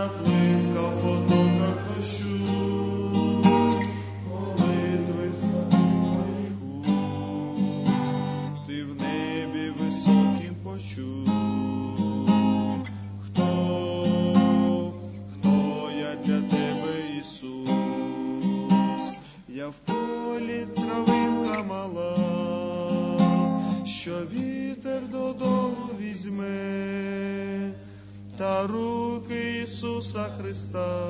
краплинка в потоках дощу, молитви за моїх уст, ти в небі високим почув. Хто я для тебе, Ісус? Я в полі травинка мала, що вітер додолу візьме, та руки Ісуса Христа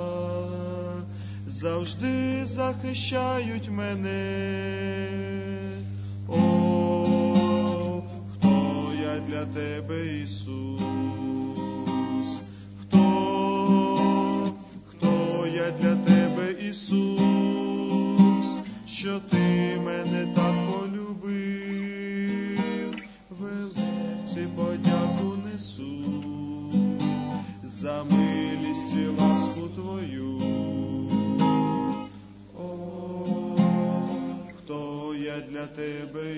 завжди захищають мене. О, хто я для тебе, Ісус? Хто я для тебе, Ісус, що ти мене так полюбив? Велиці подяку несу за милість і ласку твою. О, хто я для тебе,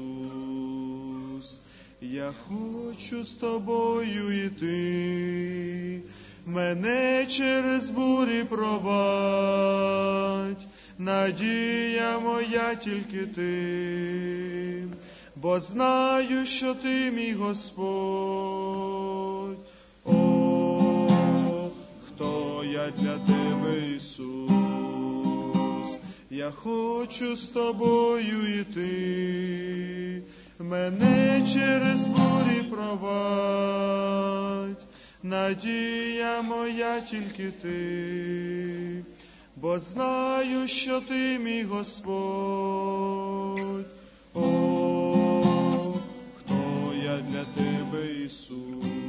Ісус? Я хочу з тобою йти, мене через бурі провадь, надія моя тільки ти, бо знаю, що ти мій Господь. О, хто я для тебе, Ісус? Я хочу з тобою йти, мене через бурі провадь, надія моя тільки ти, бо знаю, що ти мій Господь. О, хто я для тебе, Ісус?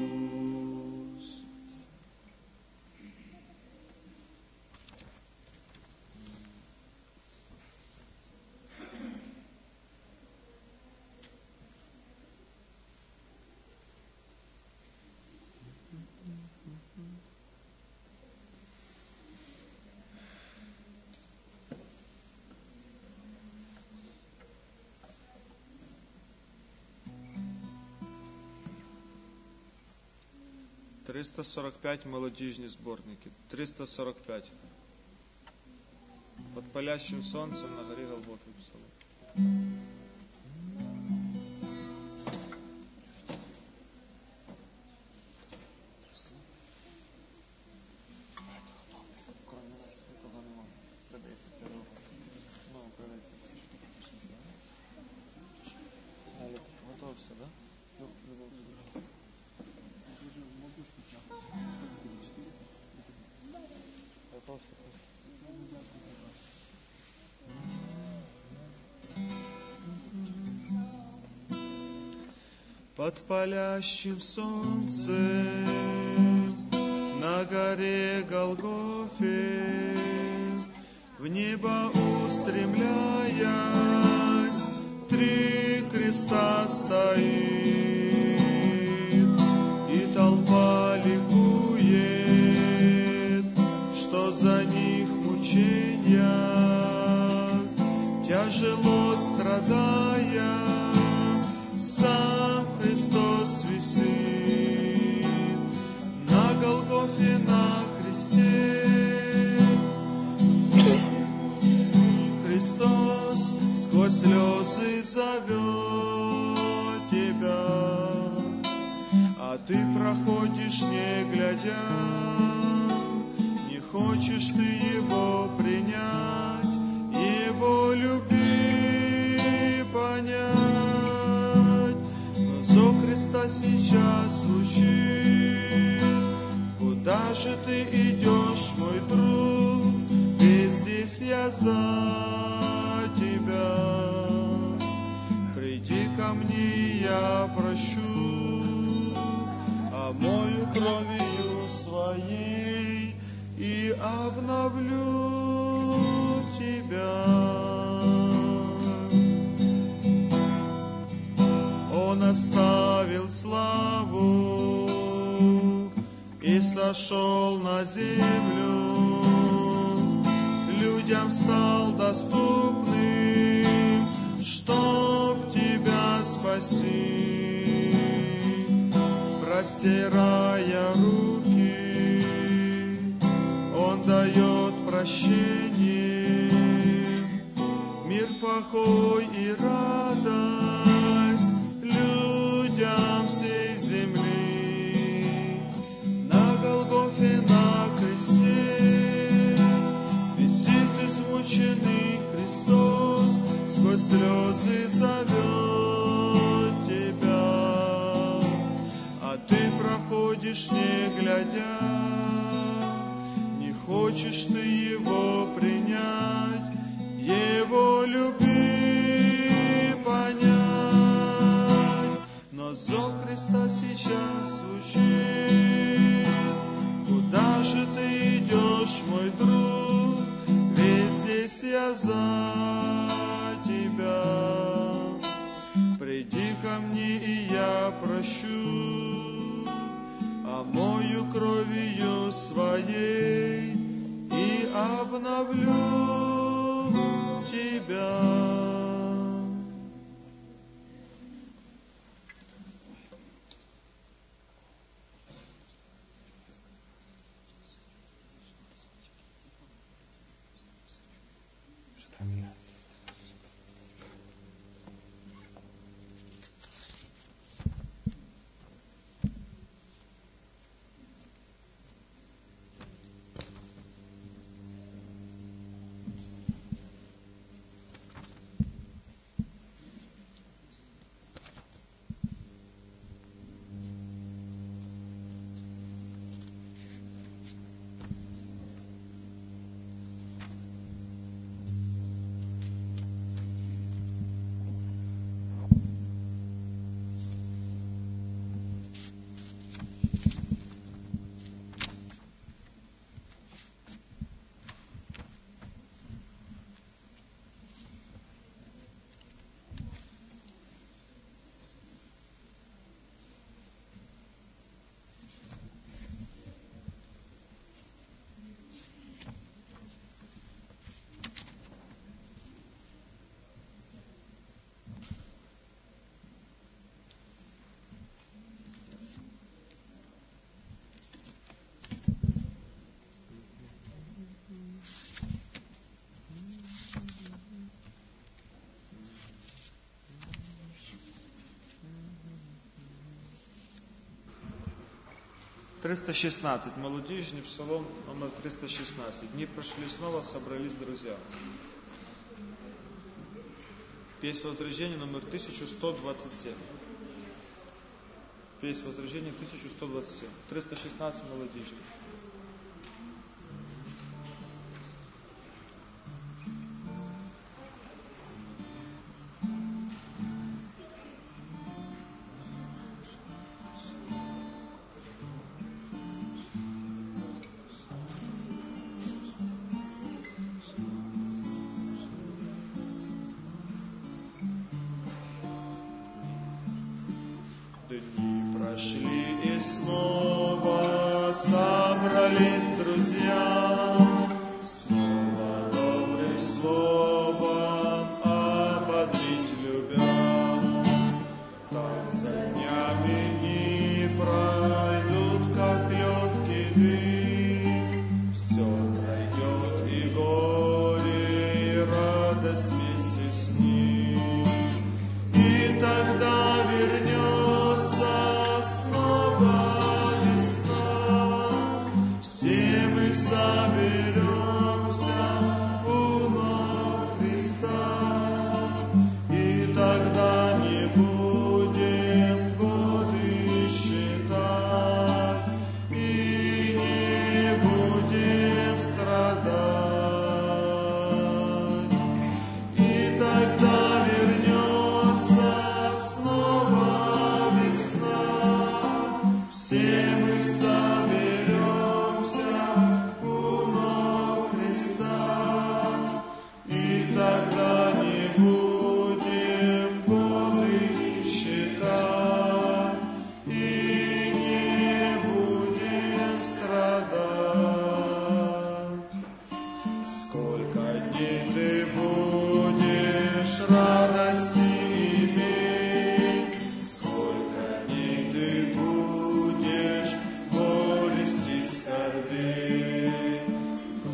– 345 молодіжні зборники. 345. Под палящим сонцем на горі Голгофи писали. Готовься, да? Под палящим солнцем на горе Голгофе, в небо устремляясь, 3 креста стоит, и толпа ликует, что за них мучения, тяжело страдая, сам Христос висит на Голгофе, на кресте. Христос сквозь слезы зовет тебя, а ты проходишь не глядя, не хочешь ты Его принять, Его любви понять. Но зов Христа сейчас звучит: куда же ты идешь, мой друг? Ведь здесь я за тебя. Приди ко мне, и я прощу, омою кровью своей и обновлю тебя. Он оставил славу и сошел на землю, людям стал доступным, чтоб тебя спасти, простирая руки, дает прощение, мир, покой и радость людям всей земли. На Голгофе, на кресте висит измученный Христос, сквозь слезы зовет тебя, а ты проходишь, не глядя. Не хочешь ты Его принять, Его любви понять. Но зов Христа сейчас звучит. Куда же ты идешь, мой друг? Ведь здесь я за тебя. Приди ко мне, и я прощу, омою кровью своей и обновлю тебя. Трансляция. 316. Молодежный псалом номер 316. Дни прошли, снова собрались друзья. Песнь Возрождения номер 1127. Песнь Возрождения 1127. 316 молодежный. Собрались друзья, снова добрым словом ободрить любя. Так за днями дни пройдут, как легкий дым. Все пройдет, и горе, и радость вместе с ним. И тогда вернется снова соберемся у ног Христа, и тогда не будем годы считать, и не будем страдать. И тогда вернется снова весна, все мы соберемся тогда не будем годы считать и не будем страдать. Сколько дней ты будешь радости иметь, сколько дней ты будешь горести скорбеть.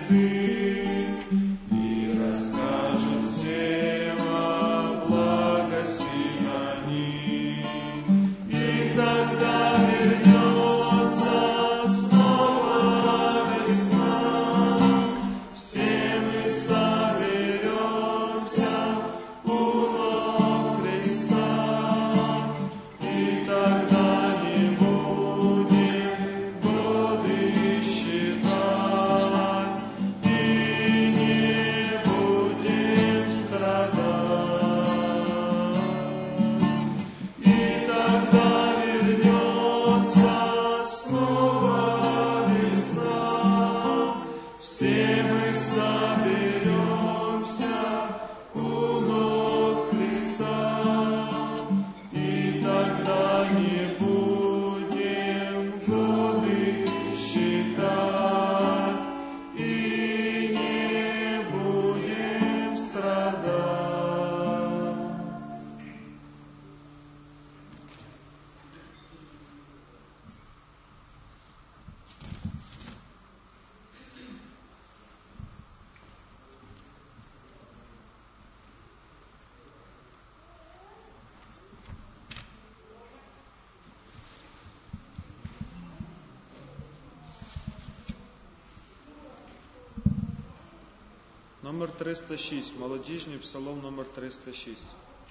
Номер 306. Молодіжний псалом номер 306.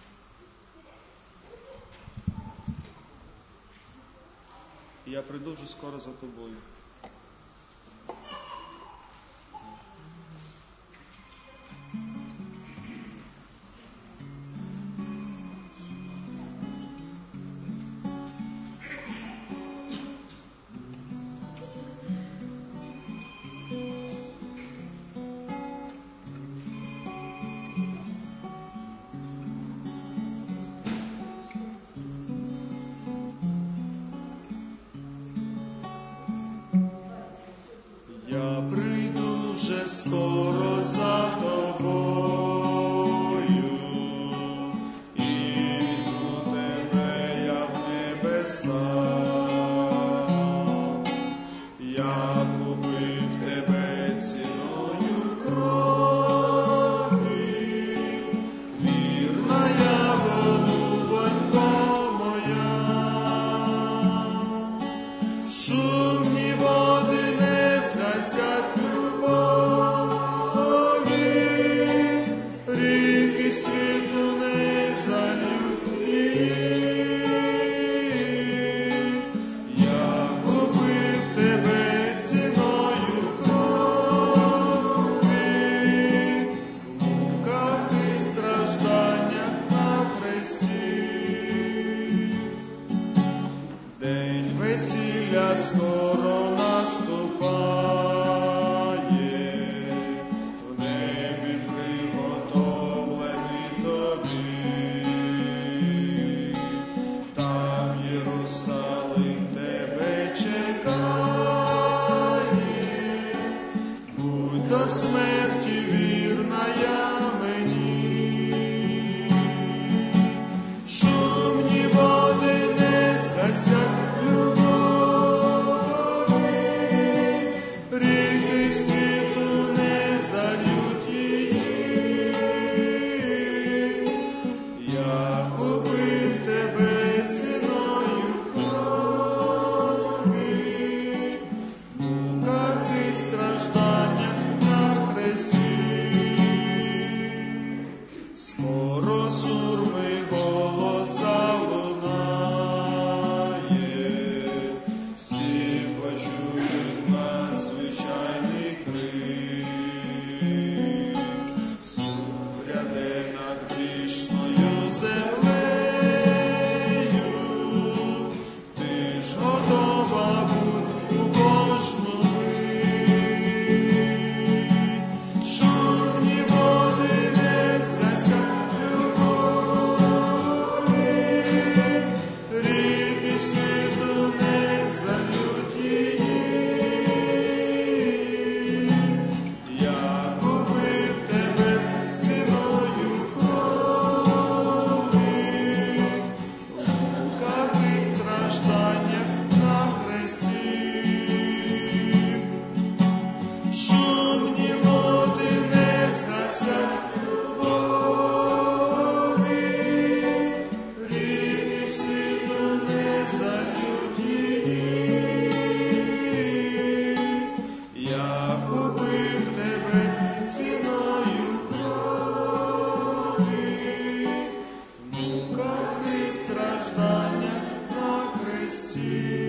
Я прийду вже скоро за тобою. Я прийду вже скоро за тобою, і візьму тебе я в небеса. Я купив тебе ціною крові, вірна я, голубонько моя. Шумні води не згасять любові, ріки світу не зальють її. Я купив тебе ціною крові, в муках і стражданнях на хресті. День весілля скоро наступає, в небі приготовлений тобі. Там Єрусалим тебе чекає, будь до смерті вірна я мені. Шумні води не згасять любові, ріки світу не зальють її. Я купив тебе ціною крові, в муках і стражданнях на хресті. купив тебе ціною крові, в муках і стражданнях на хресті.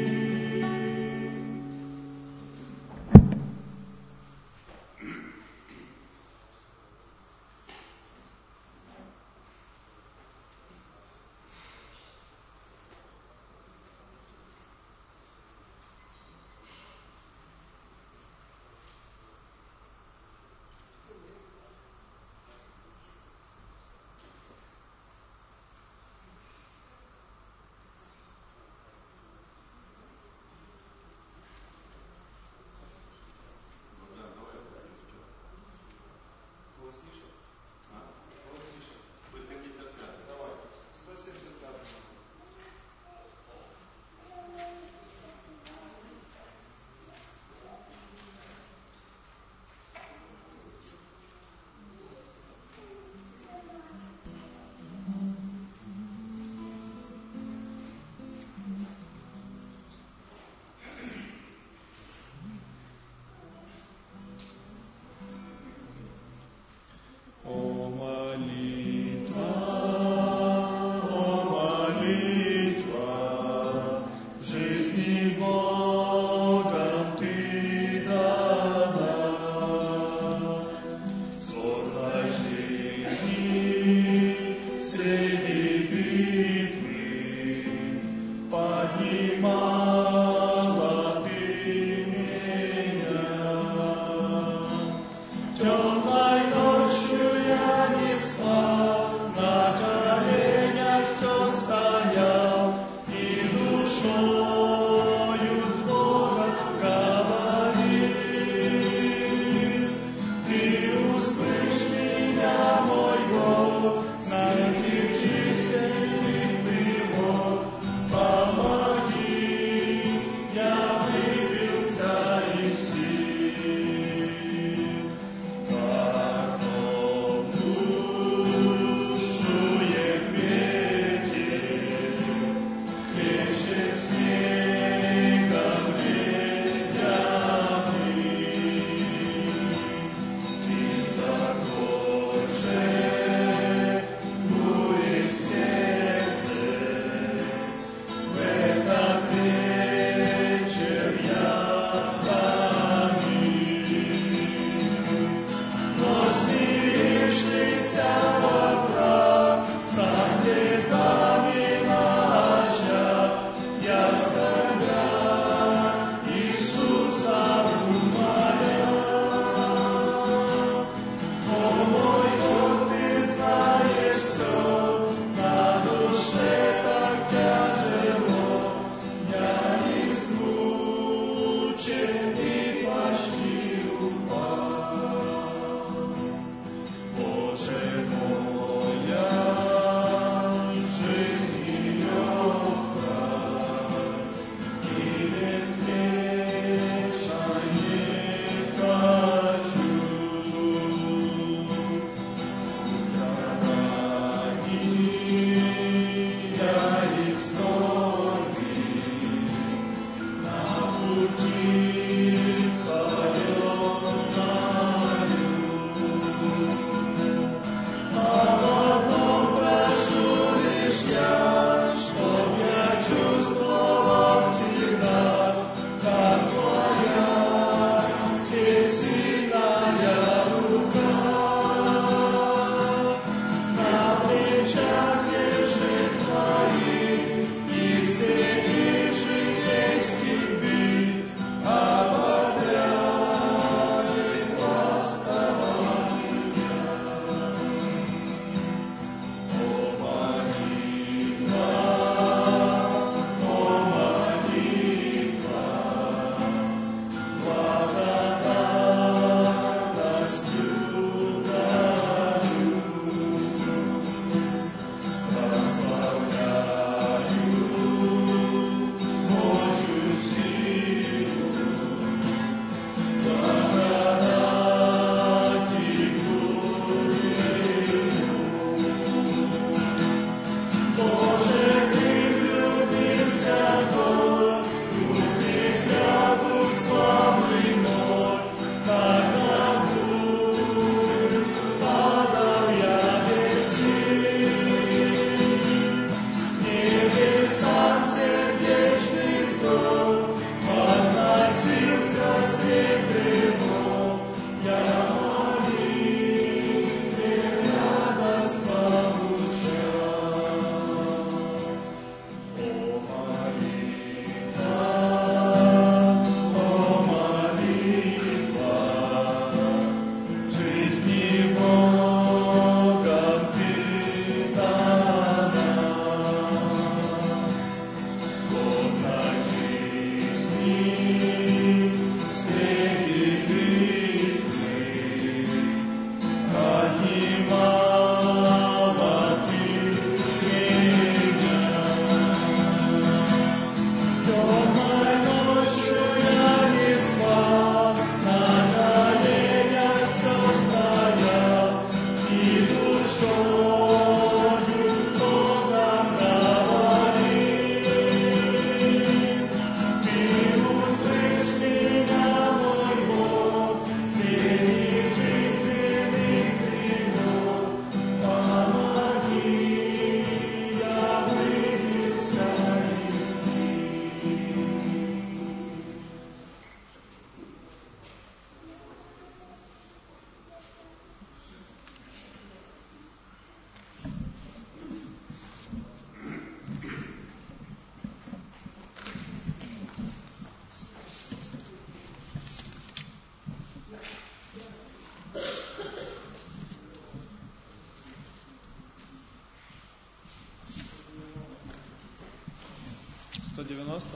190.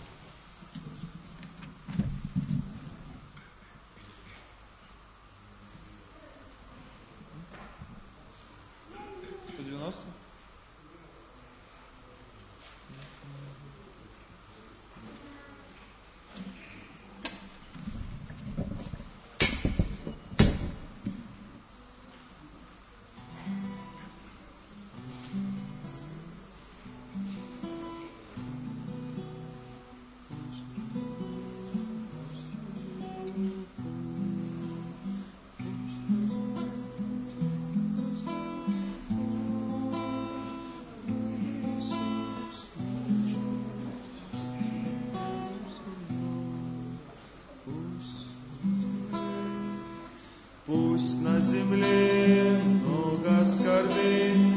Пусть на земле много скорбей,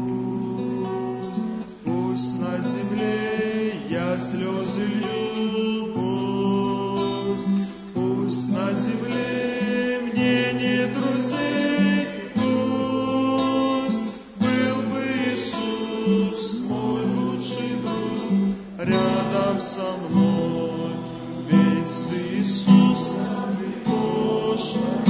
пусть на земле я слезы лью, пусть на земле мне нет друзей, пусть был бы Иисус, мой лучший друг, рядом со мной, ведь с Иисусом можно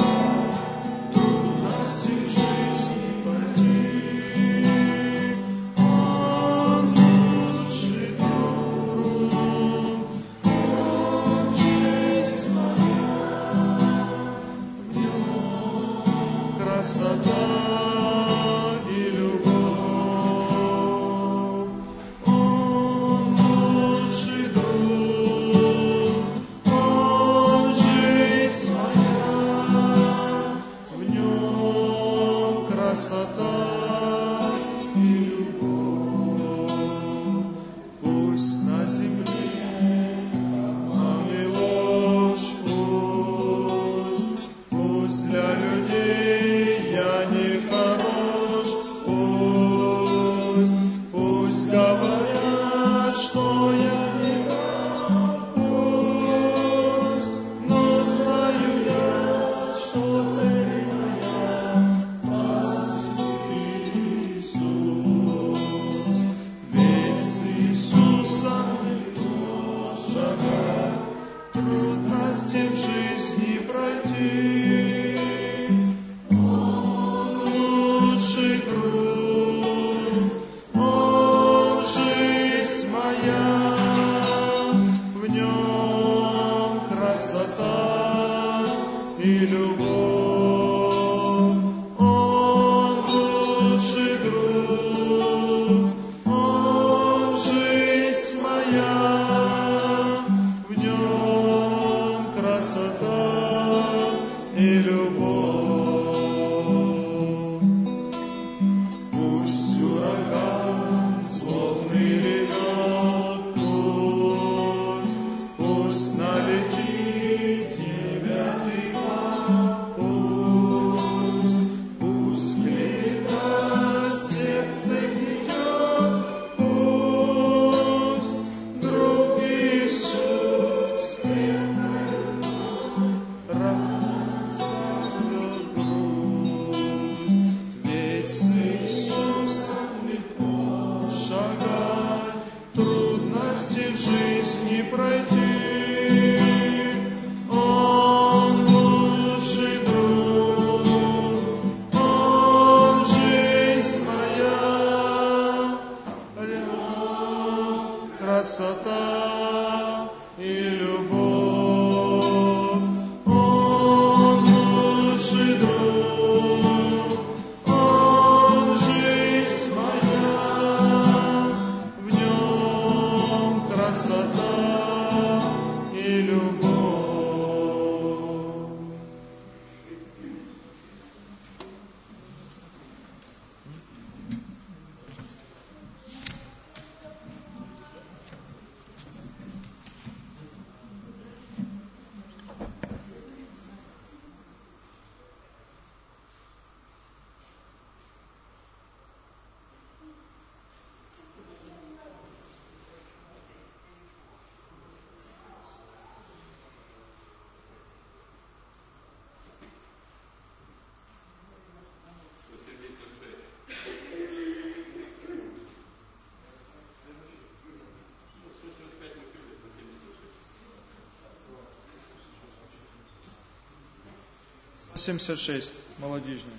76, молодіжний.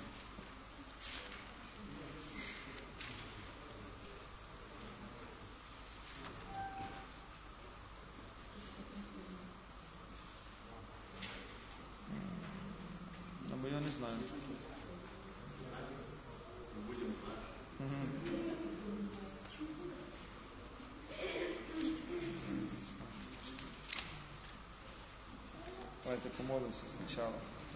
Або я не знаю. Давайте помолимся сначала.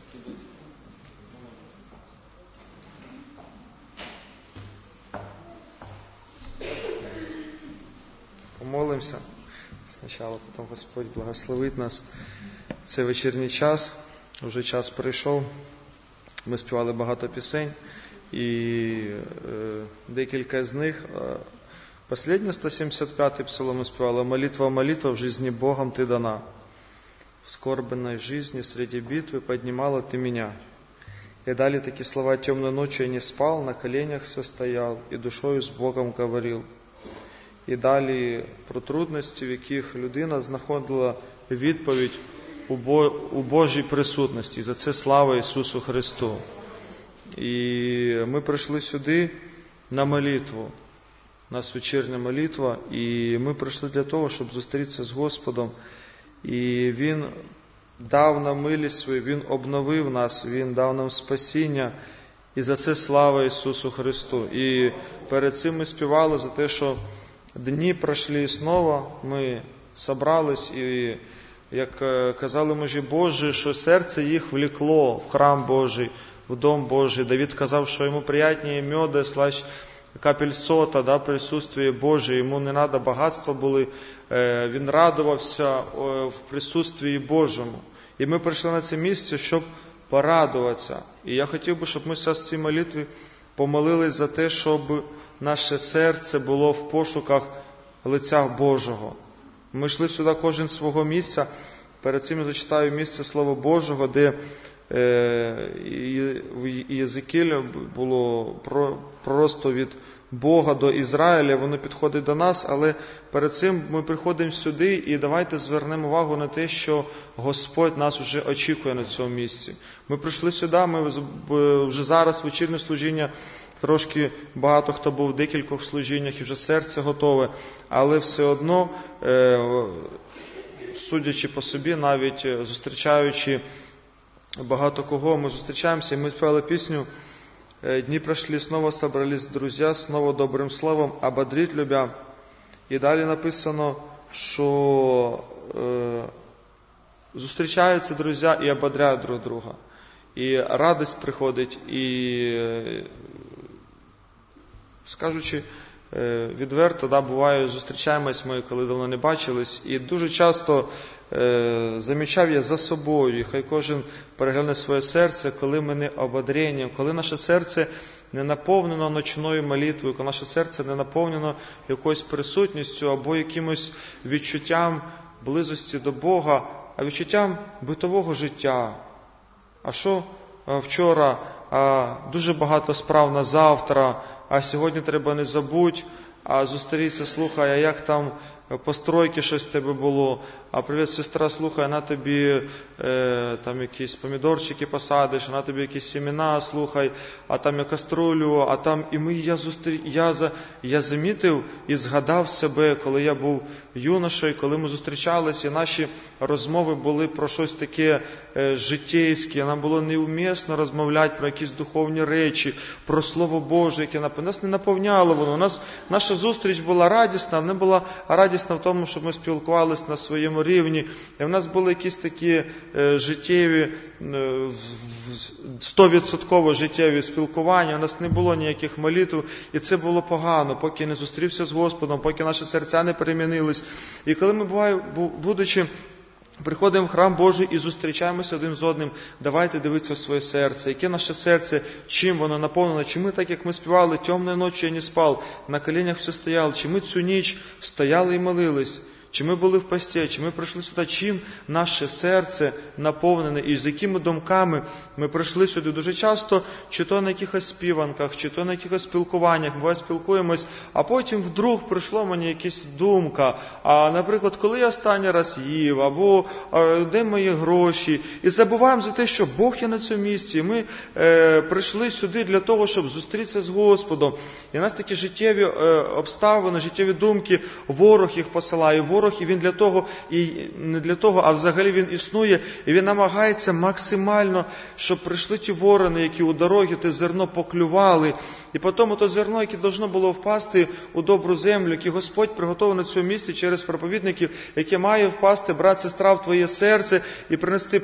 Помолимся сначала, потом Господь благословить нас. Це вечірній час, вже час прийшов. Ми співали багато пісень, і декілька з них. Последнє 175-й псалом мы спевали. «Молитва, молитва, в жизни Богом ты дана. В скорбенной жизни среди битвы поднимала ты меня». И далее такие слова: «Темной ночью я не спал, на коленях все стоял, и душою с Богом говорил». І далі про трудності, в яких людина знаходила відповідь у Божій присутності. І за це слава Ісусу Христу. І ми прийшли сюди на молитву. У нас вечірня молитва, і ми прийшли для того, щоб зустрітися з Господом. І Він дав нам милість свою, Він обновив нас, Він дав нам спасіння. І за це слава Ісусу Христу. І перед цим ми співали за те, що дні пройшли і знову, ми зібрались, і, як казали мужі Божі, що серце їх влекло в храм Божий, в Дом Божий. Давид казав, що йому приятніше меда, слаще капель сота, да, присутствие Божие, йому не треба багатства були, він радувався в присутствии Божому. І ми прийшли на це місце, щоб порадуватися. І я хотів би, щоб ми зараз в цій молитві помолились за те, щоб наше серце було в пошуках лиця Божого. Ми йшли сюди кожен з свого місця. Перед цим я зачитаю місце Слова Божого, де в Єзекіля було пророцтво від Бога до Ізраїля, воно підходить до нас, але перед цим ми приходимо сюди і давайте звернемо увагу на те, що Господь нас вже очікує на цьому місці. Ми прийшли сюди, ми вже зараз вечірнє служіння, трошки багато хто був в декількох служіннях і вже серце готове, але все одно, судячи по собі, навіть зустрічаючи багато кого, ми зустрічаємося, і ми співали пісню «Дни прошли, снова собрались друзья, снова добрым словом ободрить любя». І далі написано, що зустрічаються друзі і ободряють друг друга. І радість приходить, і, скажучи відверто, да, буває, зустрічаємось ми, коли давно не бачились, і дуже часто замічав я за собою, і хай кожен перегляне своє серце, коли ми не ободренням, коли наше серце не наповнено ночною молитвою, коли наше серце не наповнено якоюсь присутністю або якимось відчуттям близості до Бога, а відчуттям битового життя. А що вчора? Дуже багато справ на завтра, а сьогодні треба не забудь, а зустріться, слухай, а як там постройки щось в тебе було, а привіт, сестра, слухай, на тобі там якісь помідорчики посадиш, на тобі якісь семена, слухай, а там я каструлю, а там, і я замітив і згадав себе, коли я був юношею, коли ми зустрічалися, і наші розмови були про щось таке життєйське, нам було неумісно розмовляти про якісь духовні речі, про Слово Боже, яке нас не наповняло воно. Наша зустріч була радісна, вона була радісна в тому, щоб ми спілкувалися на своєму рівні, і в нас були якісь такі життєві, 100% життєві спілкування, у нас не було ніяких молитв, і це було погано, поки не зустрівся з Господом, поки наші серця не перемінились. І коли ми, будучи, приходимо в храм Божий і зустрічаємося один з одним, давайте дивитися в своє серце, яке наше серце, чим воно наповнено, чи ми, так як ми співали, «Темною ночью я не спав, на коленях все стояв», чи ми цю ніч стояли і молились, чи ми були в пості, чи ми прийшли сюди, чим наше серце наповнене і з якими думками ми прийшли сюди. Дуже часто, чи то на якихось співанках, чи то на якихось спілкуваннях, ми спілкуємось, а потім вдруг прийшла мені якась думка, наприклад, коли я останній раз їв, або де мої гроші, і забуваємо за те, що Бог є на цьому місці, і ми прийшли сюди для того, щоб зустрітися з Господом. І у нас такі життєві обставини, життєві думки, ворог їх посилає. Ворог, і він для того, і не для того, а взагалі він існує, і він намагається максимально, щоб прийшли ті ворони, які у дорогі те зерно поклювали. І потім то зерно, яке должно було впасти у добру землю, яке Господь приготовив на цьому місці через проповідників, яке має впасти, брат, сестра, в твоє серце і принести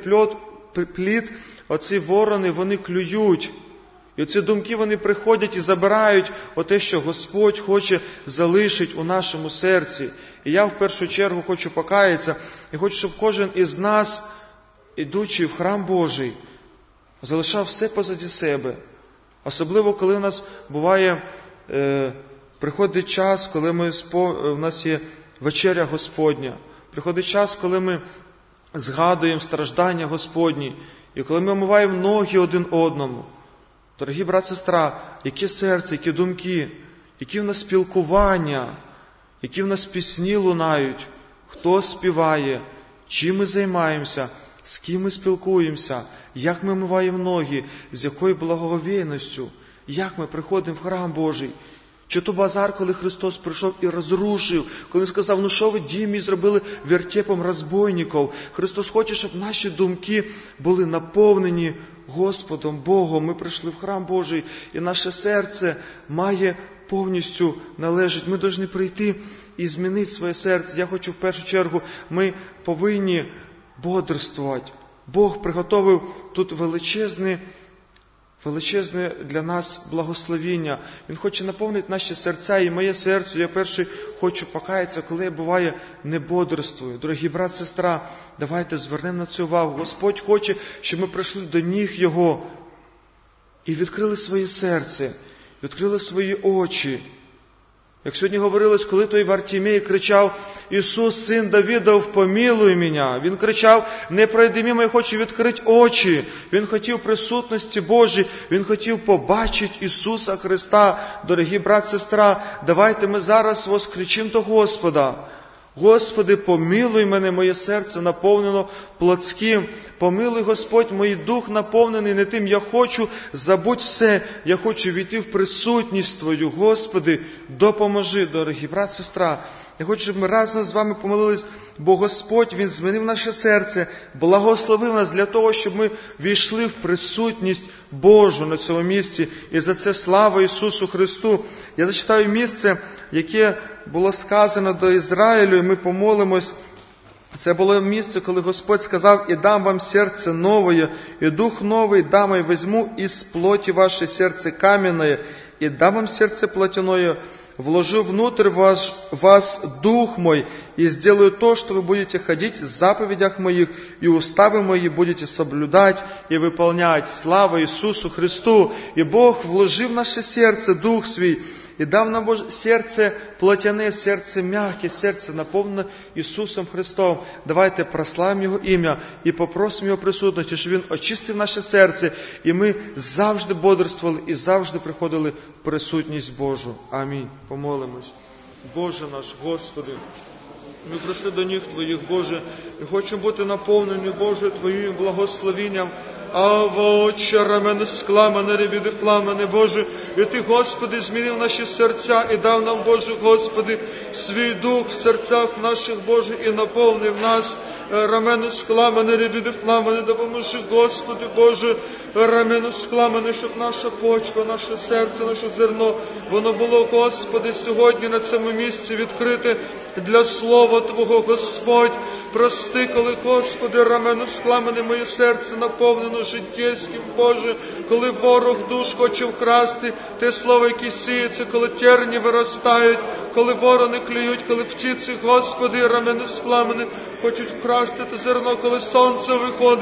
плід, оці ворони, вони клюють. І оці думки, вони приходять і забирають те, що Господь хоче залишити у нашому серці. І я в першу чергу хочу покаятися, і хочу, щоб кожен із нас, ідучи в храм Божий, залишав все позаді себе. Особливо, коли у нас буває, приходить час, коли у нас є вечеря Господня. Приходить час, коли ми згадуємо страждання Господні. І коли ми омиваємо ноги один одному. Дорогі брат, сестра, яке серце, які думки, які в нас спілкування, які в нас пісні лунають, хто співає, чим ми займаємося, з ким ми спілкуємося, як ми омиваємо ноги, з якою благоговійністю, як ми приходимо в храм Божий. Чи то базар, коли Христос прийшов і розрушив, коли Він сказав, що ви, дім мій, зробили вертепом розбойників. Христос хоче, щоб наші думки були наповнені Господом, Богом. Ми прийшли в храм Божий, і наше серце має повністю належить. Ми повинні прийти і змінити своє серце. Я хочу в першу чергу, ми повинні бодрствувати. Бог приготовив тут величезне для нас благословіння. Він хоче наповнити наші серця, і моє серце, я перший хочу покаятися, коли я, буває, не бодрствую. Дорогі брат, сестра, давайте звернемо на це увагу. Господь хоче, щоб ми прийшли до ніг Його і відкрили своє серце, відкрили свої очі. Як сьогодні говорилось, коли той Вартімей кричав, Ісус, син Давидов, помилуй мене. Він кричав, не пройди мимо, я хочу відкрити очі. Він хотів присутності Божій, він хотів побачити Ісуса Христа. Дорогі брат, сестра, давайте ми зараз воскричимо до Господа. Господи, помилуй мене, моє серце наповнено плотським. Помилуй, Господь, мій дух наповнений не тим. Я хочу, забудь все. Я хочу війти в присутність Твою. Господи, допоможи, дорогі брат, сестра. Я хочу, щоб ми разом з вами помолились, бо Господь, Він змінив наше серце, благословив нас для того, щоб ми війшли в присутність Божу на цьому місці. І за це слава Ісусу Христу. Я зачитаю місце, яке було сказано до Ізраїлю, і ми помолимось. Це було місце, коли Господь сказав, «І дам вам серце новое, і дух новий дам, і возьму із плоти ваше серце каменное, и дам вам сердце плотяное, вложу внутрь вас дух мой, и сделаю то, что вы будете ходить в заповедях моих, и уставы мои будете соблюдать и выполнять». Слава Иисусу Христу! И Бог вложил в наше сердце Дух Свой, и дав нам серце плотяне, серце м'яке, серце наповнене Ісусом Христом. Давайте прославимо Його ім'я і попросимо Його присутності, щоб Він очистив наше серце, і ми завжди бодрствували і завжди приходили в присутність Божу. Амінь. Помолимось. Боже наш, Господи, ми прийшли до ніг Твоїх, Боже, і хочемо бути наповнені, Боже, Твоїм благословенням. Отче, рамене скламане, ребіди пламене, Боже, і Ти, Господи, змінив наші серця і дав нам, Боже, Господи, свій дух в серцях наших, Боже, і наповнив нас. Рамене скламане, ребіди пламене, допоможи, Господи, Боже, рамене скламане, щоб наша почва, наше серце, наше зерно, воно було, Господи, сьогодні на цьому місці відкрите для Слова Твого, Господь. Прости, коли, Господи, рамене скламане, моє серце наповнено життєвським, Боже, коли ворог душ хоче вкрасти те слово, яке сіється, коли терні виростають, коли ворони клюють, коли птиці, Господи, рамене скламане, хочуть вкрасти те зерно, коли сонце виходить,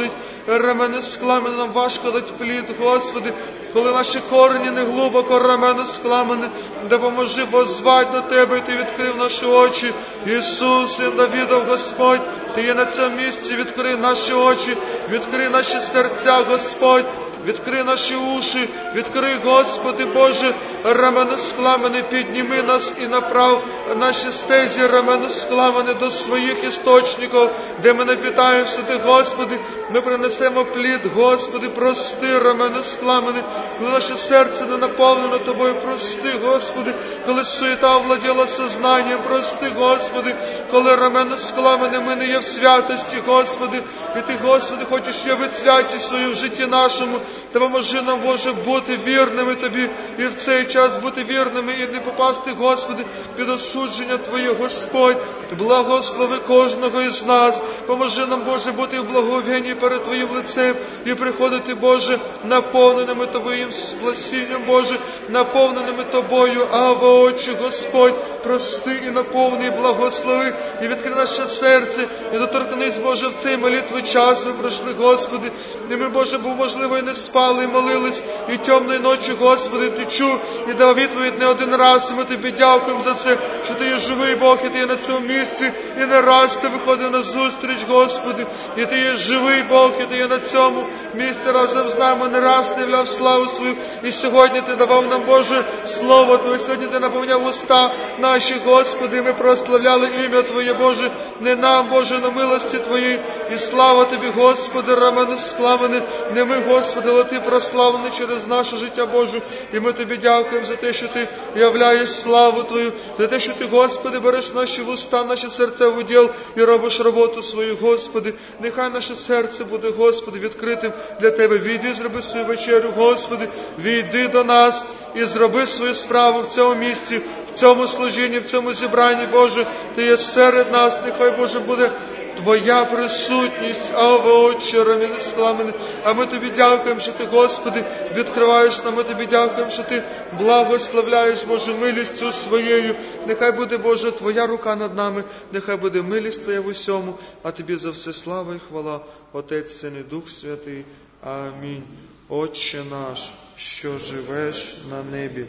рамени скламені, нам важко дать плід, Господи, коли наші корені не глибоко, рамени скламені, допоможи воззвати до Тебе, і Ти відкрив наші очі. Ісус, Син Давидов, Господь, Ти є на цьому місці, відкрий наші очі, відкрий наші серця, Господь, відкрий наші уші, відкрий, Господи Боже, рамени скламені, підніми нас і направ наші стезі, рамени скламені, до своїх істочників, де ми напитаємося Ти, Господи, ми принесемо плід, Господи, прости, рамени скламені, коли наше серце не наповнено Тобою, прости, Господи, коли суєта овладіла сознанням, прости, Господи, коли рамени скламені, ми не є в святості, Господи, і Ти, Господи, хочеш явити святість свою в житті нашому, допоможи нам, Боже, бути вірними Тобі, і в цей час бути вірними, і не попасти, Господи, під осудження Твоє, Господь, благослови кожного із нас, поможи нам, Боже, бути в благовінні перед Твоїм лицем, і приходити, Боже, наповненими Твоїм спасінням, Боже, наповненими Тобою, Ава, Отче, Господь, прости і наповни, і благослови, і відкрий наше серце, і доторкнись, Боже, в цей молитвий час ми пройшли, Господи, і ми, Боже, був, можливо, і не спали, і молились, і темної ночі, Господи, Ти чув, і дав відповідь не один раз, і ми Тобі дякуємо за це, що Ти є живий Бог, і Ти є на цьому місці, і не раз Ти виходив на зустріч, Господи, і Ти є живий Бог, і Ти є на цьому місці разом з нами, не раз Ти являв славу свою, і сьогодні Ти давав нам, Боже, Слово Твоє, сьогодні Ти наповняв уста наші, Господи, і ми прославляли ім'я Твоє, Боже, не нам, Боже, на милості Твоїй, і слава Тобі, Господи, рамени скламені, не ми, Господи, але Ти прославлений через наше життя, Боже, і ми Тобі дякуємо за те, що Ти являєш славу Твою, за те, що Ти, Господи, береш наші вуста, наші серця в уділ і робиш роботу свою, Господи, нехай наше серце буде, Господи, відкритим для Тебе. Війди, зроби свою вечерю, Господи, війди до нас і зроби свою справу в цьому місці, в цьому служінні, в цьому зібранні, Боже, Ти є серед нас, нехай, Боже, буде Твоя присутність, Ава, Отче, рамени скламені. А ми Тобі дякуємо, що Ти, Господи, відкриваєш нам, ми Тобі дякуємо, що Ти благословляєш, Боже, милістю Своєю. Нехай буде, Боже, Твоя рука над нами, нехай буде милість Твоя в усьому, а Тобі за все слава і хвала, Отець, Син і Дух Святий. Амінь. Отче наш, що живеш на небі,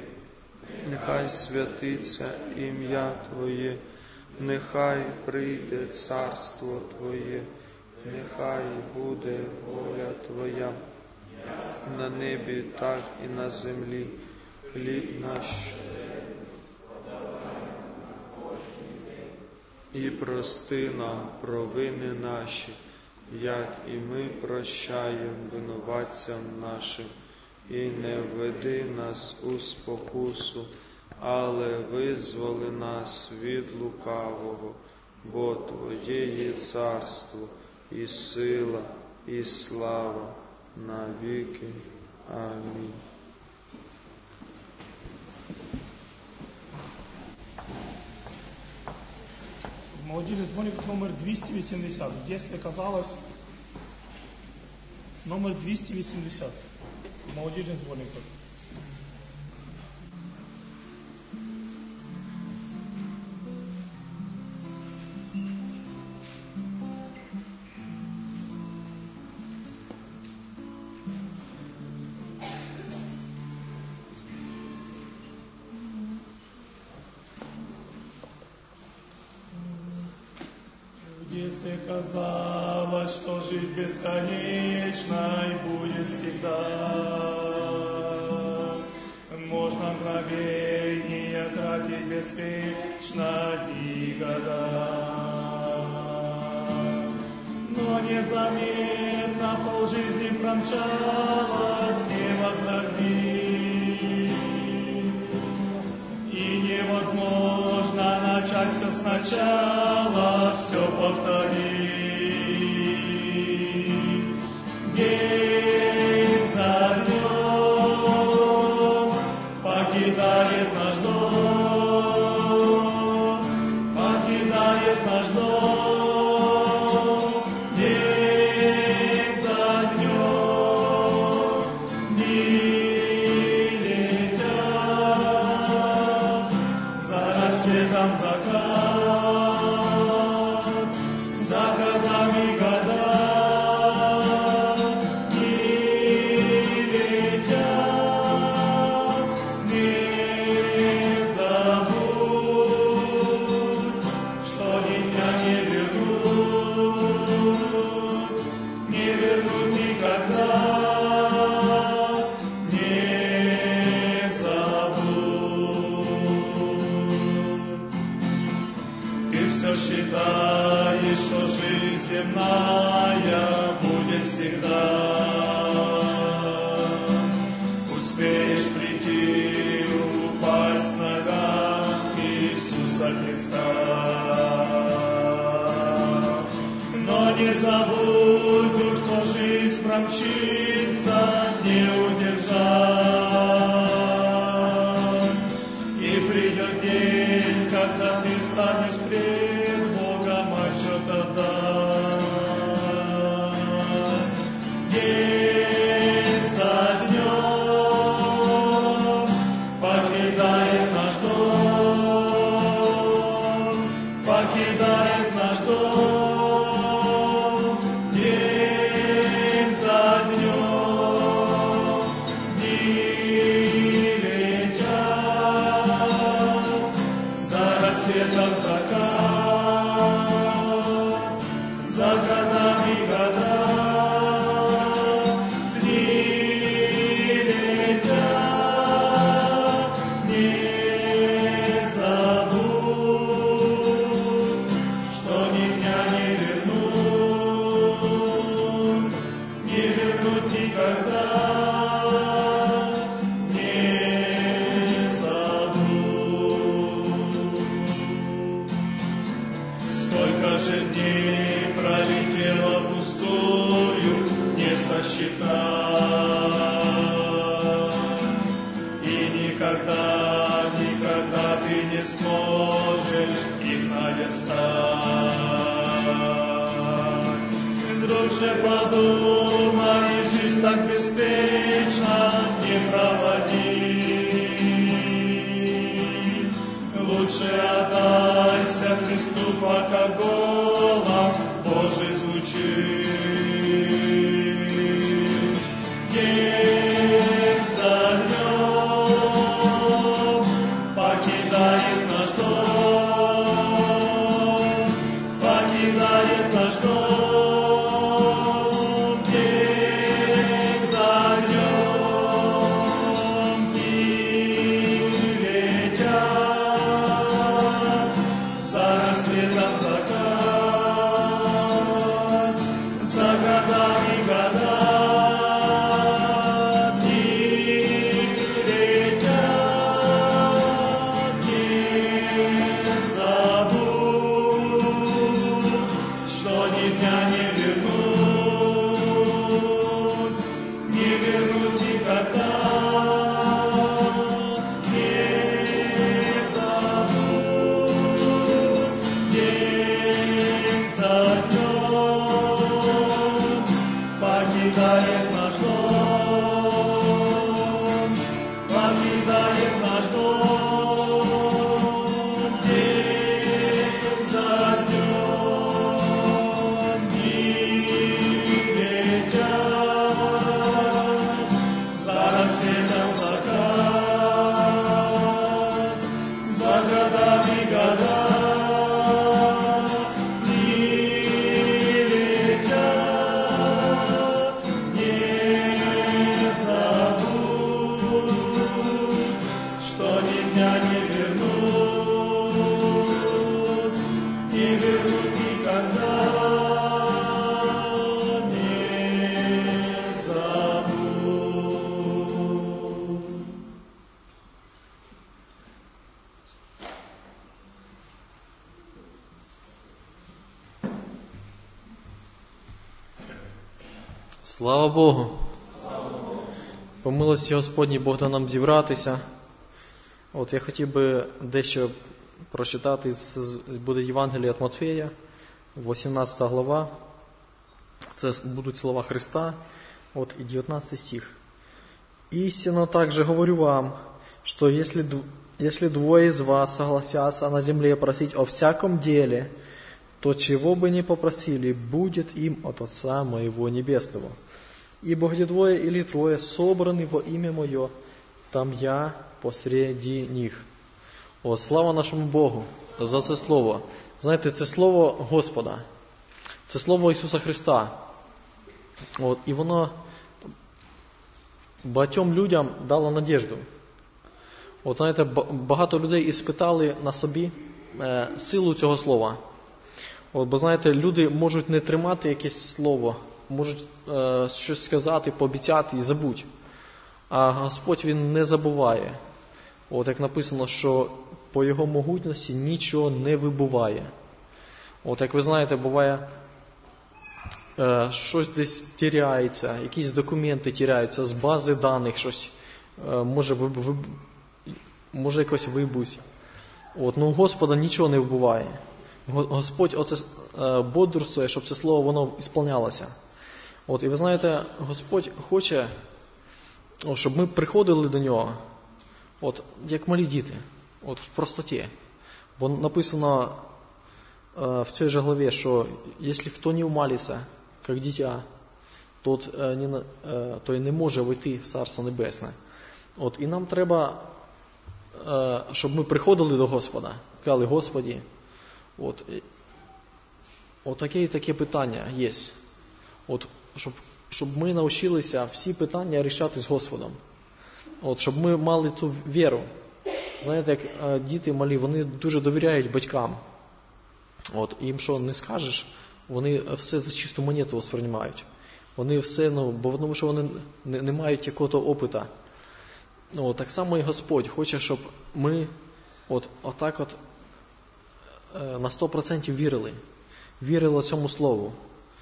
нехай святиться ім'я Твоє, нехай прийде царство Твоє, нехай буде воля Твоя, на небі, так і на землі. Хліб наш і прости нам провини наші, як і ми прощаємо винуватцям нашим, і не введи нас у спокусу, але визволи нас від лукавого, бо Твоє є царство, і сила, і слава на віки. Амінь. Молодежный сборник номер 280. В детстве казалось номер 280. Молодежный сборник. Если казалось, что жизнь бесконечной будет всегда, можно мгновение тратить беспечно дни года, но незаметно полжизни промчалась, не возврати, и невозможно начать все сначала, все повторить. День за днем покидает наш дом, покидает наш дом. День за днем дни летят, за рассветом закат, за годами года, земная будет всегда. Успеешь прийти, упасть к ногам Иисуса Христа. Но не забудь, дух, что жизнь промчится, не удержать. И придет день, когда ты станешь пред Богом отчет отдать. День за днем покидает наш дом, покидает наш дом. День за днем дни летят, за рассветом закат, за годами года. Дни летят, не забудь, что ни дня не вернуть, не вернуть никогда. Не забудь. Сколько же дней пролетело пустую, не сосчитать. И никогда, никогда ты не сможешь их наверстать. Друг же, подумай, жизнь так беспечно не проводи. Лучше отдайся Христу, пока голос Божий звучит. День за днем покидает наш дом, покидает наш дом. День за днем дни летят, за рассветом закат, за годами года. Дни летят, не забудь, что ни дня не вернуть, не вернуть никогда. Не забудь, день за днем покидает наш дом, покидает наш дом. День за днем дни летят, за рассветом закат, за годами года. Дни летят, не забудь, что ни дня не вернуть, не вернуть никогда. Не забудь. Слава Богу! По милості Господній Бог дав нам зібратися. От я хотів би дещо прочитати, буде Євангелія від Матфея, 18 глава. Це будуть слова Христа, от і 19 стих. «Истинно также говорю вам, что если двое из вас согласятся на земле просить о всяком деле, то чего бы ни попросили, будет им от Отца Моего Небесного. Ибо где двое или трое собраны во имя Мое, там я посреди них». О, слава нашому Богу за це слово. Знаєте, це слово Господа. Це слово Ісуса Христа. От, і воно багатьом людям дало надіжду. От, знаєте, багато людей іспитали на собі силу цього слова. Бо знаєте, люди можуть не тримати якесь слово, можуть щось сказати, пообіцяти і забудь. А Господь, Він не забуває. Як написано, що по Його могутності нічого не вибуває. Як ви знаєте, буває, щось десь тіряється, якісь документи тіряються, з бази даних щось може якось вибуть. Ну, Господа нічого не вбуває. Господь оце бодрствує, щоб це слово воно ісполнялося. І ви знаєте, Господь хоче, щоб ми приходили до Нього, як малі діти, в простоті. Бо написано в цій же главі, що якщо хто не умалиться, як дитя, той не може войти в Царство Небесне. І нам треба, щоб ми приходили до Господа, казали: Господі, таке питання є. Щоб ми навчилися всі питання рішати з Господом. Щоб ми мали ту віру. Знаєте, як діти малі, вони дуже довіряють батькам. Їм що не скажеш, вони все за чисту монету сприймають. Вони все, бо тому що вони не мають якогось опиту. Так само і Господь хоче, щоб ми на 100% вірили. Вірили цьому слову.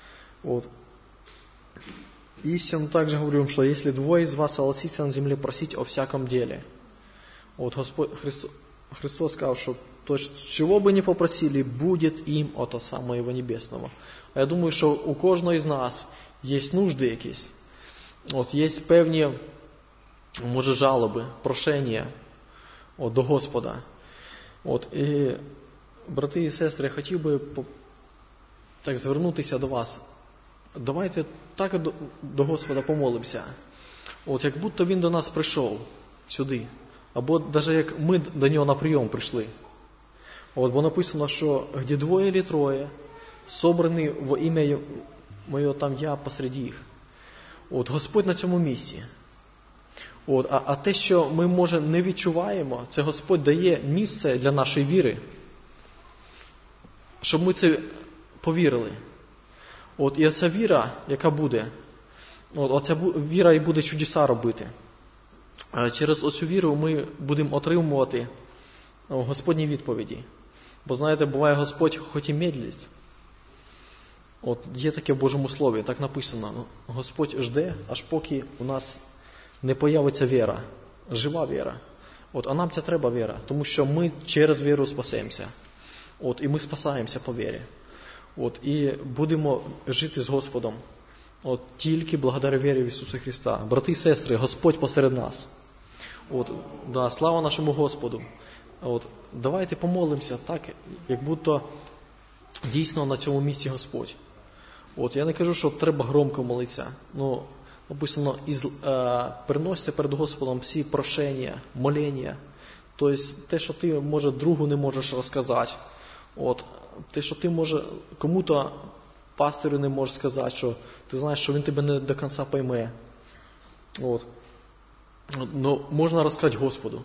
Истинно также говорю вам, что если двое из вас согласится на земле просить о всяком деле. Господь Христос сказал, что то, чего бы ни попросили, будет им от самого Небесного. А я думаю, що у кожного із нас є нужди якісь. Є певні, може, жалоби, прошення до Господа. І, брати і сестри, я хотів би так звернутися до вас. Давайте так до Господа помолимося. Як будто Він до нас прийшов сюди. Або навіть як ми до Нього на прийом прийшли. Бо написано, що «Где двоє или троє, собрані во ім'я Моє, там я посеред їх». Господь на цьому місці. А те, що ми, може, не відчуваємо, це Господь дає місце для нашої віри, щоб ми це повірили. І оця віра, яка буде, оця віра і буде чудеса робити. Через оцю віру ми будемо отримувати Господні відповіді. Бо, знаєте, буває, Господь хоч і медлить. Є таке в Божому Слові, так написано. Господь жде, аж поки у нас не появиться віра, жива віра. А нам ця треба віра, тому що ми через віру спасемося. І ми спасаємося по вірі. І будемо жити з Господом. Тільки благодаря вірі в Ісуса Христа. Брати і сестри, Господь посеред нас. Слава нашому Господу. Давайте помолимося так, як будто дійсно на цьому місці Господь. Я не кажу, що треба громко молитися. Написано, приносьте перед Господом всі прошення, моління. Тобто те, що ти, може, другу не можеш розказати. Те, що ти, може, кому-то, пастирю не можеш сказати, що ти знаєш, що він тебе не до кінця пойме. Но можна розказати Господу.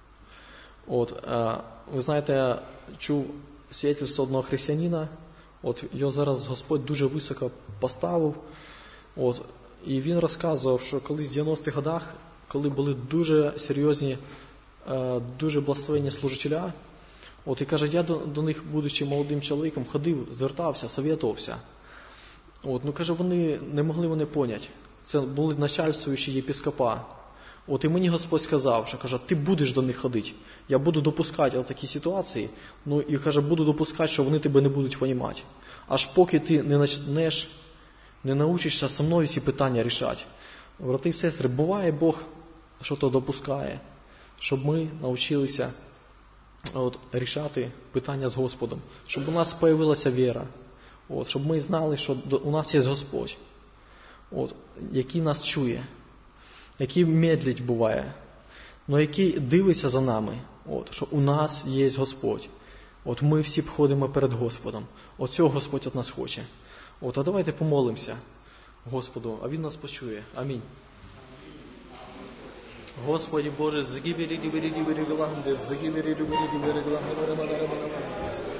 Ви знаєте, я чув свідчення одного християнина, його зараз Господь дуже високо поставив, і він розказував, що колись в 90-х годах, коли були дуже серйозні, дуже благословенні служителя, і каже, я до них, будучи молодим чоловіком, ходив, звертався, советувався. Каже, вони не могли вони поняти. Це були начальствуючі єпископа. І мені Господь сказав, що, каже, ти будеш до них ходити. Я буду допускати такі ситуації, і, каже, буду допускати, що вони тебе не будуть розуміти. Аж поки ти не навчишся зі мною ці питання рішати. Брати і сестри, буває, Бог що то допускає, щоб ми навчилися рішати питання з Господом. Щоб у нас з'явилася віра. Щоб ми знали, що у нас є Господь, який нас чує, який медлить буває, але який дивиться за нами, що у нас є Господь. Ми всі ходимо перед Господом. Цього Господь від нас хоче. А давайте помолимося Господу, а Він нас почує. Амінь. Господи Боже, загибери,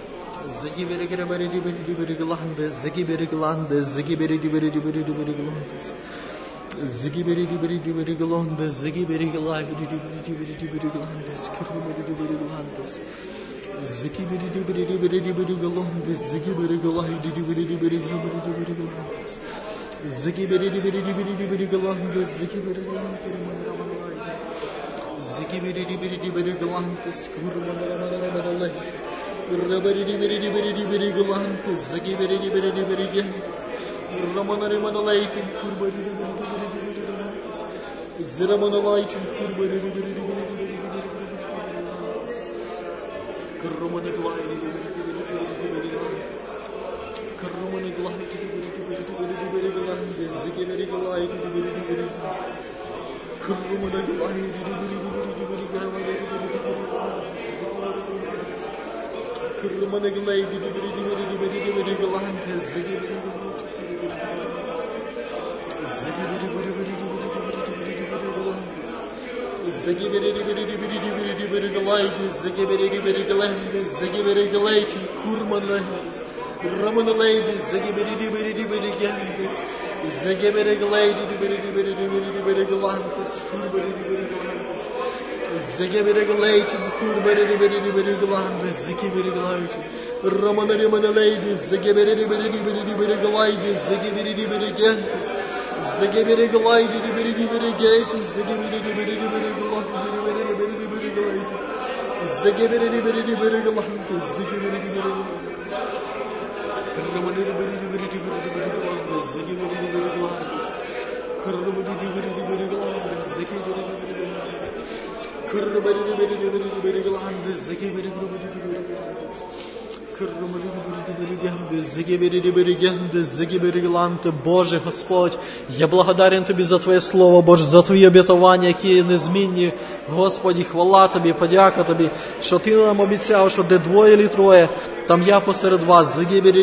Боже, Господь, я благодарен Тобі за Твоє Слово, Боже, за Твої обетування, які незмінні. Господі, хвала Тобі, подяка Тобі, що Ти нам обіцяв, що де двоє чи троє, там я посеред вас.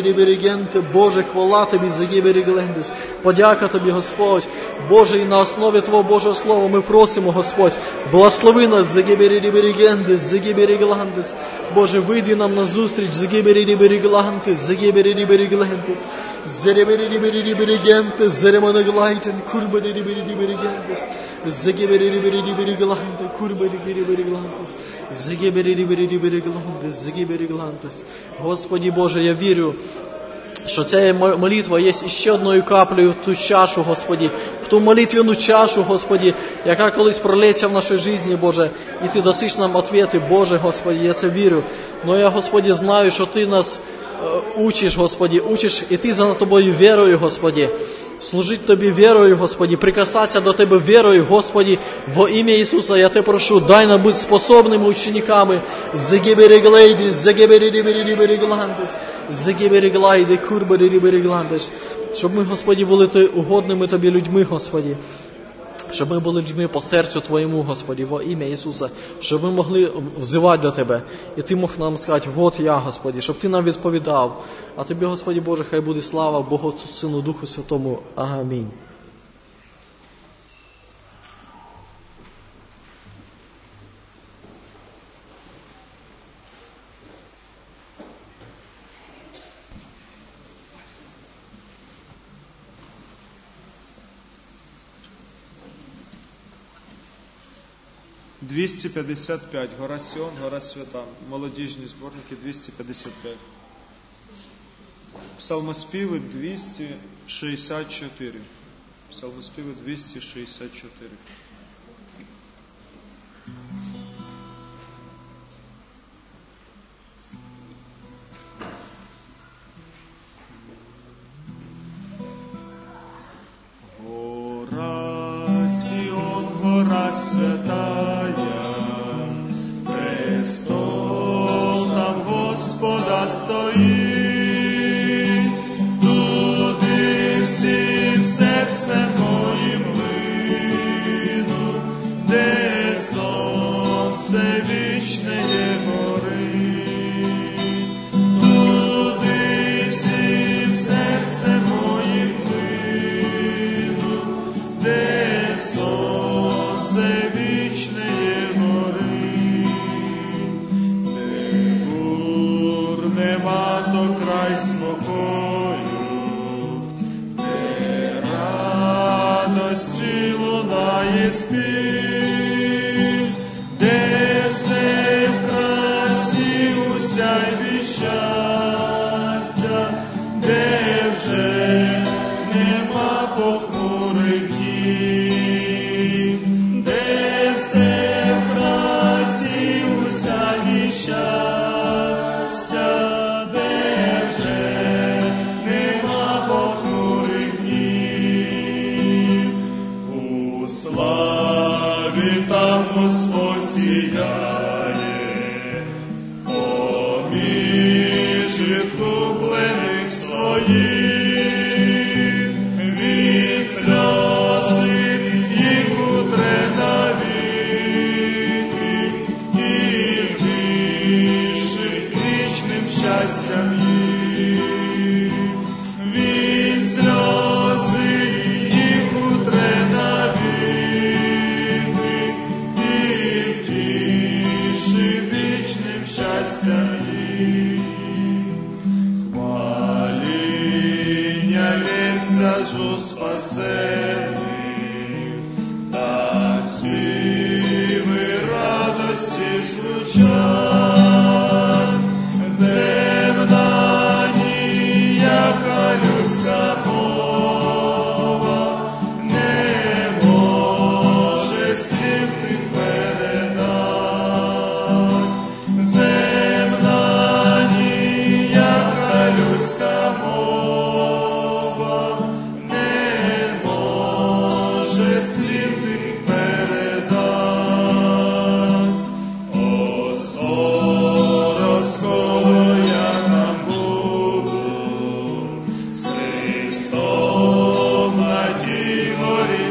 Боже, хвала Тобі, подяка Тобі, Господь. Боже, і на основі Твого Божого Слова ми просимо, Господь, благослови нас, Боже, вийди нам на зустріч, Господи Боже, я вірю, що ця молитва є ще одною каплею в ту чашу, Господи, в ту молитвену чашу, Господи, яка колись пролється в нашій житті, Боже, і Ти дасиш нам відповіді, Боже, Господи, я це вірю. Но я, Господи, знаю, що Ти нас учиш, Господи, учиш, і Ти за Тобою вірою, Господи. Служить Тобі вірою, Господи, прикасатися до Тебе вірою, Господи, во ім'я Ісуса, я Те прошу, дай нам бути способними учениками, щоб ми, Господи, були угодними Тобі людьми, Господи, щоб ми були людьми по серцю Твоєму, Господи, во ім'я Ісуса, щоб ми могли взивати до Тебе, і Ти мог нам сказати, вот я, Господи, щоб Ти нам відповідав. А Тобі, Господи Боже, хай буде слава Богу, Сину, Духу Святому. Амінь. «255. Гора Сіон, гора свята». Молодіжні зборники 255. Псалмоспіви 264. Псалмоспіви 264. Гора Сіон, гора святая, престол там Господа стоїть, туди всім серце моїм лину, де сонце вічне горить, туди всім серце моїм лину, де сонце вічне горить, де бур нема спів, де все в красі у сяйві щастя, де вже нема похмурих днів, де все в красі у сяйві щастя, де вже нема похмурих днів. У славі там Господь сіяє, поміж відкуплених своїх, від сльози їх утре навіки, і втішить вічним щастям їх. Від сльози їх утре навіки, і втішить вічним щастям їх. Хваління лється жу спасених, та співи радості звучать. Земна ніяка людська мова не може слів тих передать. Земна ніяка людська мова не може слів тих передать. О, скоро я там буду, з Христом на тій горі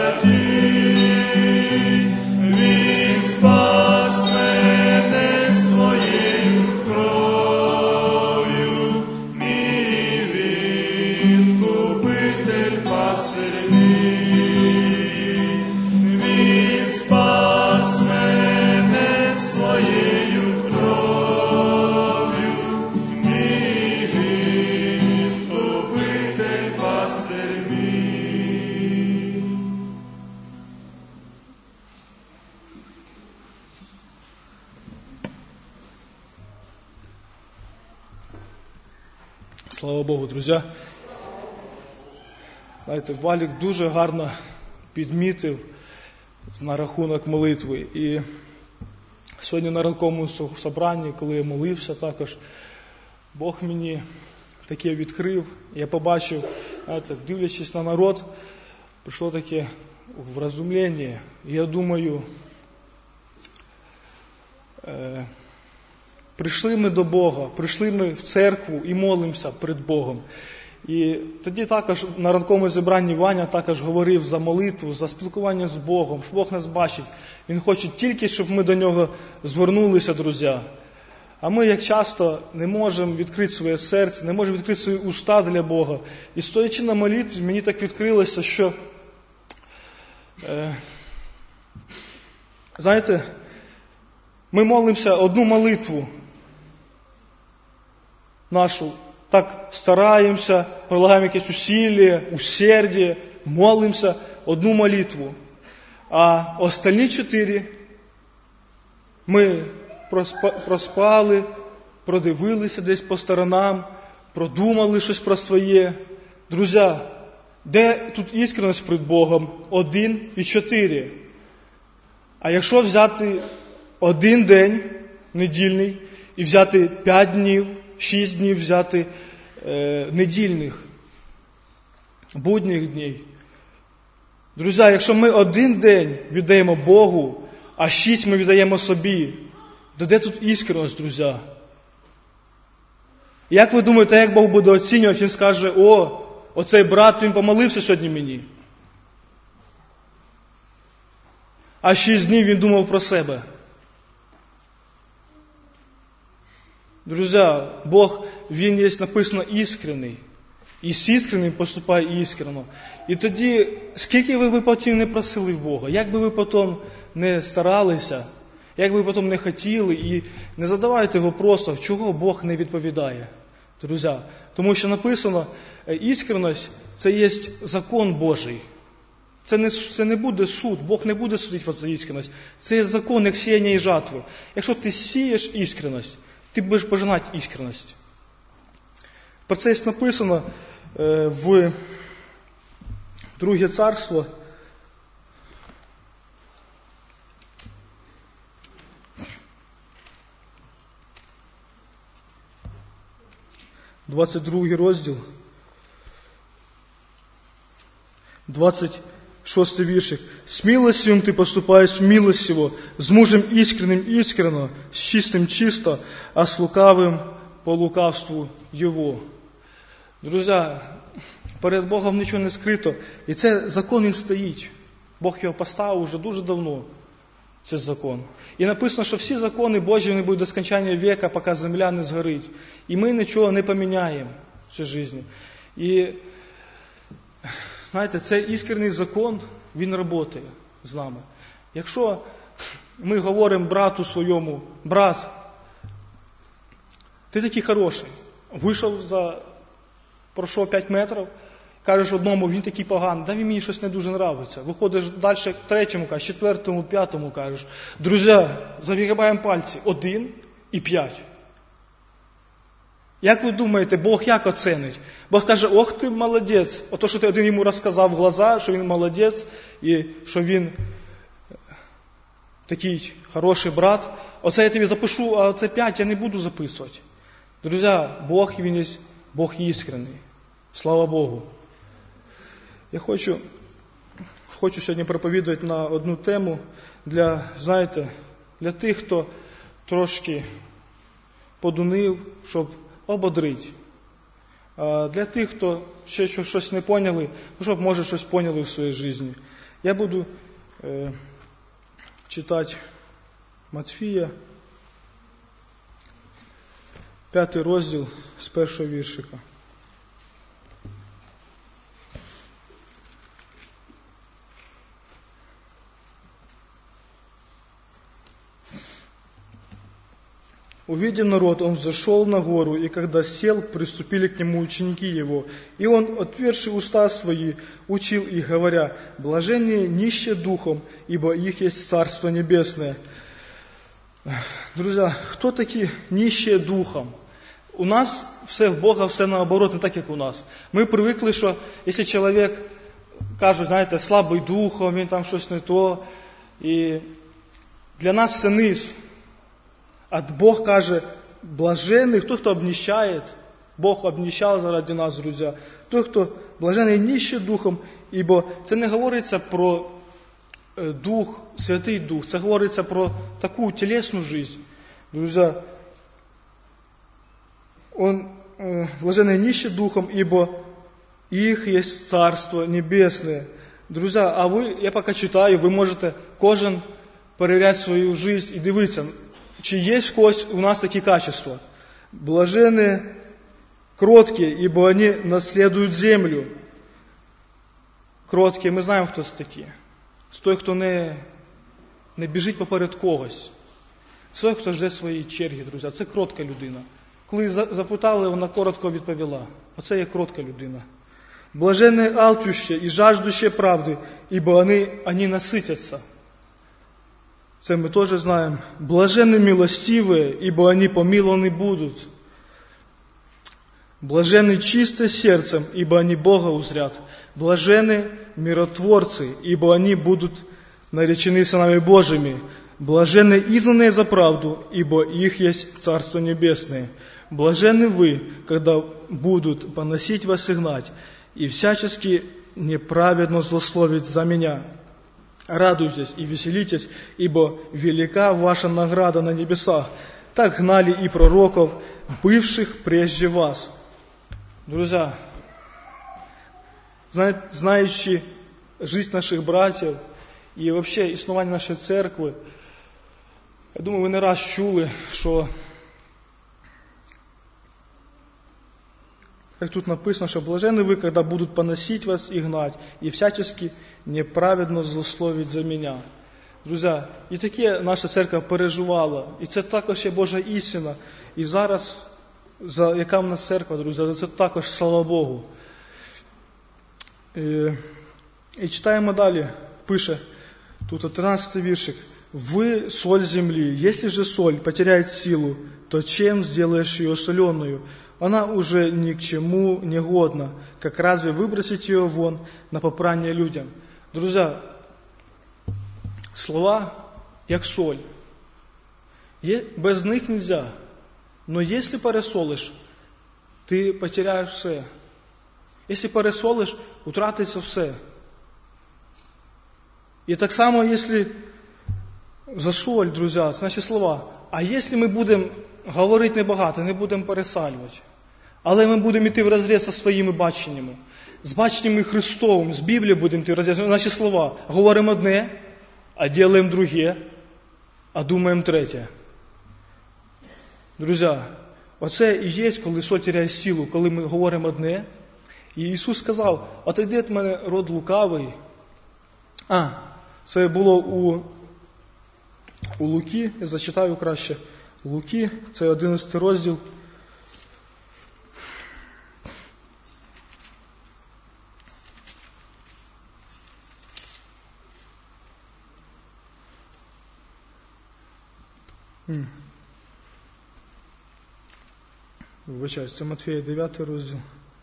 святій. Він спас мене своєю кров'ю, мій відкупитель, пастир мій. Він спас мене своєю кров'ю, мій відкупитель, пастир мій. Слава Богу, друзі. Знаєте, Валік дуже гарно підмітив на рахунок молитви. І сьогодні на ранковому собранні, коли я молився також, Бог мені таке відкрив. Я побачив, знаєте, дивлячись на народ, прийшло таке врозумлення. Я думаю, прийшли ми до Бога, прийшли ми в церкву і молимося перед Богом. І тоді також на ранковому зібранні Ваня також говорив за молитву, за спілкування з Богом, що Бог нас бачить. Він хоче тільки, щоб ми до Нього звернулися, друзі. А ми, як часто, не можемо відкрити своє серце, не можемо відкрити свої уста для Бога. І стоячи на молитві, мені так відкрилося, що, знаєте, ми молимося одну молитву нашу, так стараємося, прилагаємо якесь усилля, усердя, молимося одну молитву. А остальні 4 ми проспали, продивилися десь по сторонам, продумали щось про своє. Друзі, де тут іскреність перед Богом? 1 і 4. А якщо взяти 1 день недільний і взяти 5 днів, 6 днів взяти недільних, будніх днів. Друзі, якщо ми 1 день віддаємо Богу, а 6 ми віддаємо собі, то де тут іскреність, друзі? Як ви думаєте, як Бог буде оцінювати? Він скаже: оцей брат, він помолився сьогодні мені. А 6 днів він думав про себе. Друзі, Бог, Він є, написано, іскрений. І з іскренним поступає іскренно. І тоді, скільки ви потім не просили в Бога, як би ви потім не старалися, як би ви потім не хотіли, і не задавайте вопросів, чого Бог не відповідає, друзі. Тому що написано, іскреність – це є закон Божий. Це не буде суд, Бог не буде судити вас за іскреність. Це є закон, як сіяння і жатви. Якщо ти сієш іскреність, ти будеш пожинати іскреність. Про це є написано в Друге царство. «22 розділ, 26 віршик. «С милостью ты поступаешь милостиво, с мужем искренним искренно, с чистым чисто, а с лукавым по лукавству его». Друзі, перед Богом нічого не скрито. І це закон, він стоїть. Бог його поставив уже дуже давно. Це закон. І написано, що всі закони Божі не будуть до скончання віка, поки земля не згорить. І ми нічого не поміняємо в цій житті. І, знаєте, цей іскрений закон, він працює з нами. Якщо ми говоримо брату своєму, брат, ти такий хороший, пройшов 5 метрів, кажеш одному, він такий поганий, да він мені щось не дуже подобається. Виходиш далі к третьому, кажеш, четвертому, п'ятому, кажеш. Друзі, загибаємо пальці. 1 і 5. Як ви думаєте, Бог як оцінить? Бог каже, ох ти молодець. Ото, що ти один йому розказав в глаза, що він молодець, і що він такий хороший брат. Оце я тобі запишу, а це 5 я не буду записувати. Друзі, Бог, він є Бог іскрений. Слава Богу. Я хочу сьогодні проповідувати на одну тему для тих, хто трошки подунив, щоб ободрити. А для тих, хто ще щось не поняли, щоб, може, щось поняли в своїй житті. Я буду читати Матфія, 5 розділ з 1 віршика. Увидев народ, он взошел на гору, и когда сел, приступили к нему ученики его. И он, отверши уста свои, учил их, говоря, блаженные нищие духом, ибо их есть Царство Небесное. Друзья, кто такие нищие духом? У нас все в Бога, все наоборот, не так, як у нас. Ми привикли, що якщо чоловік, кажуть, знаєте, слабий духом, він там щось не то, і для нас все низ. А Бог каже, блаженний, той, хто обнищає, Бог обнищав заради нас, друзі. Той, хто блаженний нищий духом, ібо це не говориться про Дух, Святий Дух, це говориться про таку тілесну життя. Друзі, он блаженный нищий духом, ибо их есть Царство Небесное. Друзья, я поки читаю, ви можете кожен перевіряти свою життя і дивитися, чи є в когось у нас такі качества. Блаженные, кроткие, ибо они наследуют землю. Кроткие, ми знаємо, хто це такі. Це той, хто не біжить поперед когось. Це той, хто жде своєї черги, друзі. Це кротка людина. Коли запитали, вона коротко відповіла. Оце є кротка людина. Блаженные алчущие и жаждущие правды, ибо они насытятся. Це ми теж знаємо. Блаженны милостивые, ибо они помилованы будут. Блаженны чистые сердцем, ибо они Бога узрят. Блаженны миротворцы, ибо они будут наречены сынами Божьими. Блаженны изгнанные за правду, ибо их есть Царство Небесное. Блаженны вы, когда будут поносить вас и гнать, и всячески неправедно злословить за меня. Радуйтесь и веселитесь, ибо велика ваша награда на небесах. Так гнали и пророков, бывших прежде вас. Друзья, знаючи жизнь наших братьев и вообще існування нашої церкви, я думаю, ви не раз чули, що, як тут написано, що блаженны вы, когда будут поносить вас и гнать, и всячески неправедно злословить за меня. Друзі, і таке наша церква переживала, і це також є Божа істина. І зараз, яка в нас церква, друзі, це також слава Богу. І читаємо далі, пише, тут 13 віршик. «Вы соль земли, если же соль потеряет силу, то чем сделаешь ее соленую? Она уже ни к чему не годна, как разве выбросить ее вон на попрание людям?» Друзья, слова як соль. Без них нельзя. Но если пересолиш, ти потеряєш все. Якщо пересолиш, втратиться все. І так само, якщо за соль, друзі, це наші слова. А якщо ми будемо говорити небагато, не будемо пересалювати, але ми будемо йти вразріз зі своїми баченнями, з баченнями Христовим, з Біблії будемо йти вразріз, наші слова. Говоримо одне, а робимо друге, а думаємо третє. Друзі, оце і є, коли соль теряє силу, коли ми говоримо одне. І Ісус сказав, отойди від мене, род лукавий. Це було у Луки, я зачитаю краще. Луки, це 11 розділ. Вибачаюсь, це Матфея 9 розділ.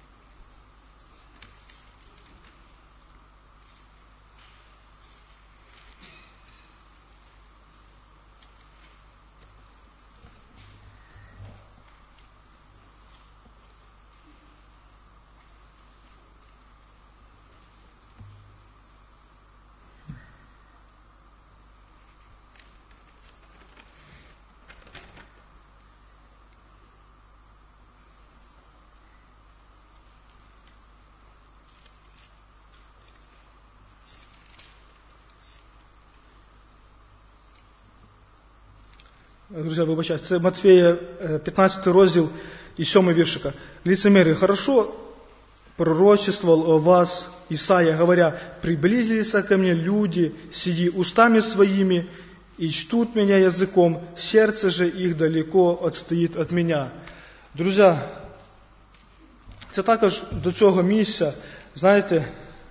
Друзья, вибачаюсь, це Матфея 15 розділ і 7 віршика. Лицемеры, хорошо пророчествовал о вас Исаия, говоря, приблизились ко мне люди, сии устами своими, и чтут меня языком, сердце же их далеко отстоит от меня. Друзі, це також до цього місця, знаєте,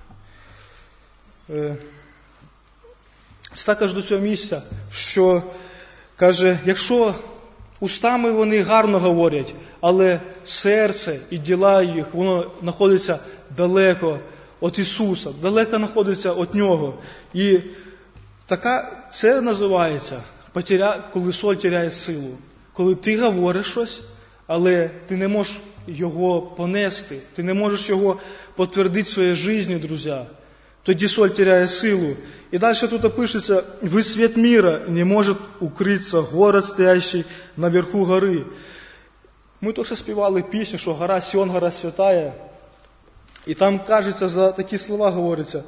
це також до цього місця, що каже, якщо устами вони гарно говорять, але серце і діла їх, воно знаходиться далеко від Ісуса, далеко знаходиться від Нього. І це називається, коли соль теряє силу. Коли ти говориш щось, але ти не можеш його понести, ти не можеш його підтвердити в своїй житті, друзі. Тоді соль теряє силу. И дальше тут пишется, «Вы свет мира, не может укрыться город, стоящий наверху горы». Мы только спевали песню, что гора Сион, гора святая. И там, кажется, за такие слова говорится,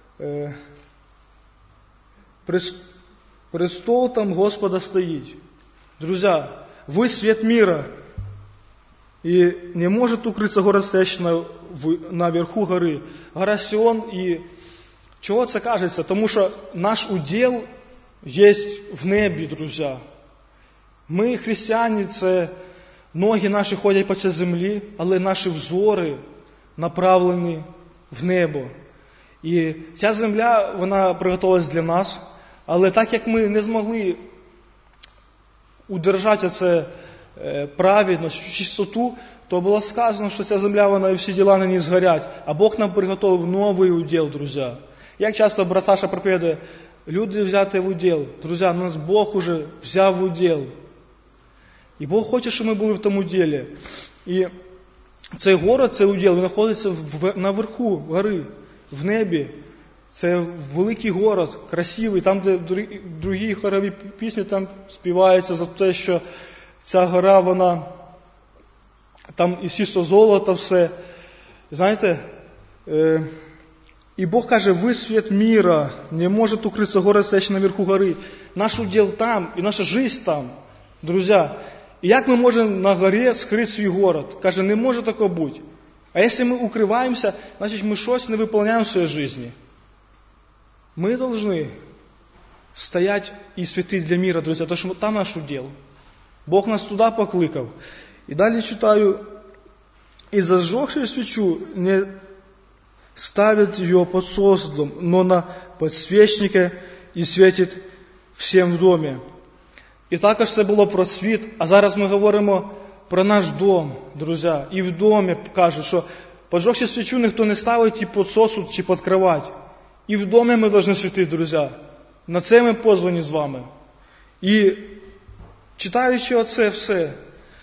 «Престол там Господа стоит». Друзья, вы свет мира, и не может укрыться город, стоящий наверху горы. Гора Сион и... Чого це кажеться? Тому що наш уділ є в небі, друзі. Ми, християни, це ноги наші ходять по цій землі, але наші взори направлені в небо. І ця земля, вона приготувалась для нас, але так як ми не змогли удержати це праведність, чистоту, то було сказано, що ця земля, вона і всі діла на ній згорять. А Бог нам приготував новий уділ, друзі. Як часто брат Саша проповідує, люди взяти в уділ. Друзі, нас Бог уже взяв в уділ. І Бог хоче, щоб ми були в тому ділі. І цей город, цей уділ, він знаходиться наверху гори, в небі. Це великий город, красивий, там, де другі хорові пісні, там співаються за те, що ця гора, вона, там і сісто золото, все. Знаєте, и Бог каже, вы свет мира, не может укрыться город, стоящий наверху горы. Наш удел там, и наша жизнь там, друзья. И як мы можем на горе скрыть свой город? Каже, не може такого бути. А если мы укрываемся, значит мы щось не выполняем в своей жизни. Мы должны стоять и святить для мира, друзья, потому что там наш удел. Бог нас туда покликав. И далее читаю, «И зажегши свечу, не ставит ее под сосудом, но на подсвечнике і світить всім в домі. І також це було про світ, а зараз ми говоримо про наш дом, друзі. І в домі кажуть, що поджогши свічу ніхто не ставить і під сосуд, чи під кровать. І в домі ми повинні світити, друзі. На це ми позвані з вами. І читаючи оце все,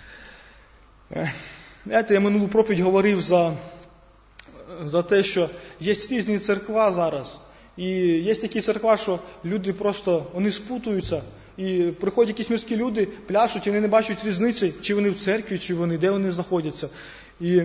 знаєте, я минулу проповідь говорив за те, що є різні церква зараз. І є такі церква, що люди просто, вони спутуються. І приходять якісь мирські люди, пляшуть, і вони не бачать різниці, чи вони в церкві, чи вони, де вони знаходяться. І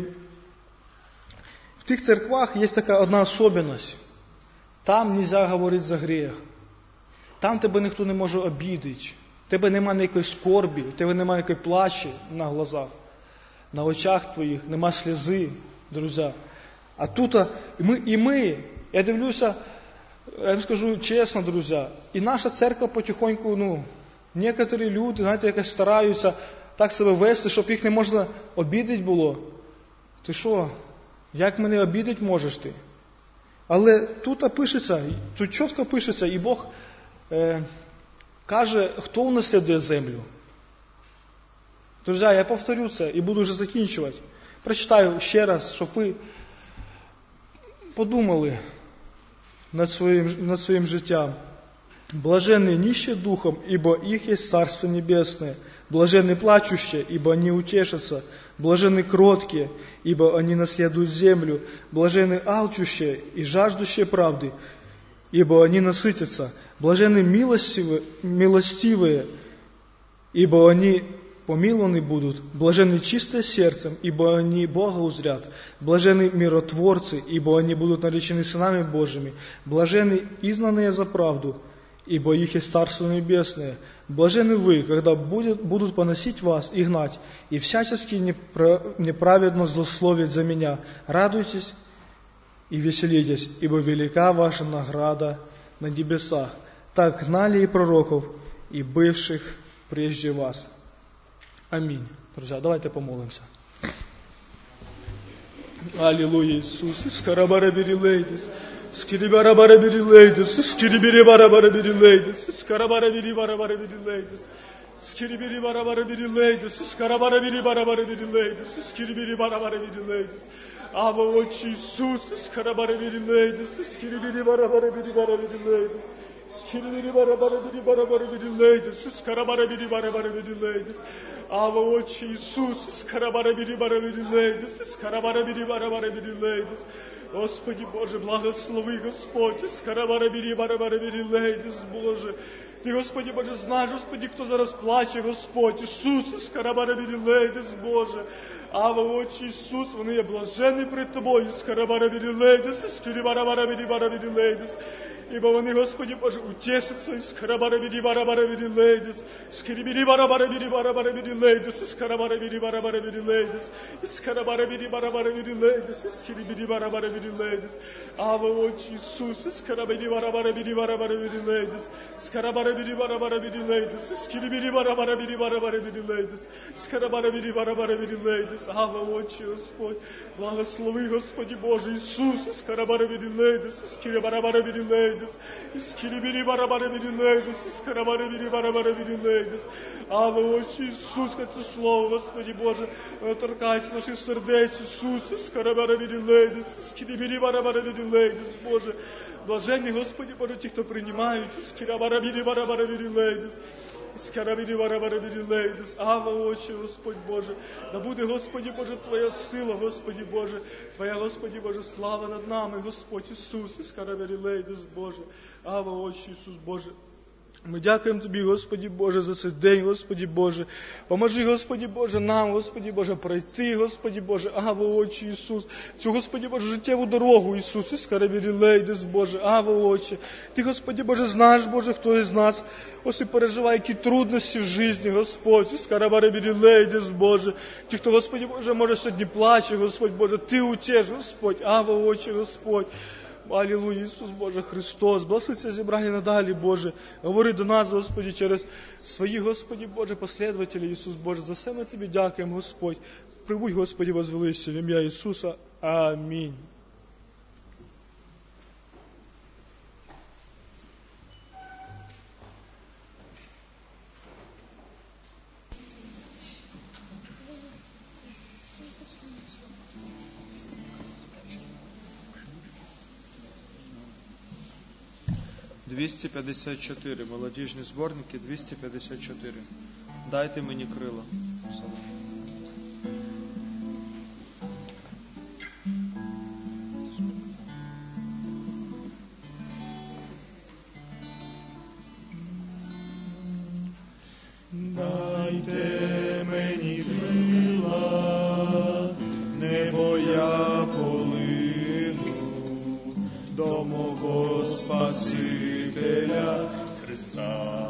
в тих церквах є така одна особливість. Там нельзя говорити за гріх. Там тебе ніхто не може обідати. Тебе немає ніякої скорбі, тебе немає ніякої плачі на глазах, на очах твоїх, нема сльози, друзі. А тут ми, я дивлюся, я вам скажу чесно, друзі, і наша церква потихоньку, некоторі люди, знаєте, якось стараються так себе вести, щоб їх не можна обідати було. Ти що, як мене обідати можеш ти? Але тут пишеться, тут чітко пишеться, і Бог каже, хто унаслідує землю. Друзі, я повторю це і буду вже закінчувати. Прочитаю ще раз, щоб ви подумали над своим життям. Блаженные нищие духом, ибо их есть Царство Небесное. Блаженные плачущие, ибо они утешатся. Блаженные кроткие, ибо они наследуют землю. Блаженные алчущие и жаждущие правды, ибо они насытятся. Блаженные милостивые, ибо они помилованы будут. Блаженны чистые сердцем, ибо они Бога узрят. Блаженны миротворцы, ибо они будут наречены сынами Божьими. Блаженны изгнанные за правду, ибо их есть Царство Небесное. Блаженны вы, когда будут поносить вас и гнать, и всячески неправедно злословить за меня. Радуйтесь и веселитесь, ибо велика ваша награда на небесах. Так гнали и пророков, и бывших прежде вас. Амінь. Друзі, давайте помолимося. Аллилуйя, Ісус. Скарабарабірілейдес. Скирибарабарабірілейдес. Скирибірибарабарабірілейдес. Скарабарабірибарабарабірілейдес. Скирибірибарабарабірілейдес. Скарабарабірибарабарабірілейдес. Скирибірибарабарабірілейдес. Ава, Отче Ісус. Скарабарабірілейдес. Скирибірибарабарабірілейдес. Скирибирибарабарабирибарабарабирилейдес, скарабарабирибарабарабирилейдес. Ава, Отче Ісус, скарабарабирибарабирилейдес, скарабарабирибарабарабирилейдес. Господи Боже, благослови, Господь, скарабарабирибарабарабирилейдес, Боже. Ти, Господи Боже, знаєш, Господи, хто зараз плаче, Господь, Ісус, скарабарабирилейдес, Боже. Ава, Отче Ісус, вони є блаженні перед Тобою, скарабарабирилейдес, скирибарабарабирибарабирилейдес. Ибо вони, Господи Боже, утешатся, скарабарабирибарабарабирилейдес, скирибирибарабарабирибарабарабирилейдес, скарабарабирибарабарабирилейдес, скарабарабирибарабарабирилейдес, скирибирибарабарабирилейдес. Ава, Отче Ісус, скарабарабирибарабарабирилейдес, скарабарабирибарабарабирилейдес, скирибирибарабарабирибарабарабирилейдес, скарабарабирибарабарабирилейдес. Ава, Отче Господь, благослови, Господи Боже, Ісус, скарабарабирилейдес, скирибарабарабирилейдес, скирибирибарабарабирилейдес, скарабарабирибарабарабирилейдес. Ава, Отче Ісус, хай це слово, Господи Боже, торкайся наших сердець, Ісус, скарабарабирилейдес, скирибирибарабарабирилейдес, Боже. Блаженні, Господи Боже, ті, хто приймають, скарабарабирибарабарабирилейдес, скарабирибарабарабирилейдес. Ава, Отче, Господь Боже, да буде, Господи Боже, Твоя сила, Господи Боже, Твоя, Господи Боже, слава над нами, Господь Ісус, скарабирилейдес, Боже. Ава, Отче Ісус, Боже. Ми дякуємо Тобі, Господи Боже, за цей день, Господи Боже. Поможи, Господи Боже, нам, Господи Боже, пройти, Господи Боже, Ава, Отче Ісус, цю, Господи Боже, життєву дорогу, Ісус, скарабирилейдес, Боже, Ава, Отче. Ти, Господи Боже, знаєш, Боже, хто із нас, ось переживає, які трудності в житті, Господь, скарабирилейдес, Боже. Ті, хто, Господи Боже, може сьогодні плаче, Господь Боже, Ти утєш, Господь, Ава, Отче, Господь. Аллилуйя, Ісус Боже, Христос, благослови це зібрання надалі, Боже. Говори до нас, Господи, через свої, Господи Боже, последователі, Ісус Боже. За все ми Тобі дякуємо, Господь. Прибудь, Господи, возвеличте в ім'я Ісуса. Амінь. 254. Молодіжні зборники 254. Дайте мені крила. Дайте мені крила, небо я полину до мого Спасителя Христа.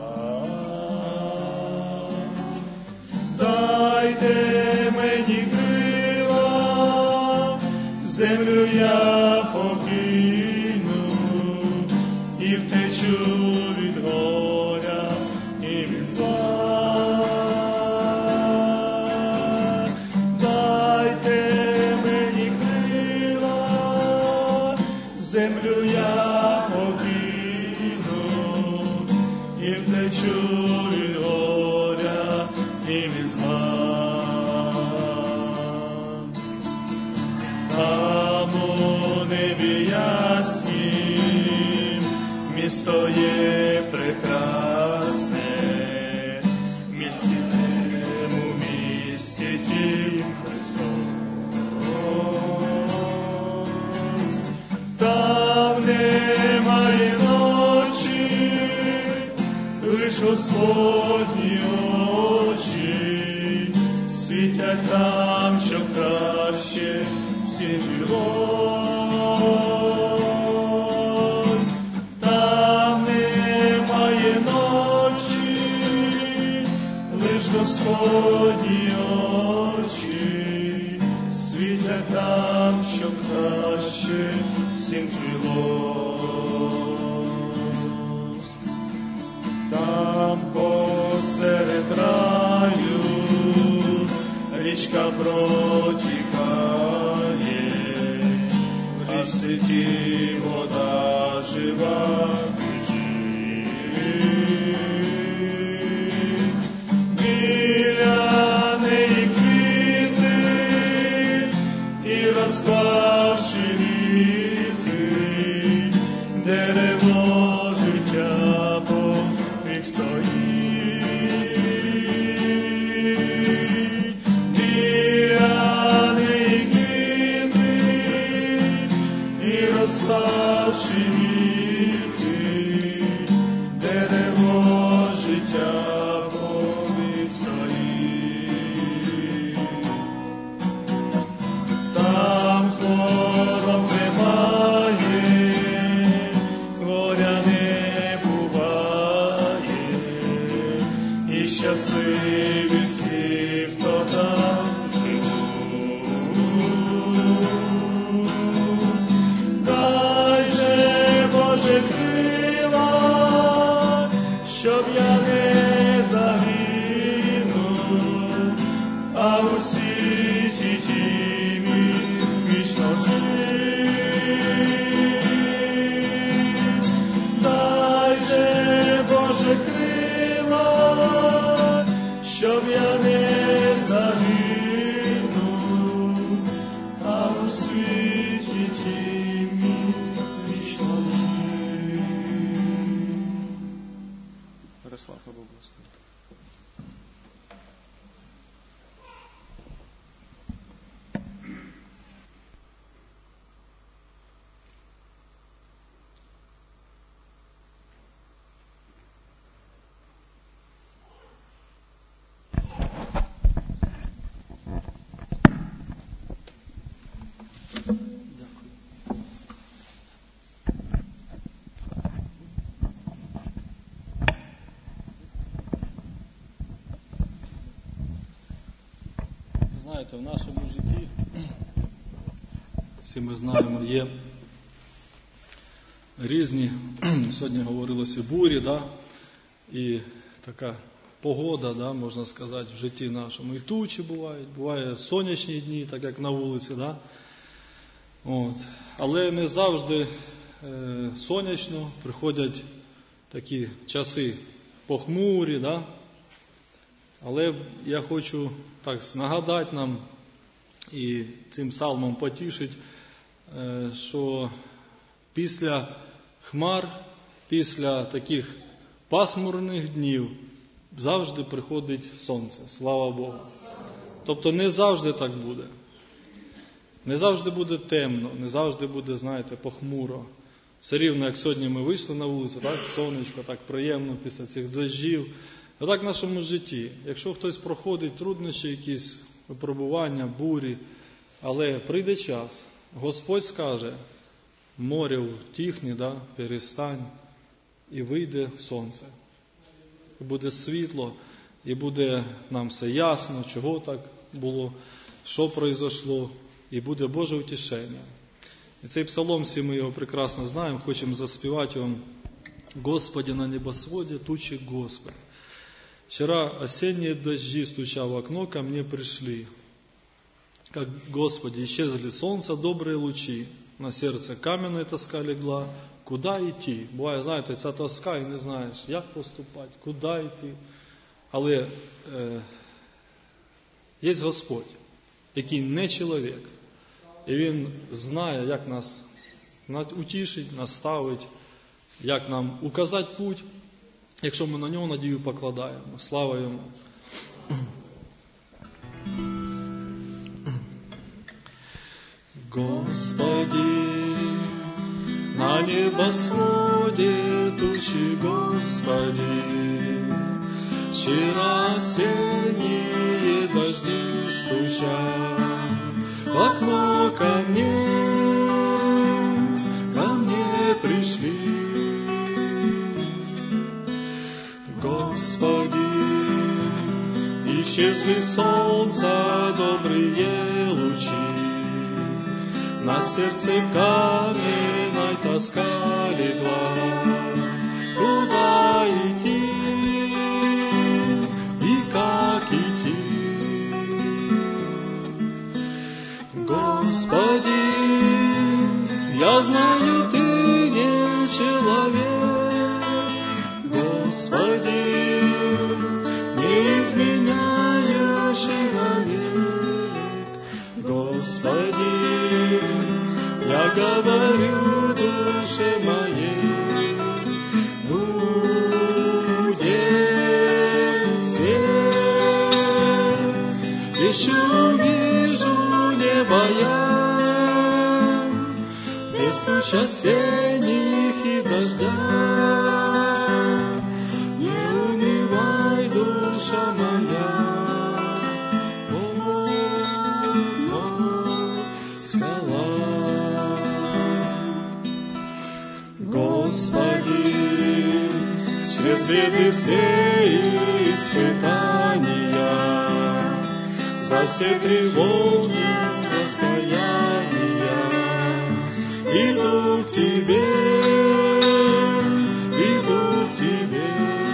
Дайте мені крила, землю я покину і втечу від горя і від зла. Землю я покину і втечу від горя і від зла. Там у небі яснім місто є прекрасне, в місті тему, місті тім Христос. Там немає ночі, лиш Господні очі світять там, що краще всім жилось. Там немає ночі, лиш Господні очі світять там, що краще всім жилось. Там посеред раю річка протікає, в річці вода жива біжить. Біля неї квіти і розклавши віти, дерево життя повік стоїть. Біля неї квіти і розклавши віти, дерево життя повік стоїть. Там хвороб немає, горя не буває, і щасливі всі, хто там живуть. Дай же, Боже, крила, щоб я не загинув, а у світі тімі вічно жив. Дай же, Боже, крила, щоб я не загинув, а у світі тімі вічно жив. Ярослав, поблагослови. Знаєте, в нашому житті, всі ми знаємо, є різні, сьогодні говорилося бурі, да? І така погода, да, можна сказати, в житті нашому. І тучі бувають, буває сонячні дні, так як на вулиці, да? От. Але не завжди сонячно, приходять такі часи похмурі, да? Але я хочу так нагадати нам і цим псалмом потішити, що після хмар, після таких пасмурних днів завжди приходить сонце. Слава Богу. Тобто не завжди так буде. Не завжди буде темно, не завжди буде, знаєте, похмуро. Все рівно, як сьогодні ми вийшли на вулицю, так, сонечко, так приємно після цих дощів. А так в нашому житті. Якщо хтось проходить труднощі, якісь випробування, бурі, але прийде час, Господь скаже, море втихне, да, перестань, і вийде сонце. І буде світло, і буде нам все ясно, чого так було, що произошло, і буде Боже утішення. І цей псалом, всі ми його прекрасно знаємо, хочемо заспівати його. «Господи, на небосводе тучи Господь. Вчера осенние дожди, стуча в окно, ко мне пришли. Как, Господи, исчезли солнца, добрые лучи. На серце каменная тоска легла. Куда йти?» Буває, знаєте, ця тоска, і не знаєш, як поступати, куди йти. Але є Господь, який не чоловік. І Він знає, як нас утішить, наставить, як нам указати путь, якщо ми на нього надію покладаємо. Слава Йому. Господи, на небосводе тучи, Господи, вчера осенние дожди стучат в окно ко мне пришли. Господи, исчезли солнца добрые лучи, на сердце каменной тоска легла. Куда идти и как идти? Господи, я знаю, Ты не человек. Господи, не изменяющий вовек. Господи, я говорю душе моей, будет свет. Еще вижу небо я, без туч осенних и дождя. Не унывай, душа моя, скала. Господи, через беды все испытания, за все тревоги, расстояния, иду к Тебе, иду к Тебе.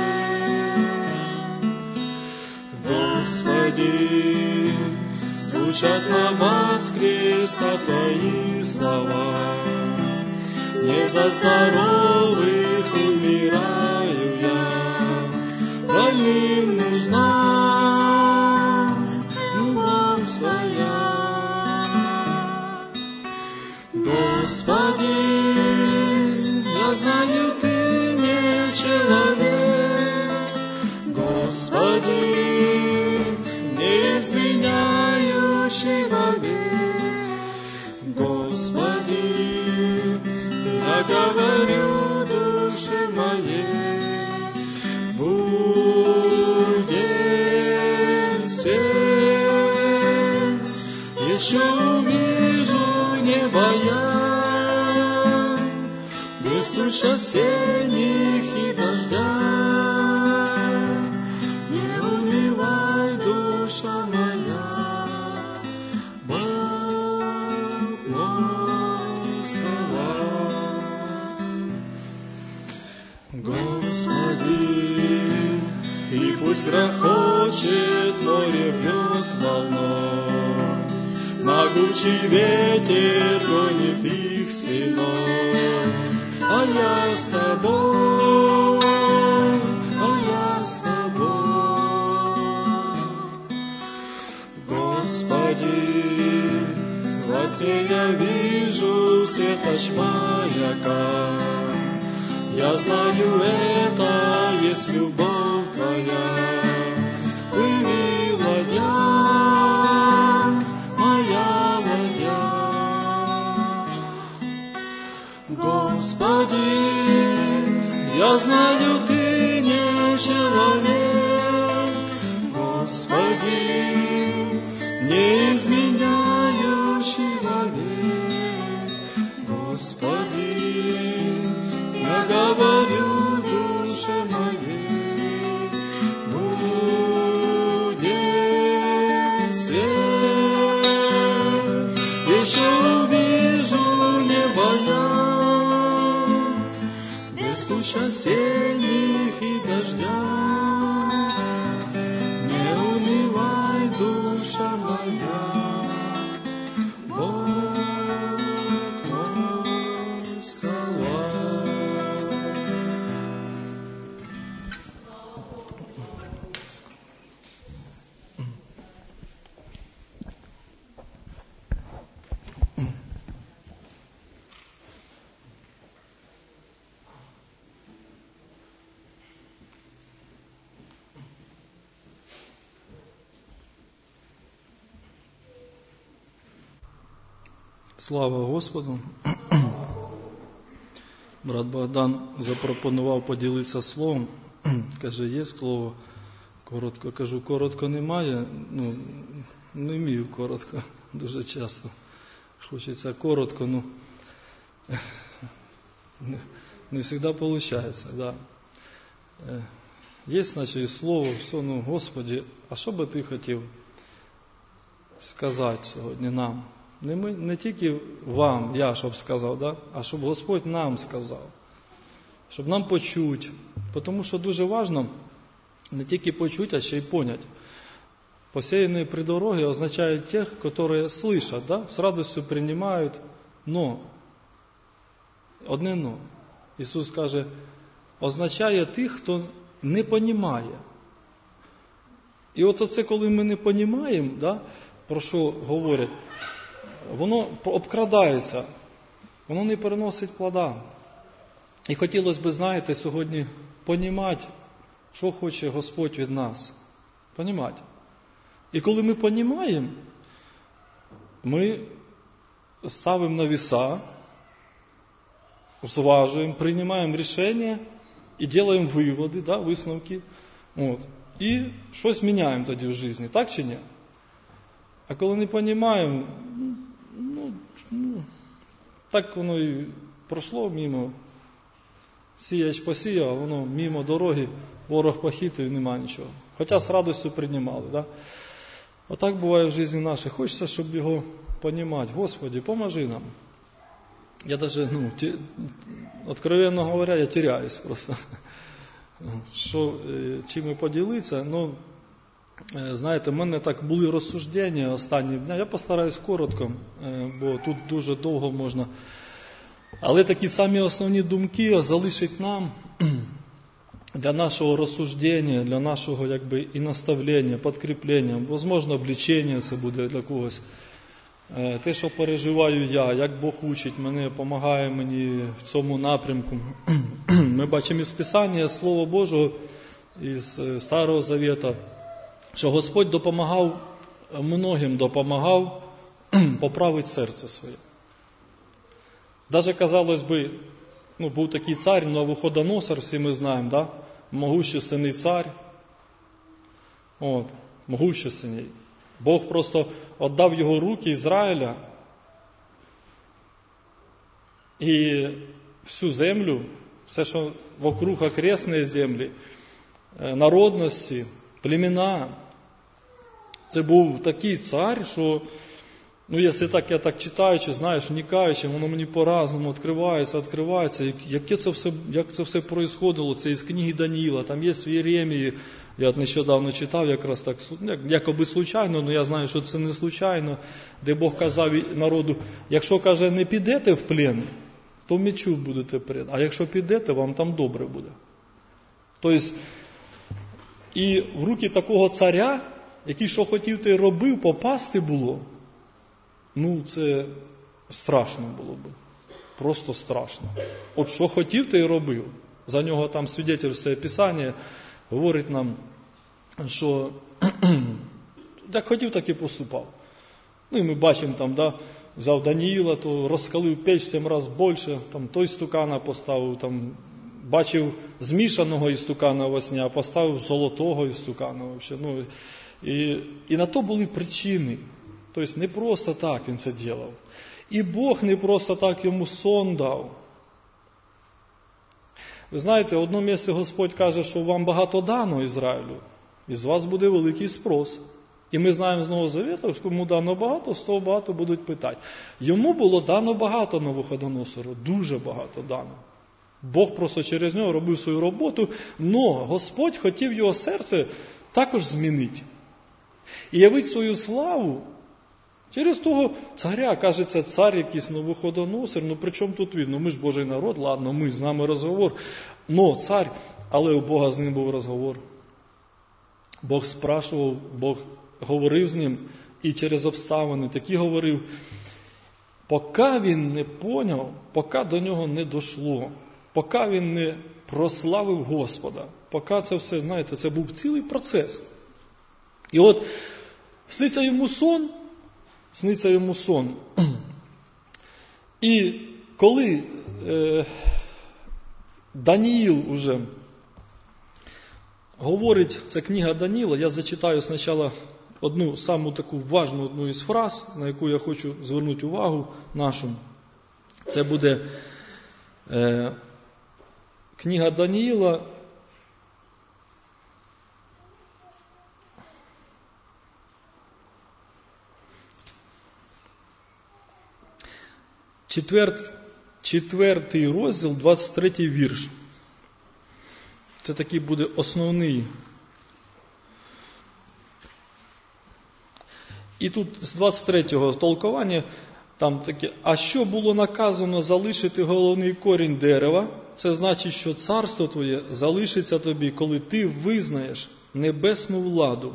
Господи, звучат на воскреса Твои слова, не за здоровых умираю я, больным нужна любовь Твоя. Господи, я знаю, Ты не человек. Господи, не изменяющий вовек. Господи, я говорю душе моей, будет свет. Еще увижу небо я, без туч осенних и дождя. Не унывай, душа моя, Бог мой, скала. Господи, и пусть грохочет море, бьет волной, могучий ветер гонит их сынов, а я с Тобой, а я с Тобой. Господи, во тьме я вижу светоч маяка, Я знаю, это есть любовь Твоя. Вывела я, моя ладья. Господи, я знаю, Ты не человек. Господи, не изменяющий вовек. Господи, я говорю душе моей, будет свет, еще увижу небо я, без туч осенних и дождя. Не унывай, душа моя, Бог мой скала. Слава Господу. Брат Богдан запропонував поділитися словом. Каже, є слово коротко. Кажу, коротко немає. Не вмію коротко, дуже часто. Хочеться коротко, не завжди виходить. Да. Є, значить, слово, все, Господи, а що би Ти хотів сказати сьогодні нам? Не тільки вам, я, щоб сказав, да? А щоб Господь нам сказав. Щоб нам почути. Тому що дуже важливо не тільки почути, а ще й понять. Посеянные при дороге означают тех, которые слышат, да? С радостью принимают, но. Одне но. Ісус каже, означає тих, хто не понімає. І от оце, коли ми не понімаємо, да, про що говорять, воно обкрадається, воно не переносить плода. І хотілося б, знаєте, сьогодні понімати, що хоче Господь від нас. Понімати. І коли ми понімаємо, ми ставимо на веса, зважуємо, приймаємо рішення і робимо виводи, да, висновки. От. І щось міняємо тоді в житті, так чи ні? А коли не розуміємо, так воно і пройшло мимо. Сіяч посіяв, а воно мимо дороги, ворог похитив і нема нічого. Хоча з радістю приймали. Да? Отак буває в житті нашій. Хочеться, щоб його розуміти. Господи, поможи нам. Я даже, откровенно говоря, я теряюсь просто. Чим і поділитися, знаєте, в мене так були розсуждення останні дні. Я постараюсь коротко, бо тут дуже довго можна. Але такі самі основні думки залишить нам для нашого розсуждення, для нашого і наставлення, підкріплення, можливо, обличення це буде для когось. Те, що переживаю я, як Бог учить мене, допомагає мені в цьому напрямку. Ми бачимо із Писання, Слова Божого, із Старого Завета, що Господь допомагав, многим допомагав поправити серце своє. Даже, казалось би, був такий цар, Навуходоносор, всі ми знаємо, да? Могущественний цар. Могущественний. Бог просто віддав його руки Ізраїля і всю землю, все, що вокруг окресної землі, народності, племена. Це був такий цар, що, якщо так, я так читаючи, знаєш, вникаючи, воно мені по-разному відкривається. Як це все происходило, це із книги Даніїла, там є в Єремії, я нещодавно читав, якраз так, якоби случайно, але я знаю, що це не случайно, де Бог казав народу, якщо, каже, не підете в плен, то в мечу будете предані, а якщо підете, вам там добре буде. Тобто, і в руки такого царя, який що хотів, те й робив, попасти було, це страшно було б. Просто страшно. От що хотів, те й робив. за нього там свідетельствує Писання, говорить нам, що як хотів, так і поступав. Ну і ми бачимо там, да, взяв Даніїла, то розкалив печ в 7 разів більше, там той істукана поставив, там бачив змішаного істукана во сні, а поставив золотого істукана. Ну, і на то були причини. Тобто не просто так він це робив. І Бог не просто так йому сон дав. Ви знаєте, в одному місці Господь каже, що вам багато дано Ізраїлю, і з вас буде великий спрос. І ми знаємо з Нового Завіту, кому дано багато, з того багато будуть питати. Йому було дано багато Навуходоносору, дуже багато дано. Бог просто через нього робив свою роботу, но Господь хотів його серце також змінити. І явити свою славу через того царя, кажеться, цар якийсь Навуходоносор, ну при чому тут він? Ну ми ж Божий народ, ладно, ми з нами розговор. Но цар, але у Бога з ним був розговор. Бог спрашував, Бог говорив з ним і через обставини такі говорив. Поки він не поняв, поки до нього не дійшло, поки він не прославив Господа, поки це все, знаєте, це був цілий процес. І от сниться йому сон. І коли Даніїл уже говорить, це книга Даніїла, я зачитаю спочатку одну саму таку важну одну із фраз, на яку я хочу звернути увагу нашу. Це буде книга Даніїла, 4 розділ, 23 вірш. Це такий буде основний. І тут з 23-го толкування там таке, а що було наказано залишити головний корінь дерева, це значить, що царство твоє залишиться тобі, коли ти визнаєш небесну владу.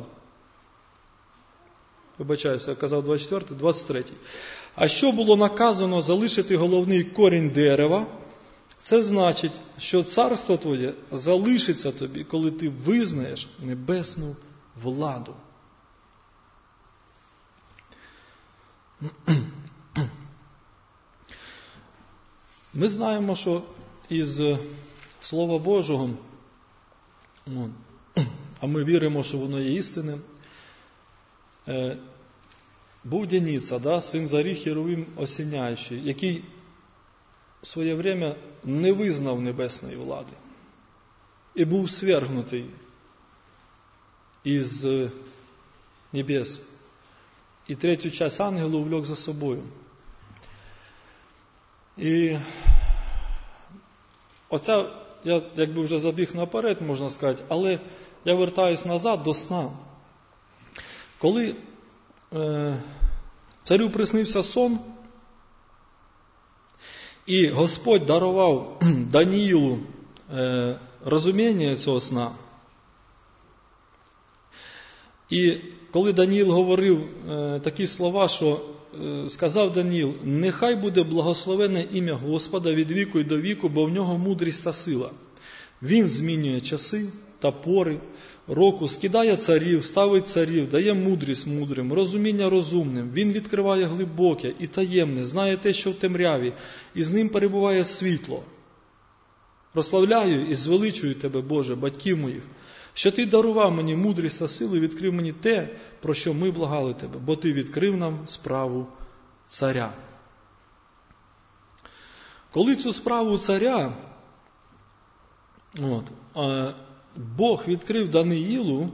Вибачаюся, я казав 24-й, 23-й. А що було наказано залишити головний корінь дерева, це значить, що царство твоє залишиться тобі, коли ти визнаєш небесну владу. Ми знаємо, що із Слова Божого, а ми віримо, що воно є істинним, був Деніса, син Зарі Херовим Осіняючий, який в своє время не визнав небесної влади і був свергнутий із небес. І 3-ю часть ангелу увлек за собою. І оця, я якби вже забіг наперед, можна сказати, але я вертаюсь назад до сна. Коли царю приснився сон, і Господь дарував Даніїлу розуміння цього сна. І коли Даніїл говорив такі слова, що сказав Даніїл, нехай буде благословене ім'я Господа від віку й до віку, бо в нього мудрість та сила. Він змінює часи та пори року, скидає царів, ставить царів, дає мудрість мудрим, розуміння розумним. Він відкриває глибоке і таємне, знає те, що в темряві, і з ним перебуває світло. Прославляю і звеличую тебе, Боже, батьків моїх, що ти дарував мені мудрість та силу і відкрив мені те, про що ми благали тебе, бо ти відкрив нам справу царя. Коли цю справу царя Бог відкрив Даниїлу,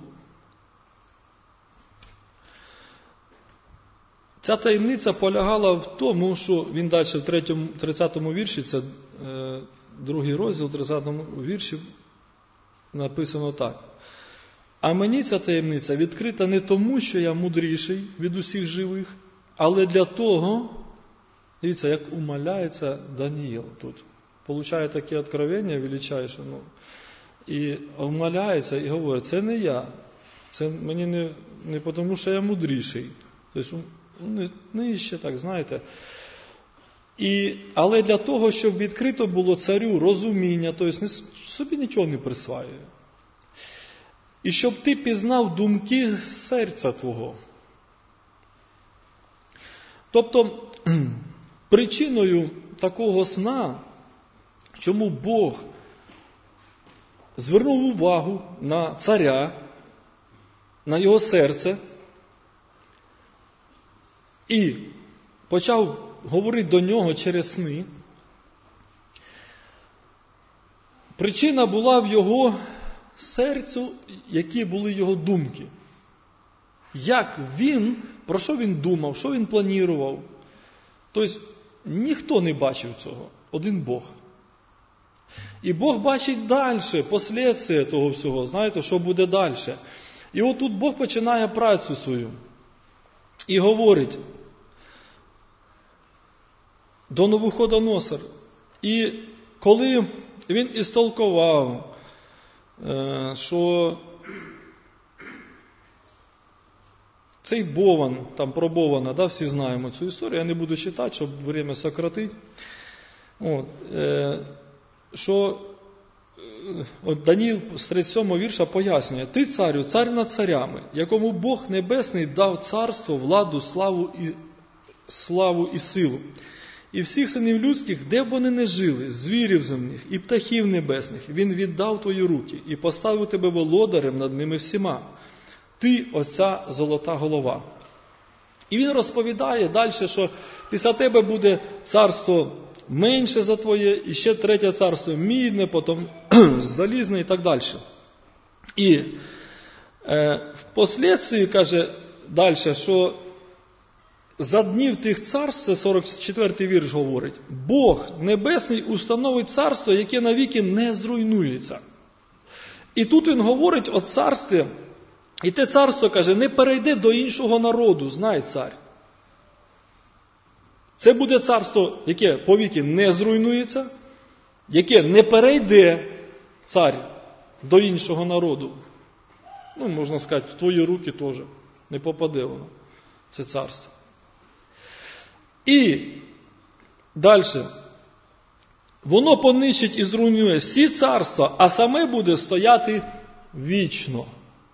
ця таємниця полягала в тому, що він далі в 30-му вірші, це 2 розділ, 30-му вірші, написано так. А мені ця таємниця відкрита не тому, що я мудріший від усіх живих, але для того, дивіться, як умаляється Даниїл тут. Получає таке откровення величайше, і умаляється і говорить, це не я, це мені не тому, що я мудріший. Тобто, не ще так, знаєте. Але для того, щоб відкрито було царю розуміння, тобто собі нічого не присваює. І щоб ти пізнав думки серця твого. Тобто, причиною такого сна, чому Бог звернув увагу на царя, на його серце, і почав говорити до нього через сни, причина була в його серцю, які були його думки. Як він, про що він думав, що він планував. Тобто, ніхто не бачив цього, один Бог. І Бог бачить далі, послідствия того всього, знаєте, що буде далі. І от тут Бог починає працю свою і говорить до Навуходоносора. І коли він істолкував, що цей Бован, там про Бована, всі знаємо цю історію, я не буду читати, щоб время сократити. От Даніїл з 37 вірша пояснює: «Ти, царю, цар над царями, якому Бог Небесний дав царство, владу, славу і силу. І всіх синів людських, де б вони не жили, звірів земних і птахів небесних, він віддав твої руки і поставив тебе володарем над ними всіма. Ти оця золота голова». І він розповідає далі, що після тебе буде царство менше за твоє, і ще третє царство мідне, потім залізне і так далі. І впоследствии, каже далі, що за днів тих царств, це 44-й вірш говорить, Бог Небесний установить царство, яке навіки не зруйнується. І тут він говорить о царстві, і те царство, каже, не перейде до іншого народу, знай цар. Це буде царство, яке повіки не зруйнується, яке не перейде, цар, до іншого народу. Можна сказати, в твої руки теж не попаде воно, це царство. І далі. Воно понищить і зруйнує всі царства, а саме буде стояти вічно.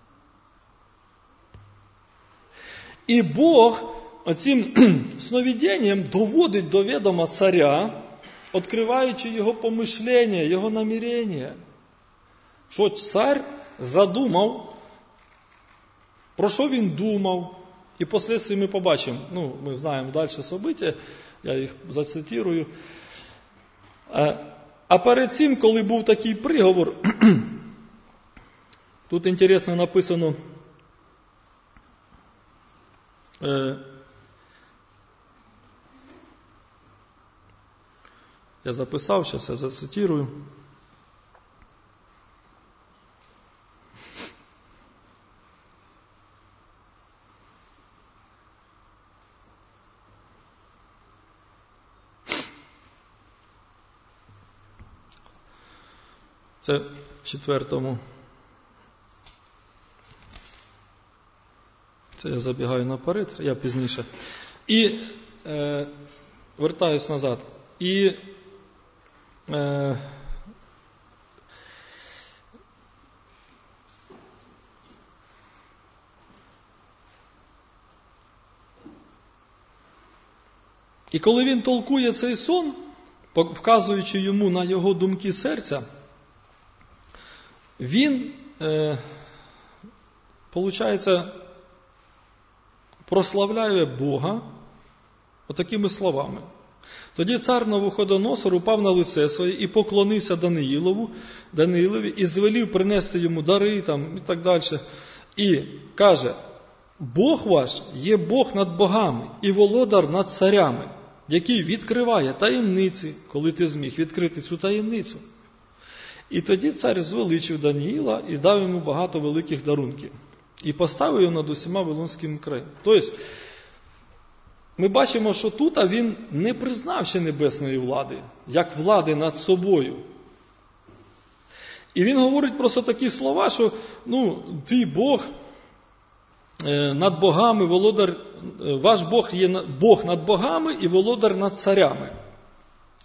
І Бог оцим сновидінням доводить до відома царя, відкриваючи його помишлення, його намірення, що цар задумав, про що він думав. І після ми побачимо, ми знаємо далі события, я їх зацитирую. А перед цим, коли був такий приговор, тут інтересно написано, я записав, зараз я зацитирую. Це в 4-му. Це я забігаю наперед, я пізніше. І вертаюсь назад. І коли він толкує цей сон, вказуючи йому на його думки серця, він, получається, прославляє Бога отакими словами. Тоді цар Навуходоносор упав на лице своє і поклонився Даниїлові і звелів принести йому дари і так далі. І каже, Бог ваш є Бог над богами і володар над царями, який відкриває таємниці, коли ти зміг відкрити цю таємницю. І тоді цар звеличив Даниїла і дав йому багато великих дарунків. І поставив його над усіма Вавилонськими країнами. Тобто, ми бачимо, що тут він не признав ще небесної влади, як влади над собою. І він говорить просто такі слова, що твій Бог над богами, володар, ваш Бог є Бог над богами і володар над царями.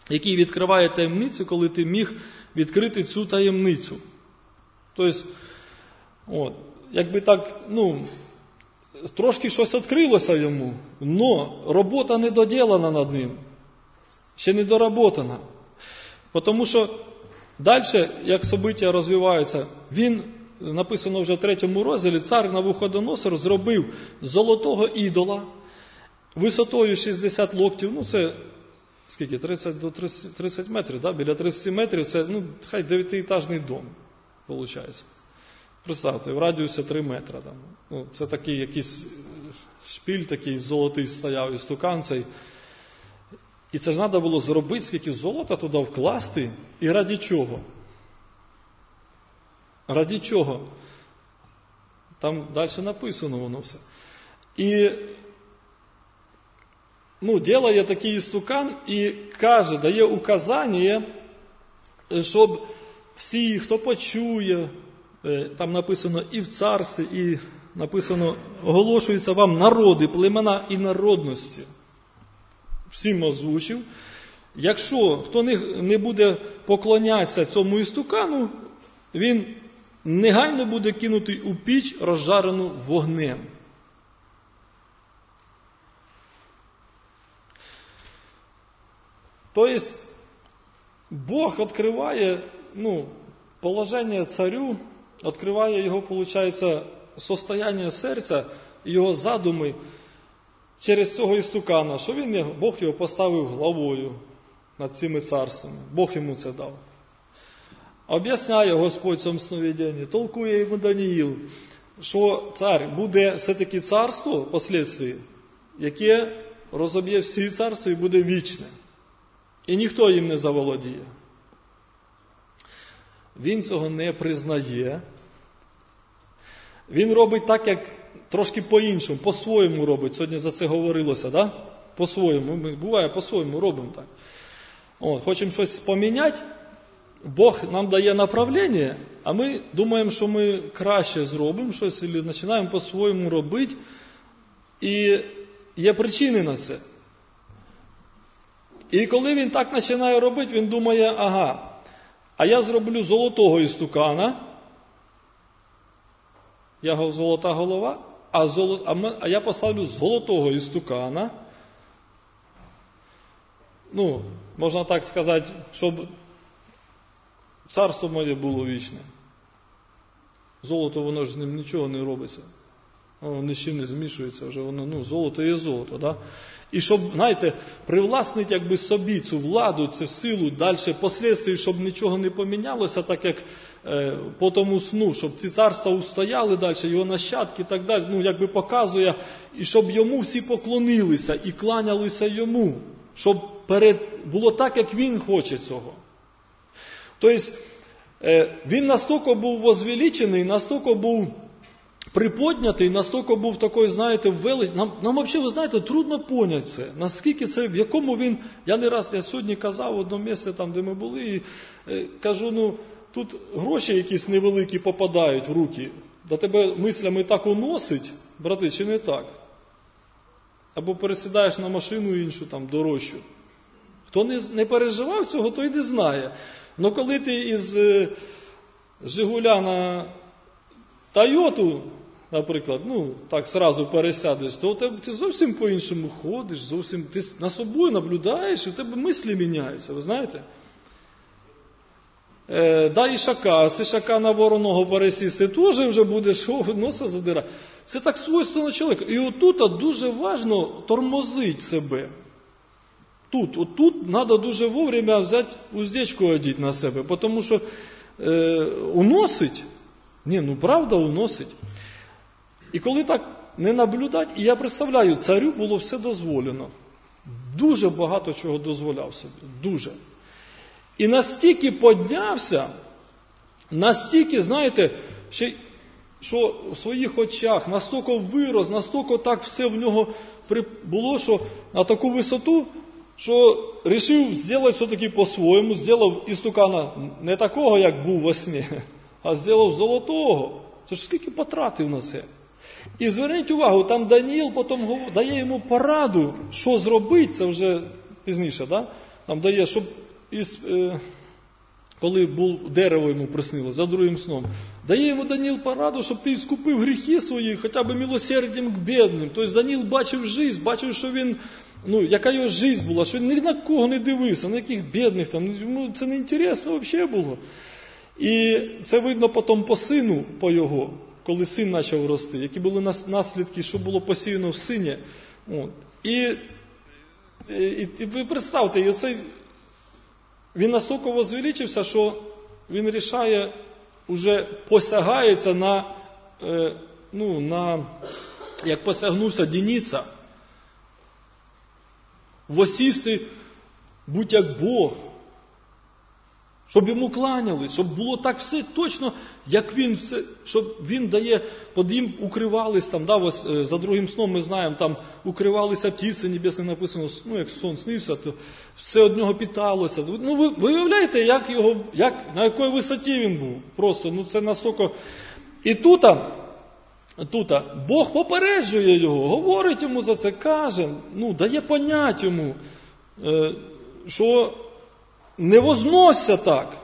який відкриває таємницю, коли ти міг відкрити цю таємницю. Тобто, якби так, трошки щось відкрилося йому, але робота не доділана над ним, ще не доработана. Тому що далі, як собиття розвиваються, він, написано вже в 3 розділі, цар Навуходоносор зробив золотого ідола висотою 60 локтів, це скільки, 30 метрів, да? Біля 30 метрів, це, хай 9-етажний дом, виходить. Представте, в радіусі 3 метри. Там. Це такий якийсь шпиль такий золотий стояв, істукан цей. І це ж треба було зробити, скільки золота туди вкласти. І раді чого? Раді чого? Там далі написано воно все. І ділає такий істукан і каже, дає указання, щоб всі, хто почує, там написано і в царстві, і написано, оголошується вам народи, племена і народності. Всім озвучив. Якщо хто не буде поклонятися цьому істукану, він негайно буде кинутий у піч, розжарену вогнем. Тобто, Бог відкриває, положення царю, відкриває його, виходить, состояння серця, його задуми через цього істукана, що Бог його поставив главою над цими царствами. Бог йому це дав. Об'ясняє Господь в цьому сновидінні, толкує йому Даниїл, що цар буде все-таки царство, впоследствии, яке розоб'є всі царства і буде вічне. І ніхто їм не заволодіє. Він цього не признає. Він робить так, як трошки по-іншому, по-своєму робить. Сьогодні за це говорилося, да? По-своєму. Буває, по-своєму робимо так. Хочемо щось поміняти, Бог нам дає направлення, а ми думаємо, що ми краще зробимо щось, або починаємо по-своєму робити. І є причини на це. І коли він так починає робити, він думає, а я зроблю золотого істукана, я золота голова, а я поставлю золотого істукана, можна так сказати, щоб царство моє було вічне. Золото, воно ж з ним нічого не робиться. Воно ні з чим не змішується вже, воно, золото є золото, да? І щоб, привласнити собі цю владу, цю силу, далі послідстві, щоб нічого не помінялося, так як по тому сну, щоб ці царства устояли далі, його нащадки і так далі, показує, і щоб йому всі поклонилися і кланялися йому, щоб було так, як він хоче цього. Тобто, він настільки був возвеличений, настільки був приподнятий, настільки був такий, нам взагалі, трудно поняти це, наскільки це, в якому він, я сьогодні казав в одному місці, там, де ми були, і кажу, тут гроші якісь невеликі попадають в руки, до тебе мислями так уносить, брати, чи не так? Або пересідаєш на машину іншу, там, дорожчу. Хто не переживав цього, той не знає. Но коли ти із Жигуля на Тойоту, наприклад, так сразу пересядеш, то ти зовсім по-іншому ходиш, ти на собою наблюдаєш, і в тебе мислі міняються, ви знаєте? З ішака на вороного пересісти, теж вже будеш носа задирати. Це так свойственно чоловіка. І отут дуже важливо тормозити себе. Тут треба дуже вовремя взяти уздечку одіти на себе, тому що уносить, правда уносить. І коли так не наблюдати, і я представляю, царю було все дозволено. Дуже багато чого дозволяв собі, дуже. І настільки піднявся, настільки, що в своїх очах настільки вирос, настільки так все в нього було, що на таку висоту, що вирішив зробити все-таки по-своєму, зробив істукана не такого, як був во сні, а зробив золотого. Це ж скільки потратив на це. І зверніть увагу, там Даниїл потім дає йому пораду, що зробити, це вже пізніше, да? там дає, щоб коли дерево йому приснилось за другим сном, дає йому Даниїл пораду, щоб ти іскупив гріхи свої, хоча б милосердям к бідним. Тобто Даниїл бачив життя, бачив, що він, яка його життя була, що він ні на кого не дивився, на яких бідних там, це не інтересно взагалі було. І це видно потім по сину, по його, коли син почав рости, які були наслідки, що було посіяно в сині. І ви представте, він настільки возвеличився, що він рішає, уже посягається як посягнувся Дениса, восісти, будь як Бог, щоб йому кланялись, щоб було так все точно, як він, щоб він дає, під їм укривались, там, за другим сном ми знаємо, там укривалися птиці небесні, написано, як сон снився, то все від нього питалося. Ви виявляєте, на якій висоті він був? Просто, це настільки. І тут Бог попереджує його, говорить йому за це, каже, дає понять йому, що не вознося так.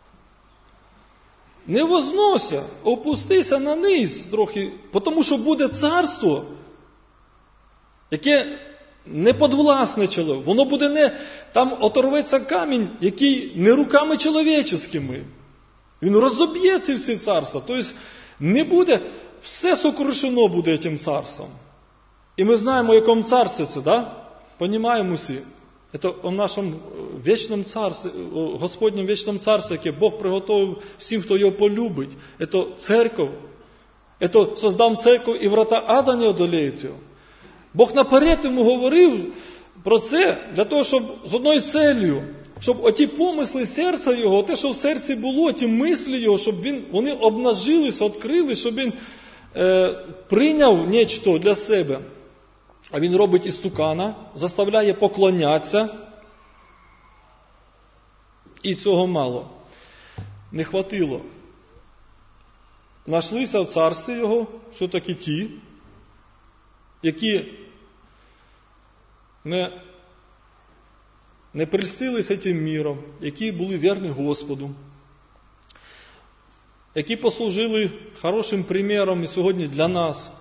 Не вознося, опустися на низ трохи, тому що буде царство, яке не подвласничало. Воно буде не, там оторветься камінь, який не руками чоловіческими. Він розоб'є ці всі царства. Тобто не буде, все сокрушено буде тим царством. І ми знаємо, в якому царстві це, да? Понімаємо всі. Це в нашому вічному царстві, Господньому вічному царстві, яке Бог приготовив всім, хто його полюбить. Це церковь. Це создам церковь, і врата ада не одолеють його. Бог наперед йому говорив про це, для того, щоб з одною целью, щоб оті помисли серця його, те, що в серці було, ті мислі його, щоб вони обнажились, відкрили, щоб він прийняв нечто для себе. А він робить істукана, заставляє поклонятися. І цього мало. Не хватило. Нашлися в царстві його все-таки ті, які не прельстилися тим міром, які були вірні Господу, які послужили хорошим приміром і сьогодні для нас.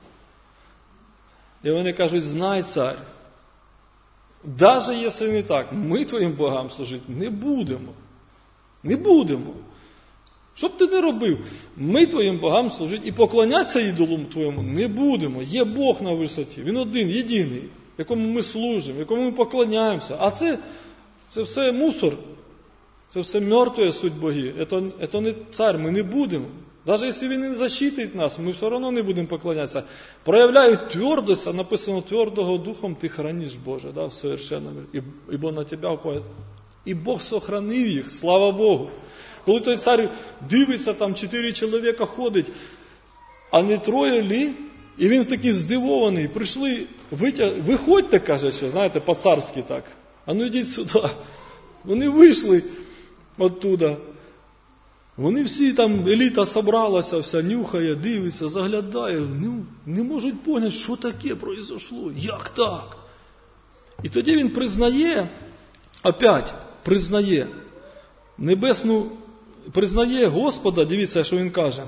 І вони кажуть, знай, цар, навіть якщо не так, ми твоїм богам служити не будемо. Не будемо. Що б ти не робив? Ми твоїм богам служити і поклонятися ідолу твоєму не будемо. Є Бог на висоті, Він один, єдиний, якому ми служимо, якому ми поклоняємося. А це все мусор, це все мертві суть боги. Це не цар, ми не будемо. Навіть якщо він не защитить нас, ми все одно не будемо поклонятися. Проявляють твердость, а написано, твердого духом ти храниш, Боже, в совершенному. Ібо на тебе впадет. І Бог сохранив їх, слава Богу. Коли той цар дивиться, там 4 чоловіка ходить, а не 3 лі, і він такий здивований, прийшли, виходьте, каже, ще, знаєте, по-царськи так, а ну йдіть сюди. Вони вийшли оттуда. Вони всі там, еліта собралася, вся нюхає, дивиться, заглядає, не можуть поняти, що таке произошло, як так? І тоді він признає Господа, дивіться, що він каже.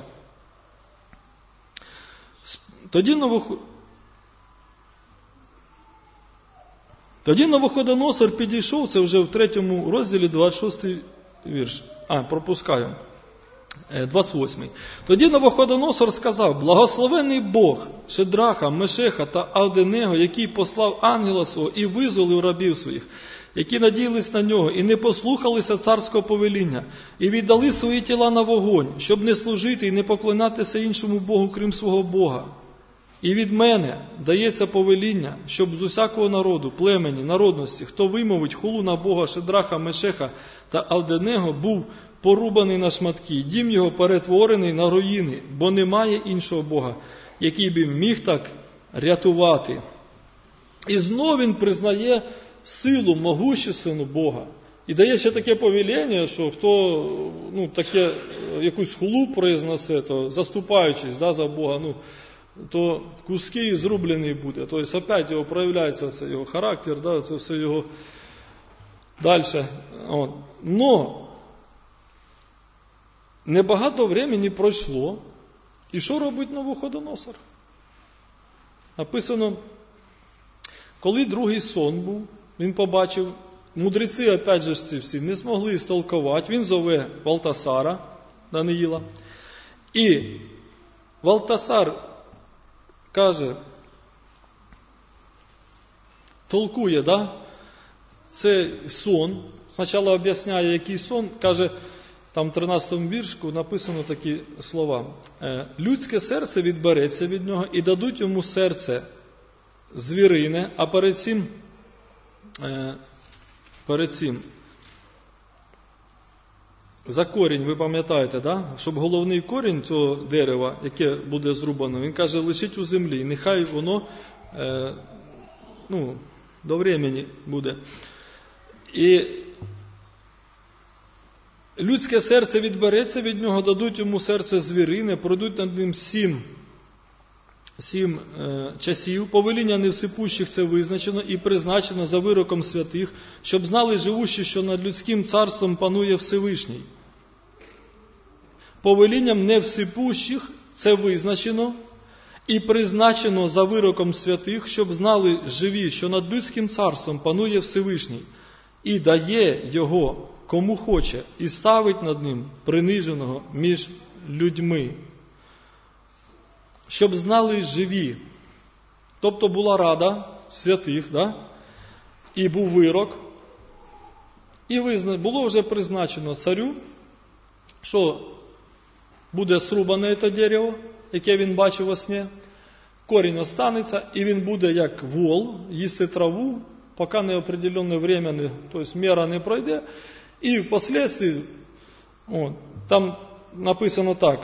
Тоді Навуходоносор підійшов, це вже в 3 розділі, 26 вірш. Пропускаю. 28. Тоді Навуходоносор сказав, благословений Бог Шедраха, Мешеха та Авденего, який послав ангела свого і визволив рабів своїх, які надіялись на нього і не послухалися царського повеління, і віддали свої тіла на вогонь, щоб не служити і не поклонятися іншому Богу, крім свого Бога. І від мене дається повеління, щоб з усякого народу, племені, народності, хто вимовить хулу на Бога Шедраха, Мешеха та Авденего, був порубаний на шматки, дім його перетворений на руїни, бо немає іншого Бога, який би міг так рятувати. І знов він признає силу, могущественну Бога. І дає ще таке повеління, що хто таке, якусь хулу произнесе, то заступаючись за Бога, то куски зрублені буде. Тобто опять його проявляється це його характер, це все його Дальше. Но небагато времени пройшло. І що робить Навуходоносор? Написано, коли другий сон був, він побачив, мудреці, опять же, ці всі не змогли істолкувати, він зове Валтасара, Даниїла, і Валтасар каже, толкує, да? Це сон, спочатку об'ясняє, який сон, каже, там в 13-му віршку написано такі слова. Людське серце відбереться від нього і дадуть йому серце звірине, а перед цим за корінь, ви пам'ятаєте, да? Щоб головний корінь цього дерева, яке буде зрубано, він каже, лишить у землі, нехай воно до времени буде. І людське серце відбереться від нього, дадуть йому серце звірине, пройдуть над ним 7 часів. Повеління невсипущих це визначено і призначено за вироком святих, щоб знали живущі, що над людським царством панує Всевишній. Повелінням невсипущих це визначено і призначено за вироком святих, щоб знали живі, що над людським царством панує Всевишній. І дає його кому хоче, і ставить над ним приниженого між людьми. Щоб знали живі. Тобто була рада святих, да? І був вирок. І було вже призначено царю, що буде срубане це дерево, яке він бачив во сні. Корінь останеться, і він буде як вол, їсти траву, поки неопределенне время, тобто мера не пройде. І впоследствии, там написано так,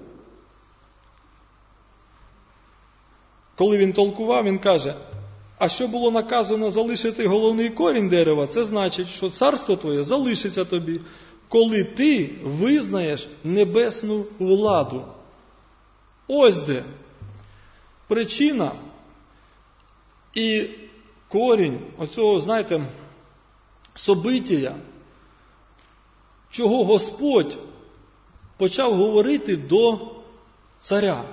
коли він толкував, він каже, а що було наказано залишити головний корінь дерева, це значить, що царство твоє залишиться тобі, коли ти визнаєш небесну владу. Ось де причина і корінь оцього, знаєте, события, чого Господь почав говорити до царя.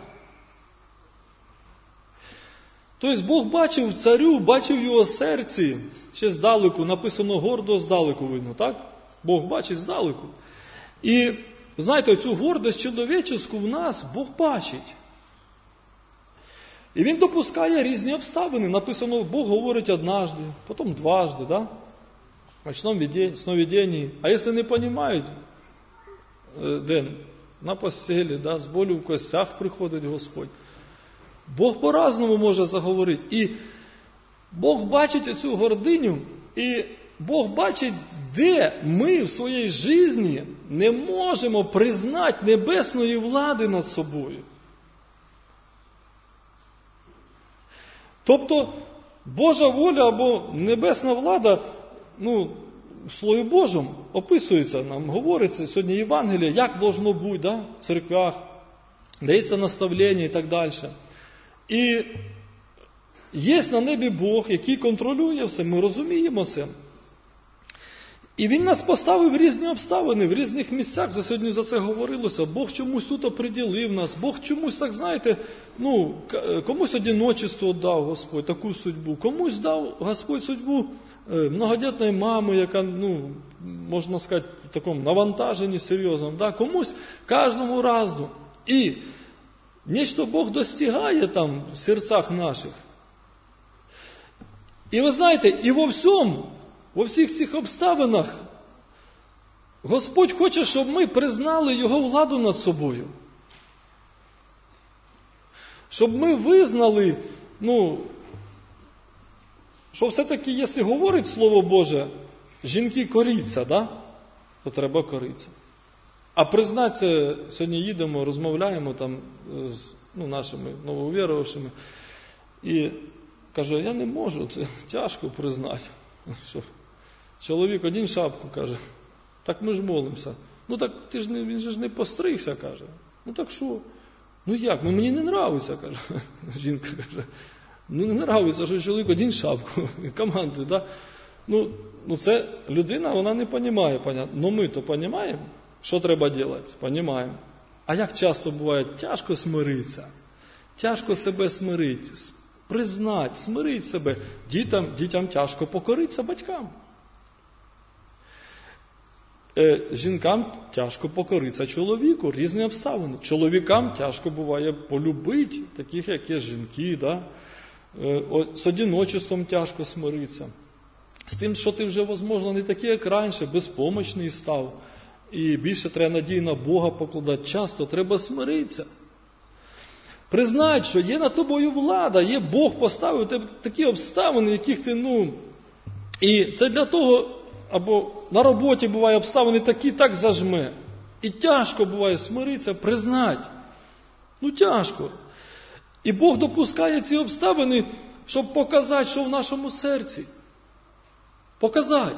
Тобто Бог бачив царю, бачив його серці, ще здалеку, написано гордо здалеку видно, так? Бог бачить здалеку. І, знаєте, цю гордость чоловічеську в нас Бог бачить. І Він допускає різні обставини. Написано, Бог говорить однажды, потім дважды, да? В ночном сновидении. А если не понимают, на постелі, да, з болю в костях приходить Господь. Бог по-разному може заговорити. І Бог бачить цю гординю, і Бог бачить, де ми в своїй житті не можемо признати небесної влади над собою. Тобто, Божа воля або небесна влада, в Слові Божому описується, нам говориться сьогодні Євангеліє, як должно бути, да, в церквях, дається наставлення і так далі. І є на небі Бог, який контролює все, ми розуміємо це. І Він нас поставив в різні обставини, в різних місцях, сьогодні за це говорилося. Бог чомусь тут оприділив нас, Бог чомусь, так знаєте, комусь одиночество дав Господь, таку судьбу, комусь дав Господь судьбу многодітної мами, яка, можна сказати, в такому навантаженні серйозному, да? Комусь, кожному разу. І нечто Бог достигає там в серцях наших. І ви знаєте, і во всіх цих обставинах Господь хоче, щоб ми признали Його владу над собою. Щоб ми визнали, що все-таки, якщо говорить Слово Боже, жінки коріться, да? То треба коритися. А признатися, сьогодні їдемо, розмовляємо там з нашими нововіруючими, і каже, я не можу, це тяжко признати. Що чоловік один шапку каже, так ми ж молимося. Так він же ж не постригся, каже. Так що? Як? Мені не нравиться, каже. Жінка каже. Не нравиться, що чоловік один шапку командує, да? Ну це людина, вона не розуміє, понятно. Ну ми то розуміємо, що треба робити, розуміємо. А як часто буває, тяжко смиритися, тяжко себе смирити, признати, смирити себе. Дітям тяжко покоритися батькам. Жінкам тяжко покоритися чоловіку, різні обставини. Чоловікам тяжко буває полюбити, таких як є жінки, да? З одиночеством тяжко смиритися. З тим, що ти вже, можливо, не такий, як раніше, безпомічний став. І більше треба надію на Бога покладати. Часто треба смиритися. Признати, що є над тобою влада, є Бог поставив тебе такі обставини, яких ти, І це для того, або на роботі буває обставини такі, так зажме. І тяжко буває смиритися, признати. Тяжко. І Бог допускає ці обставини, щоб показати, що в нашому серці. Показати.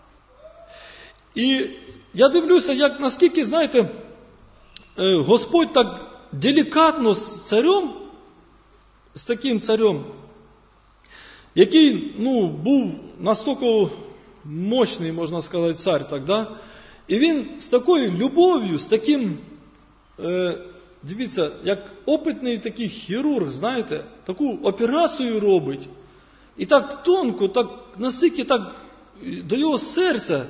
І я дивлюся, наскільки, знаєте, Господь так делікатно з царем, з таким царем, який, був настільки мощний, можна сказати, цар, так, да? І він з такою любов'ю, з таким, дивіться, як опитний такий хірург, знаєте, таку операцію робить, і так тонко, так настільки так до його серця.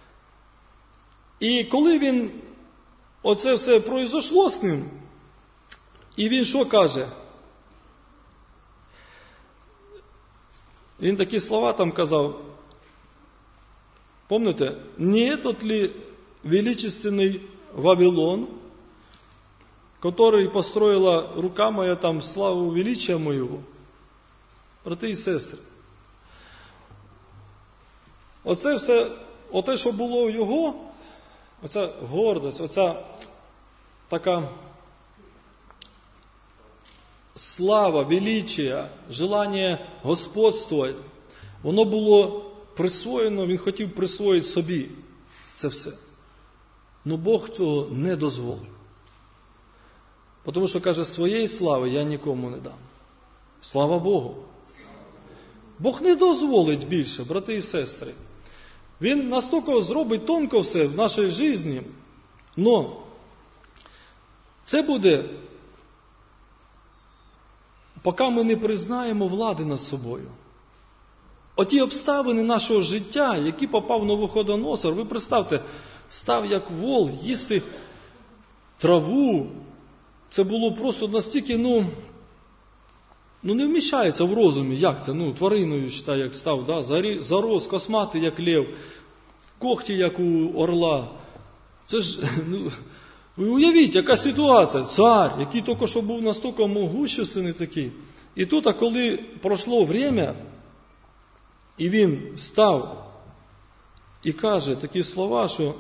І коли він, оце все произошло з ним, і він що каже? Він такі слова там казав, помните? «Не тот ли величественный Вавилон, который построила рука моя там славу величия моего?» Брати і сестри, оце все, оте, що було у його, оця гордость, оця така слава, величия, желання господствувати, воно було присвоєно, він хотів присвоїти собі це все. Но Бог цього не дозволив. Тому що, каже, своєї слави я нікому не дам. Слава Богу. Бог не дозволить більше, брати і сестри. Він настільки зробить тонко все в нашій житті, но це буде, поки ми не признаємо влади над собою. Оті обставини нашого життя, які попав Навуходоносор, ви представте, став як вол їсти траву. Це було просто настільки, не вміщається в розумі, як це, твариною, як став, да? Зарос, косматий, як лев, когті, як у орла. Це ж, ви уявіть, яка ситуація, цар, який тільки що був настільки могущественний такий. І тут, коли пройшло время, і він став і каже такі слова, що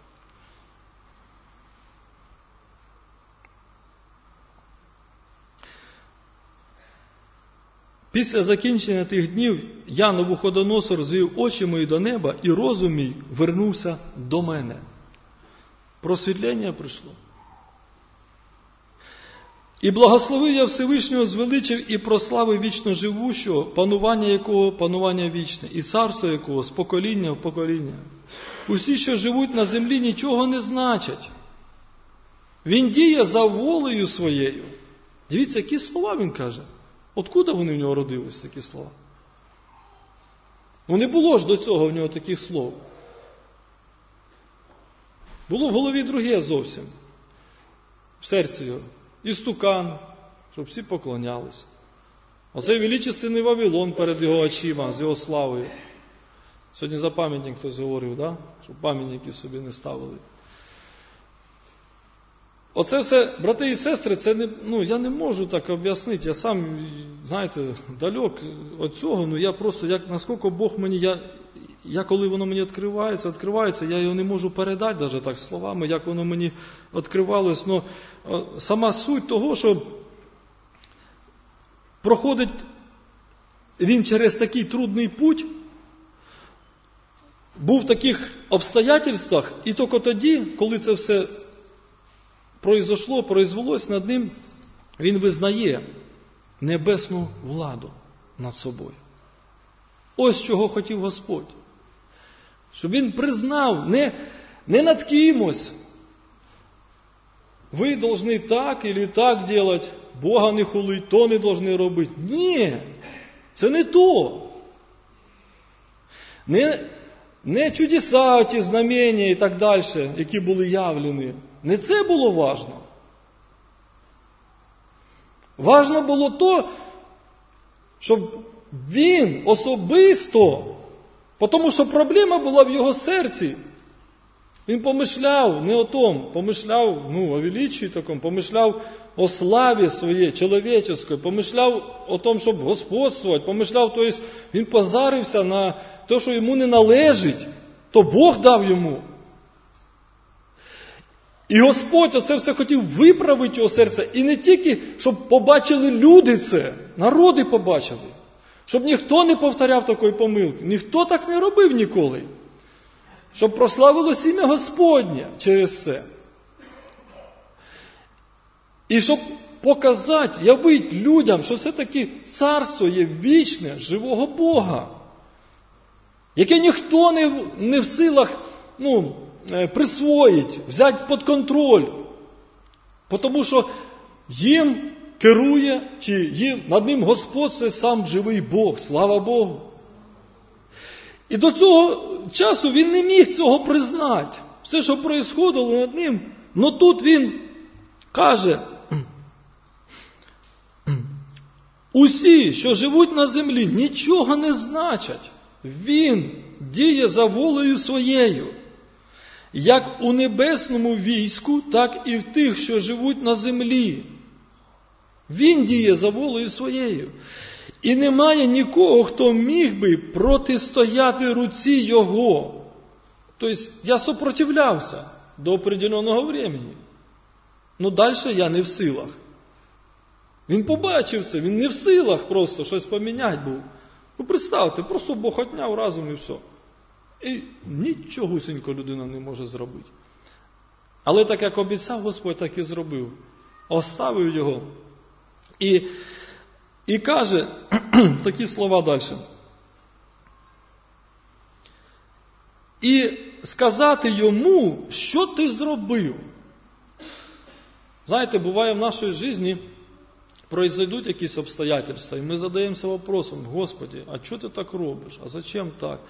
після закінчення тих днів я, Навуходоносор, звів очі мої до неба, і розум мій вернувся до мене. Просвітлення прийшло. І благословив я Всевишнього, звеличив і прославив вічно живущого, панування якого панування вічне, і царство якого з покоління в покоління. Усі, що живуть на землі, нічого не значать. Він діє за волею своєю. Дивіться, які слова він каже. Откуда вони в нього родились, такі слова? Не було ж до цього в нього таких слов. Було в голові друге зовсім. В серці його. Істукан, щоб всі поклонялися. Оцей величественний Вавилон перед його очима, з його славою. Сьогодні за пам'ятник хтось говорив, да? Щоб пам'ятники собі не ставили. Оце все, брати і сестри, це не, я не можу так об'яснити. Я сам, знаєте, далек від цього, я просто, наскільки Бог мені, я коли воно мені відкривається, я його не можу передати навіть так словами, як воно мені відкривалось. Но сама суть того, що проходить він через такий трудний путь, був в таких обстоятельствах, і тільки тоді, коли це все произвелось над ним, він визнає небесну владу над собою. Ось чого хотів Господь. Щоб він признав не над кимось. Ви повинні так або так робити, Бога не хулить, то не повинні робити. Ні, це не то. Не чудеса, ті знамення і так далі, які були явлені. Не це було важно. Важно було то, щоб він особисто, тому що проблема була в його серці. Він помишляв не о том, помишляв о величии такому, помишляв о славі своєї, чоловіческой, помишляв о том, щоб господствувати, помишляв, тобто він позарився на те, що йому не належить, то Бог дав йому. І Господь оце все хотів виправити його серце, і не тільки, щоб побачили люди це, народи побачили, щоб ніхто не повторяв такої помилки, ніхто так не робив ніколи. Щоб прославилось ім'я Господнє через це. І щоб показати, явити людям, що все-таки царство є вічне, живого Бога, яке ніхто не в силах присвоїть, взяти під контроль. Тому що їм керує, чи над ним господствує сам живий Бог, слава Богу. І до цього часу він не міг цього признати. Все, що происходило над ним. Но тут він каже, усі, що живуть на землі, нічого не значать. Він діє за волею своєю. Як у небесному війську, так і в тих, що живуть на землі. Він діє за волею своєю. І немає нікого, хто міг би протистояти руці його. Тобто, я сопротивлявся до определеного времени. Но далі я не в силах. Він побачив це, він не в силах просто щось поміняти був. Представте, просто Бог отняв разом і все. І нічогосінько людина не може зробити. Але так, як обіцяв Господь, так і зробив. Оставив його. І каже такі слова далі. І сказати йому, що ти зробив. Знаєте, буває в нашій житті, произойдуть якісь обстоятельства, і ми задаємося вопросом, Господи, а чого ти так робиш? А зачем так?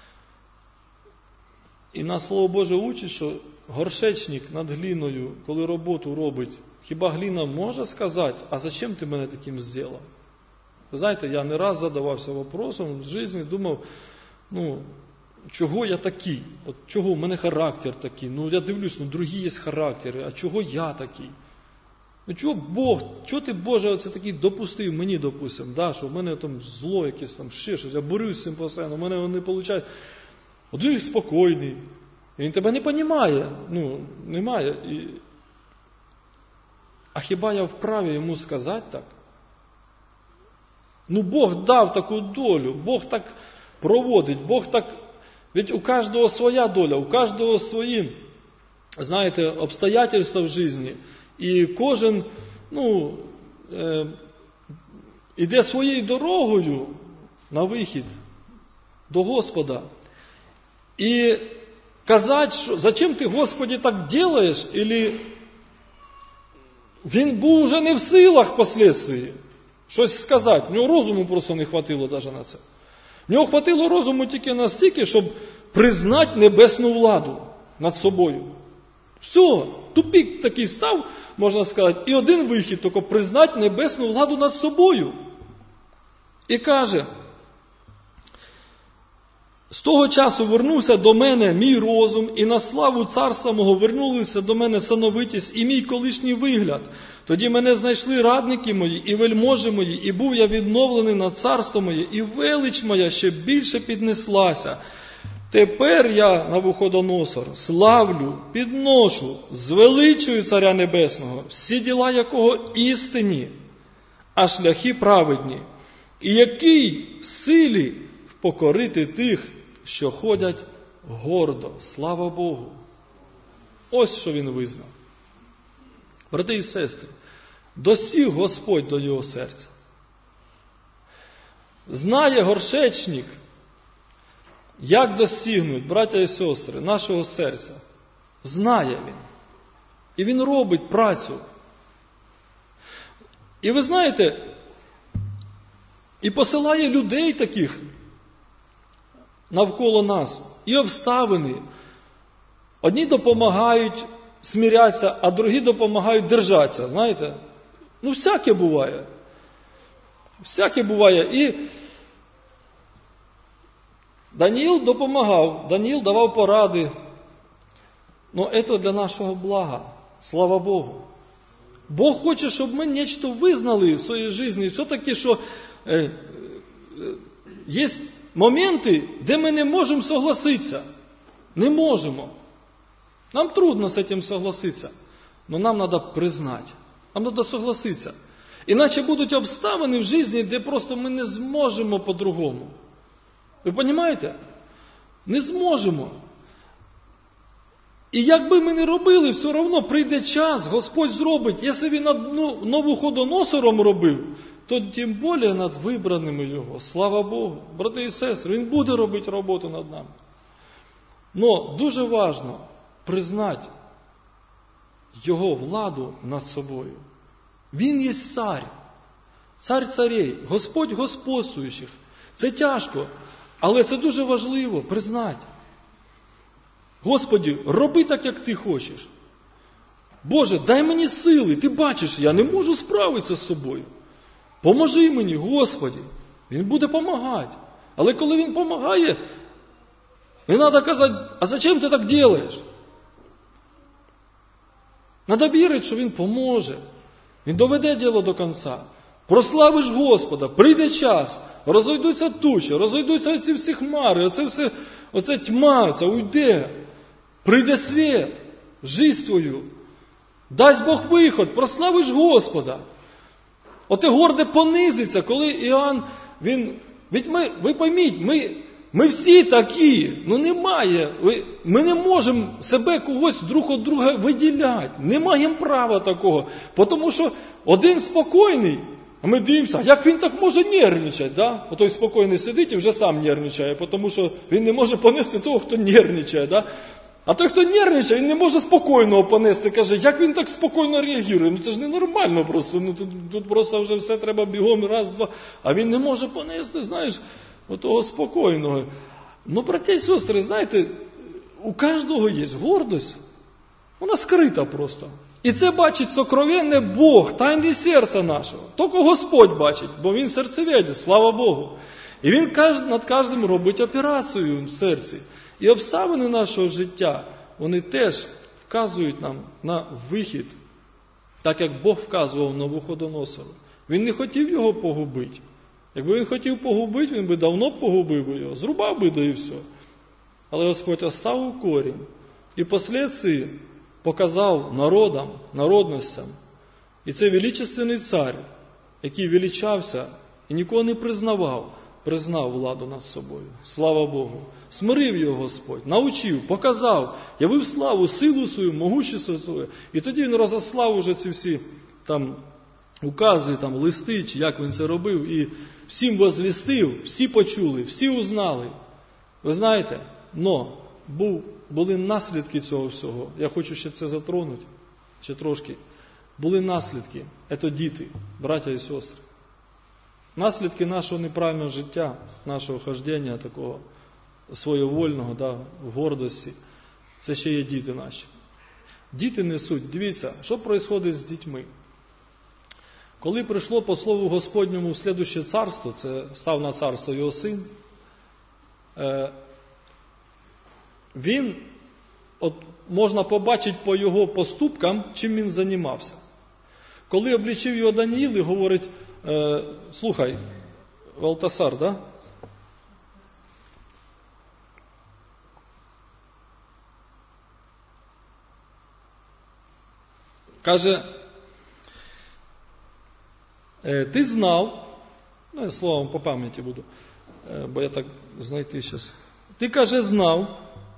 І нас Слово Боже учить, що горшечник над глиною, коли роботу робить, хіба глина може сказати, а зачем ти мене таким зробив? Ви знаєте, я не раз задавався вопросом в житті, думав, чого я такий? От чого в мене характер такий? Я дивлюсь, другі є характери, а чого я такий? Чого ти, Боже, оце такий допустив, мені допустим, що в мене там зло якесь, там ще щось, я борюсь з цим постійно, в мене не виходить. Один спокійний, і він тебе не розуміє, немає. А хіба я вправі йому сказати так? Бог дав таку долю, Бог так проводить, Бог так, ведь у кожного своя доля, у кожного свої, знаєте, обстоятельства в житті, і кожен, іде своєю дорогою на вихід до Господа. І казати, що зачем ти, Господи, так делаєш, или він був вже не в силах впоследствии щось сказати. В нього розуму просто не хватило навіть на це. В нього хватило розуму тільки настільки, щоб признати небесну владу над собою. Все, тупик такий став, можна сказати, і один вихід, тільки признати небесну владу над собою. І каже, з того часу вернувся до мене мій розум, і на славу царства мого вернулися до мене сановитість і мій колишній вигляд. Тоді мене знайшли радники мої і вельможі мої, і був я відновлений на царство моє, і велич моя ще більше піднеслася. Тепер я, Навуходоносор, славлю, підношу, звеличую Царя Небесного, всі діла якого істинні, а шляхи праведні, і який в силі покорити тих, що ходять гордо. Слава Богу! Ось що він визнав. Брати і сестри, досіг Господь до його серця. Знає горшечник, як досягнуть, браття і сестри, нашого серця? Знає Він. І Він робить працю. І ви знаєте, і посилає людей таких навколо нас, і обставини. Одні допомагають смирятися, а другі допомагають держатися, знаєте? Ну, всяке буває. Всяке буває. І Даниїл допомагав, Даниїл давав поради. Но це для нашого блага. Слава Богу. Бог хоче, щоб ми нечто визнали в своїй житті. Все-таки, що є моменти, де ми не можемо согласитися. Не можемо. Нам трудно з цим согласитися. Но нам треба признати. Нам треба согласитися. Іначе будуть обставини в житті, де просто ми не зможемо по-другому. Ви розумієте? Не зможемо. І як би ми не робили, все одно прийде час, Господь зробить. Якщо Він над Навуходоносором робив, то тим більше над вибраними Його. Слава Богу. Брати і сестри, Він буде робити роботу над нами. Но дуже важливо признати Його владу над собою. Він є цар. Цар царей. Господь господствуючих. Це тяжко, але це дуже важливо признати. Господи, роби так, як Ти хочеш. Боже, дай мені сили. Ти бачиш, я не можу справитися з собою. Поможи мені, Господи. Він буде допомагати. Але коли Він допомагає, не треба казати, а зачем ти так робиш? Треба вірити, що Він поможе. Він доведе діло до кінця. Прославиш Господа, прийде час, розійдуться тучі, розійдуться ці всі хмари, оце тьма, це уйде. Прийде світ в життя твою. Дасть Бог виход, прославиш Господа. Оте горде понизиться, коли Іоанн, ви пойміть, ми всі такі, немає, ми не можемо себе когось друг від друга виділяти, не маємо права такого, тому що один спокійний, а ми дивимося, як він так може нервничати, да? Отой спокійний сидить і вже сам нервничає, тому що він не може понести того, хто нервничає, да? А той, хто нервничає, він не може спокійного понести, каже, як він так спокійно реагує, це ж ненормально просто, тут просто вже все треба бігом, раз, два, а він не може понести, знаєш, отого спокійного. Браття і сестри, знаєте, у кожного є гордость, вона скрита просто. І це бачить сокровенне Бог, тайне серця нашого. Тільки Господь бачить, бо Він серцеведець, слава Богу. І Він над кожним робить операцію в серці. І обставини нашого життя, вони теж вказують нам на вихід, так як Бог вказував Навуходоносору. Він не хотів його погубити. Якби він хотів погубити, він би давно погубив його, зрубав би, да і все. Але Господь оставив корінь і впоследствии показав народам, народностям. І це величественний цар, який величався і нікого не признав владу над собою. Слава Богу. Смирив його Господь, навчив, показав, явив славу, силу свою, могущество своє. І тоді він розослав уже ці всі укази, листи, чи як він це робив, і всім возвістив, всі почули, всі узнали. Ви знаєте, були наслідки цього всього. Я хочу ще це затронути, ще трошки. Були наслідки. Це діти, браття і сестри. Наслідки нашого неправильного життя, нашого хождення такого своєвольного, в гордості, це ще є діти наші. Діти несуть, дивіться, що відбувається з дітьми. Коли прийшло по слову Господньому слідуще царство, це став на царство його син, він, можна побачити по його поступкам, чим він займався. Коли облічив його Даниїл і говорить, слухай, Валтасар, да? Каже, ти знав, я словом по пам'яті буду, бо я так знайти зараз. Ти, каже, знав,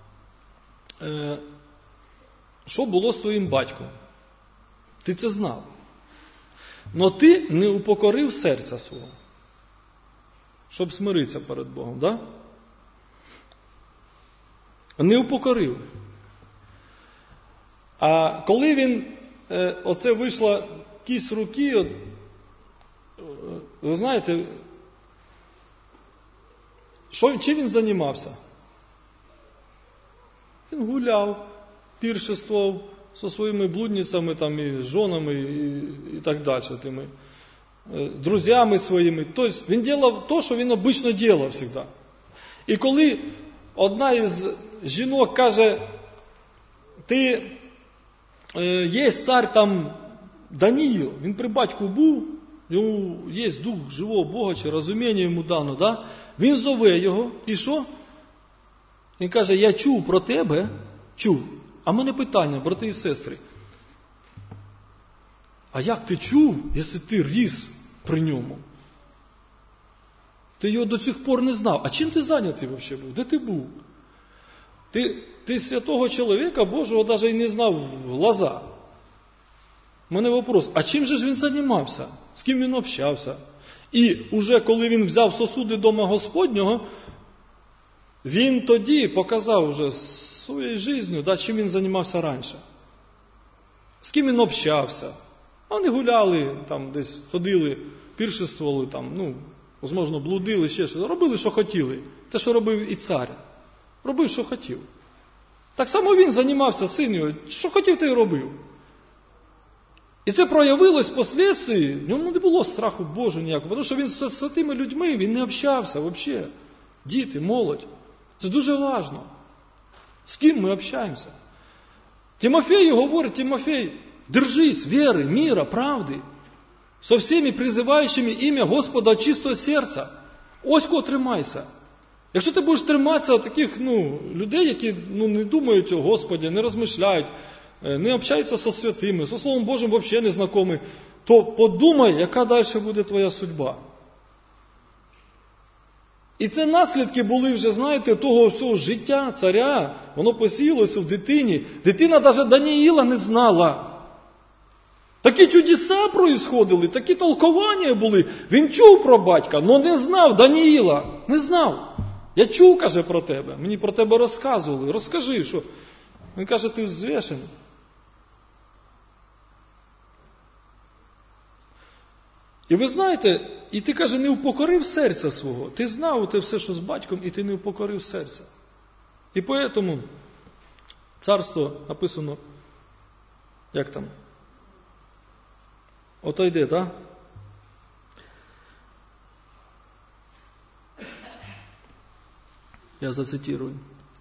що було з твоїм батьком. Ти це знав. Но ти не упокорив серця свого, щоб смиритися перед Богом, да? Не упокорив. А коли він, оце вийшла кість руки, ви знаєте, чим він займався? Він гуляв, піршествував зі своїми блудницями, там, і жонами, і так далі, тими друзями своїми. Тобто він робив те, що він обично робив завжди. І коли одна із жінок каже, ти є цар там Даніїл, він при батьку був, йому є дух живого Бога, чи розуміння йому дано, да? Він зове його, і що? Він каже, я чув про тебе, чув. А в мене питання, брати і сестри, а як ти чув, якщо ти ріс при ньому? Ти його до цих пор не знав. А чим ти зайнятий взагалі був? Де ти був? Ти святого чоловіка Божого навіть і не знав в глаза. У мене вопрос, а чим же ж він займався? З ким він общався? І уже коли він взяв сосуди дома Господнього, він тоді показав уже своєю життю, да, чим він займався раніше. З ким він общався. А вони гуляли, там десь ходили, піршествували, там, можливо, блудили, ще щось. Робили, що хотіли. Те, що робив і цар. Робив, що хотів. Так само він займався, син його, що хотів, те й робив. І це проявилось впоследствии, в ньому не було страху Божого ніякого, тому що він з тими людьми, він не общався взагалі. Діти, молодь. Це дуже важливо. З ким ми общаємося? Тимофею говорить, Тимофей, держись віри, міра, правди, со всіми призиваючими ім'я Господа від чистого серця. Ось кого тримайся. Якщо ти будеш триматися таких людей, які не думають о Господі, не розмишляють, не общаються со святими, со Словом Божим взагалі не знайомі, то подумай, яка далі буде твоя судьба. І це наслідки були вже, знаєте, того всього життя царя, воно посіялося в дитині. Дитина навіть Даніїла не знала. Такі чудеса происходили, такі толкування були. Він чув про батька, але не знав Даніїла. Не знав. Я чув, каже, про тебе. Мені про тебе розказували. Розкажи, що. Він каже, ти взвішений. І ви знаєте, і ти, каже, не упокорив серця свого. Ти знав те все, що з батьком, і ти не упокорив серця. І поэтому царство написано, як там? Отойде, так? Я зацитирую.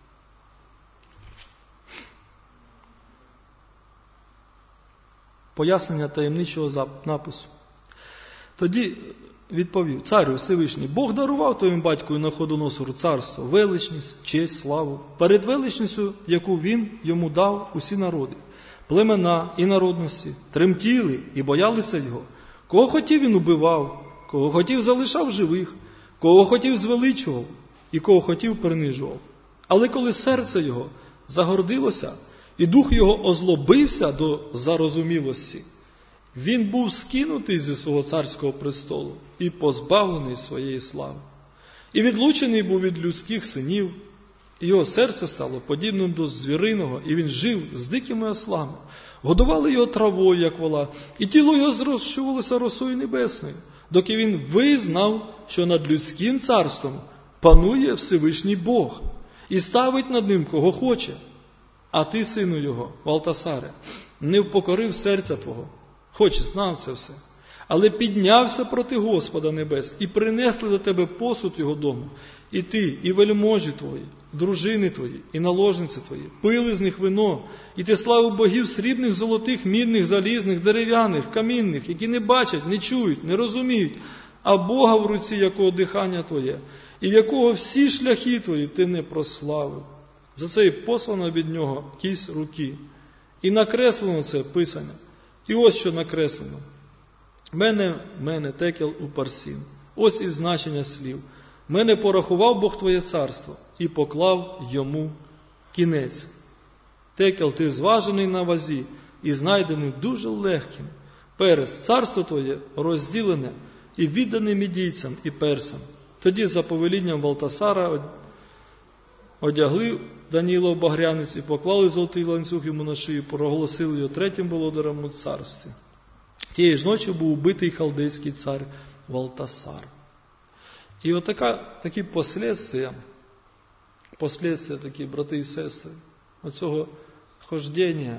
Пояснення таємничого напису. Тоді відповів, царю Всевишній, Бог дарував твоєму батькові Навуходоносору царство, величність, честь, славу, перед величністю, яку він йому дав усі народи, племена і народності, тремтіли і боялися його. Кого хотів він убивав, кого хотів залишав живих, кого хотів звеличував і кого хотів принижував. Але коли серце його загордилося і дух його озлобився до зарозумілості, він був скинутий зі свого царського престолу і позбавлений своєї слави. І відлучений був від людських синів, і його серце стало подібним до звіриного, і він жив з дикими ослами. Годували його травою, як вола, і тіло його зрощувалося росою небесною, доки він визнав, що над людським царством панує Всевишній Бог і ставить над ним кого хоче. А ти, сину його, Валтасаре, не впокорив серця твого, хоч знав це все, але піднявся проти Господа небес, і принесли до тебе посуд його дому. І ти, і вельможі твої, дружини твої, і наложниці твої, пили з них вино, і ти славив богів срібних, золотих, мідних, залізних, дерев'яних, камінних, які не бачать, не чують, не розуміють, а Бога в руці, якого дихання твоє, і в якого всі шляхи твої ти не прославив. За це і послано від нього кість руки. І накреслено це писання. І ось що накреслено. Мене текел у парсін. Ось і значення слів. Мене порахував Бог твоє царство і поклав йому кінець. Текел, ти зважений на вазі і знайдений дуже легким. Перес, царство твоє розділене і віддане мідійцям і персам. Тоді за повелінням Валтасара одягли Даніїла в багрянець і поклали золотий ланцюг йому на шию, проголосили його третім володарем у царстві. Тієї ж ночі був убитий халдейський цар Валтасар. І от такі послідствия такі, брати і сестри, оцього хождення.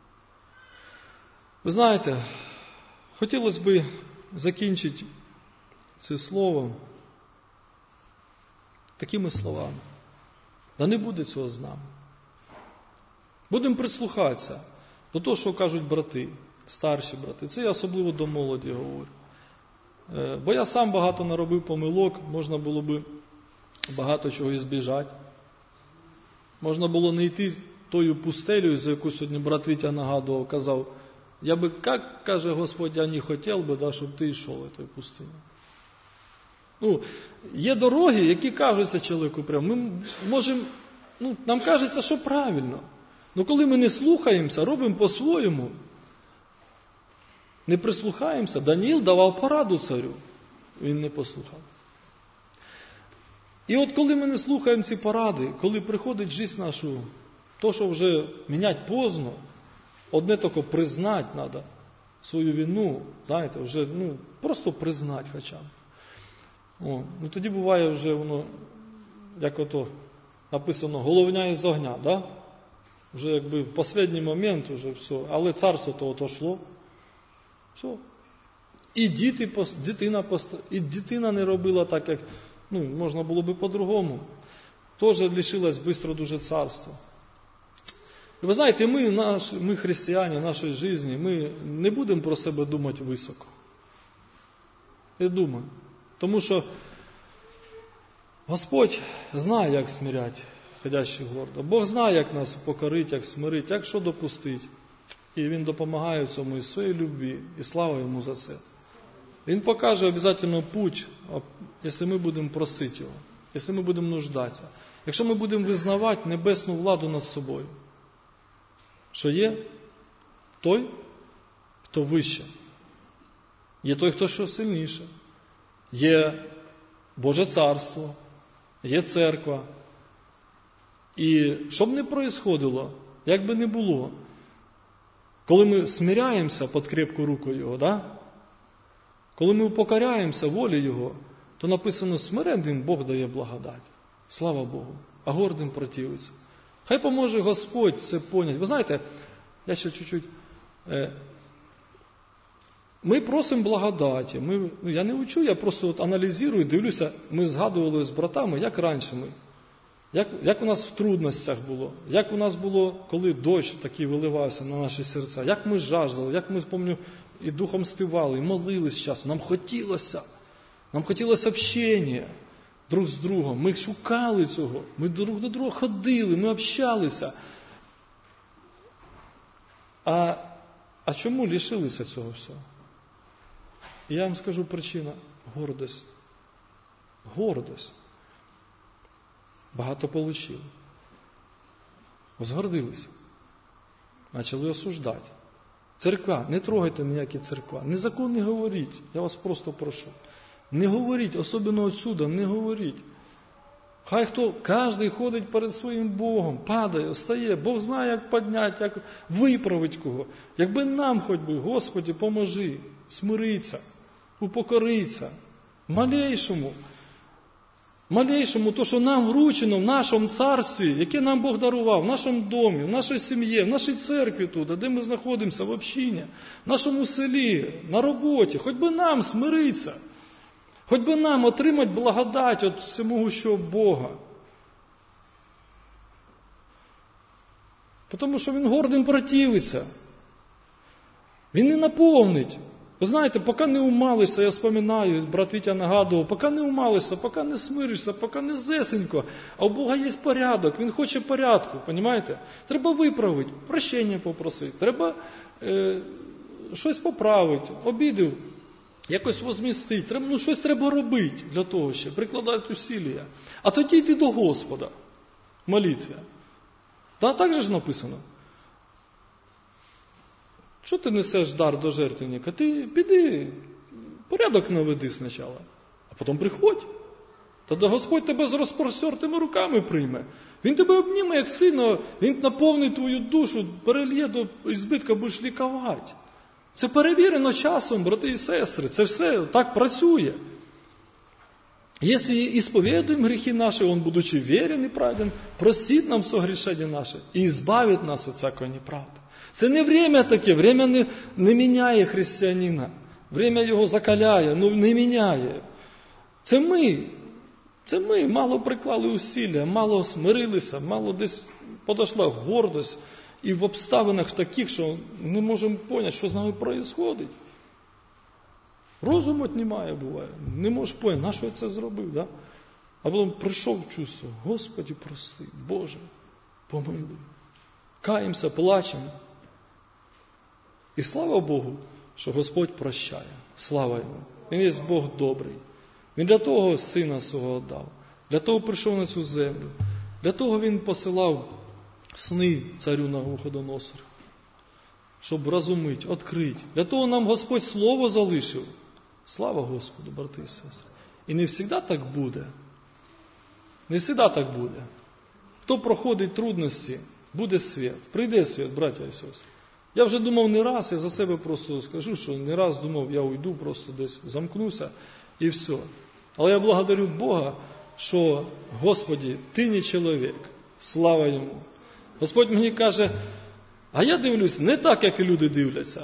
Ви знаєте, хотілося б закінчити це слово такими словами. Да не буде цього з нами. Будемо прислухатися до того, що кажуть брати, старші брати. Це я особливо до молоді говорю. Бо я сам багато наробив помилок, можна було би багато чого і збіжати. Можна було не йти тою пустелею, за яку сьогодні брат Вітя нагадував, казав, я би, як, каже Господь, я не хотів би, да, щоб ти йшов в тій пустині. Є дороги, які кажуться чоловіку прямо. Ми можемо, нам кажеться, що правильно. Але коли ми не слухаємося, робимо по-своєму, не прислухаємося, Даніїл давав пораду царю. Він не послухав. І от коли ми не слухаємо ці поради, коли приходить життя нашу, то, що вже міняти поздно, одне тільки признати треба свою вину, знаєте, вже просто признати хоча б. Тоді буває вже воно, як ото написано, головня із огня, да? Вже якби в останній момент вже все, але царство то отошло. Все. І дитина не робила так, як можна було би по-другому. Теж лишилось швидко дуже царство. І ви знаєте, ми християни в нашій житті, ми не будемо про себе думати високо. Не думаємо. Тому що Господь знає, як смиряти ходящих гордо. Бог знає, як нас покорити, як смирити, як що допустити. І Він допомагає в цьому із своєї любві. І слава Йому за це. Він покаже обов'язково путь, якщо ми будемо просити Його, якщо ми будемо нуждатися. Якщо ми будемо визнавати небесну владу над собою. Що є той, хто вище. Є той, хто що сильніше. Є Боже Царство, є Церква. І що б не происходило, як би не було, коли ми смиряємося під крепку руку Його, да? Коли ми покоряємося волі Його, то написано, смиренним Бог дає благодать. Слава Богу. А гордим противиться. Хай поможе Господь це поняти. Ви знаєте, я ще чуть-чуть... Ми просимо благодаті. Я не учу, я просто аналізую, дивлюся, ми згадували з братами, як раніше ми. Як у нас в трудностях було, як у нас було, коли дощ такий виливався на наші серця, як ми жаждали, як ми, пам'ятаю, і духом співали, і молились часом. Нам хотілося общення друг з другом. Ми шукали цього, ми друг до друга ходили, ми общалися. А чому лишилися цього всього? І я вам скажу причина – гордость. Гордость. Багато получили. Згордилися. Почали осуждати. Церква, не трогайте ніякі церква. Ні закон не говоріть. Я вас просто прошу. Не говоріть, особливо отсюда, не говоріть. Хай кожен ходить перед своїм Богом, падає, встає. Бог знає, як підняти, як виправити кого. Якби нам хоч би, Господи, поможи, смириться, упокориться, малейшому, то, що нам вручено в нашому царстві, яке нам Бог дарував, в нашому домі, в нашій сім'ї, в нашій церкві тут, де ми знаходимося, в общині, в нашому селі, на роботі, хоч би нам смириться, хоч би нам отримати благодать від всемогущого Бога. Тому що Він гордим противиться. Він не наповнить. Ви знаєте, поки не умалишся, я вспоминаю, брат Вітя нагадував, поки не умалишся, поки не смиришся, поки не зесенько, а у Бога є порядок, Він хоче порядку, розумієте? Треба виправити, прощення попросити, треба щось поправити, обіди якось возмістити, щось треба робити для того ще, прикладати усилля. А тоді йди до Господа в молитві. Так же ж написано. Що ти несеш дар до жертвенника? Ти піди, порядок наведи спочатку, а потім приходь. Тоді Господь тебе з розпростертими руками прийме. Він тебе обніме як сильно, він наповнить твою душу, перельє до ізбитка, будеш лікувати. Це перевірено часом, брати і сестри, це все так працює. Якщо ісповідуємо гріхи наші, Он, будучи вірен і праведен, простить нам согрішення наше і избавить нас від всякої неправди. Це не время таке, время не міняє християнина. Время його закаляє, не міняє. Це ми мало приклали усилля, мало смирилися, мало десь подошла гордость. І в обставинах таких, що не можемо поняти, що з нами відбувається. Розум отнімає, буває. Не можеш поняти, на що я це зробив. Да? А потім прийшов чувство, Господи, прости, Боже, помилуй. Каємося, плачемо. І слава Богу, що Господь прощає. Слава Йому. Він є Бог добрий. Він для того Сина Свого дав. Для того прийшов на цю землю. Для того Він посилав сни царю Навуходоносору. Щоб розуміти, відкрити. Для того нам Господь Слово залишив. Слава Господу, брати і сестри. І не завжди так буде. Не завжди так буде. Хто проходить трудності, буде світ. Прийде світ, браття і сестри. Я вже думав не раз, я за себе просто скажу, що не раз думав, я уйду, просто десь замкнуся і все. Але я благодарю Бога, що, Господи, Ти не чоловік. Слава Йому. Господь мені каже, а я дивлюсь не так, як і люди дивляться.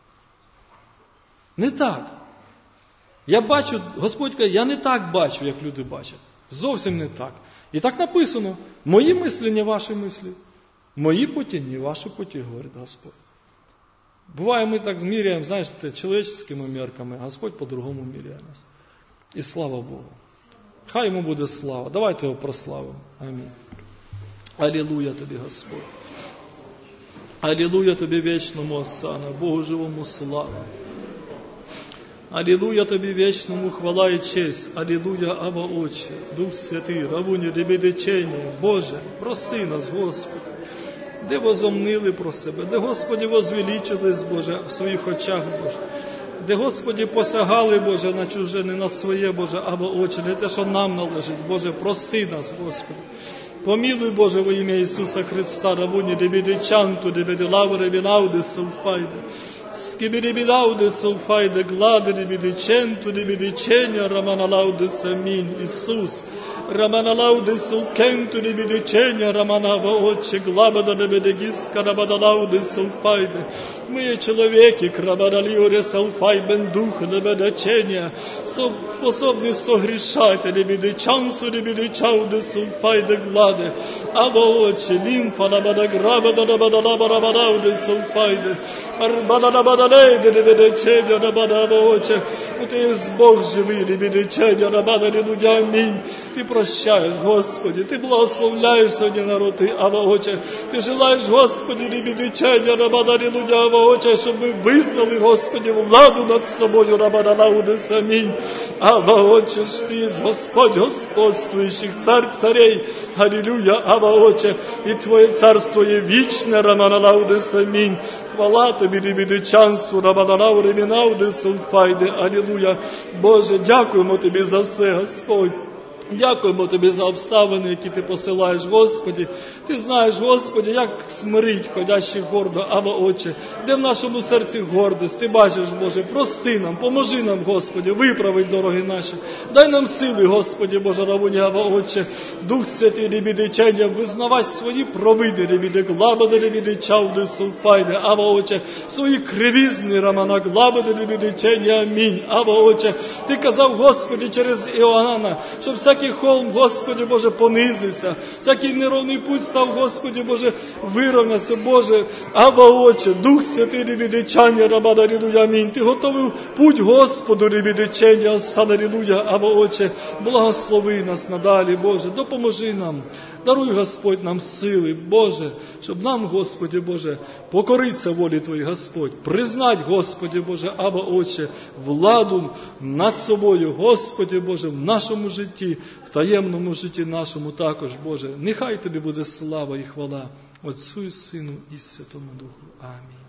Не так. Я бачу, Господь каже, я не так бачу, як люди бачать. Зовсім не так. І так написано, мої мислі не ваші мислі, мої путі не ваші путі, говорить Господь. Буває, ми так зміряємо, знаєте, чоловічськими мірками, а Господь по-другому міряє нас. І слава Богу. Хай Йому буде слава. Давайте Його прославимо. Амінь. Алілуя Тобі, Господь. Алілуя Тобі, вічному Осана, Богу живому слава. Алілуя Тобі, вічному хвала і честь. Алілуя, Ава Отче, Дух Святий, Равуні, Ребедичення. Боже, прости нас, Господи. Де возомнили про себе, де, Господи, возвеличились, Боже, в своїх очах, Боже. Де, Господи, посягали, Боже, на чуже, не на своє, Боже, або Отче, не те, що нам належить. Боже, прости нас, Господи. Помилуй, Боже, во ім'я Ісуса Христа, Равуні, Ребедичанту, Ребедилаву, Ребінауди, Сулфайде. Скибирибидауде, Сулфайде, Гладе, Ребедиченту, Ребедичення, Раманалауде, Самінь, Ісус. Раманалауде, Сулкенту, Ребедичення, Раманава, Отче, Глабада, Ребедегіска, Рабадалауде, Сулфайде. Ми є чоловіки, Крабадаліоре, Сулфай, Бендух, Ребедичення, способні согрішати, Ребедичансу, Ребедичауде, Сулфайде, Гладе. Або, Отче, Лімфа, Рабадаграбада, Рабадалаба, Рабадауде, Сулфайде. Арбадалабадалейде, Ребедичення, Рабадава, Отче. Ти є Бог живий, Ребедичення, Рабадалілудя, амінь. Ти прощаєш, Господи, Ти благословляєш сьогодні народ, Ти, Ава, Отче. Ти желаєш, Господи, Ребедичення, Рабадалілудя, Ава, Отче, щоб ми визнали, Господи, владу над собою, Рабадалауде, амінь. Ава, Отче, ж Ти є Господь господствуючих, Цар царей, Алілуя, Ава, Отче, і Твоє царство є вічне, Раманалауде, амінь. Хвала Тобі, Ребедичанству, Рабадалау, Ребінауде, Сулфайде, Алілуя. Боже, дякуємо Тобі за все, Господь. Дякуємо Тобі за обставини, які Ти посилаєш, Господи. Ти знаєш, Господи, як смирить ходящих гордо, Ава, Отче, де в нашому серці гордость. Ти бачиш, Боже, прости нам, поможи нам, Господи, виправить дороги наші. Дай нам сили, Господи, Боже, Равуні, Ава, Отче, Дух Святий, Ребедичення, визнавати свої провини, Ребеде, Глабаде, Ребедичауде, Сулфайде, Ава, Отче, свої кривізні, Рамана, Глабаде, Ребедичення, амінь, Ава, Отче. Ти казав, Господи, через Іоанна, щоб всякий холм, Господи, Боже, понизився, всякий неровний путь став, Господи, Боже, вирівнявся, Боже, Ава, Отче, Дух Святий, Ребедичання, Рабада, Алілуя, амінь. Ти готовив путь Господу, Ребедичення, Осана, Алілуя, Ава, Отче, благослови нас надалі, Боже, допоможи нам. Даруй, Господь, нам сили, Боже, щоб нам, Господи, Боже, покоритися волі Твоїй, Господь, признать, Господи, Боже, Ава, Отче, владу над собою, Господи, Боже, в нашому житті, в таємному житті нашому також, Боже. Нехай Тобі буде слава і хвала Отцю і Сину і Святому Духу. Амінь.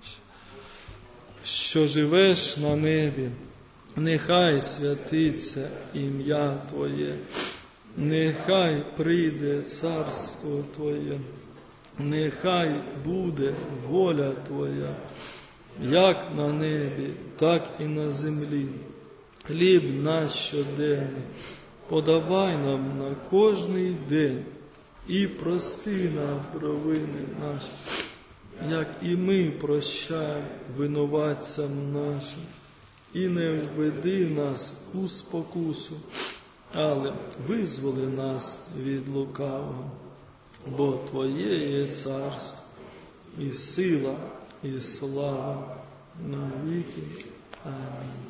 Що живеш на небі, нехай святиться ім'я Твоє. нехай прийде царство Твоє, нехай буде воля Твоя, як на небі, так і на землі. Хліб наш щоденний подавай нам на кожний день, і прости нам провини наші, як і ми прощаємо винуватцям нашим. І не введи нас у спокусу, але визволи нас від лукавого. Бо Твоє є царство, і сила, і слава на віки. Амінь.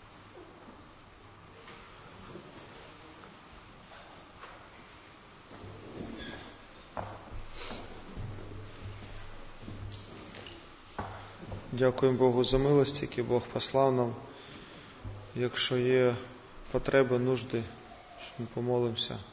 Дякуємо Богу за милості, які Бог послав нам. Якщо є потреби, нужди, ми помолимося.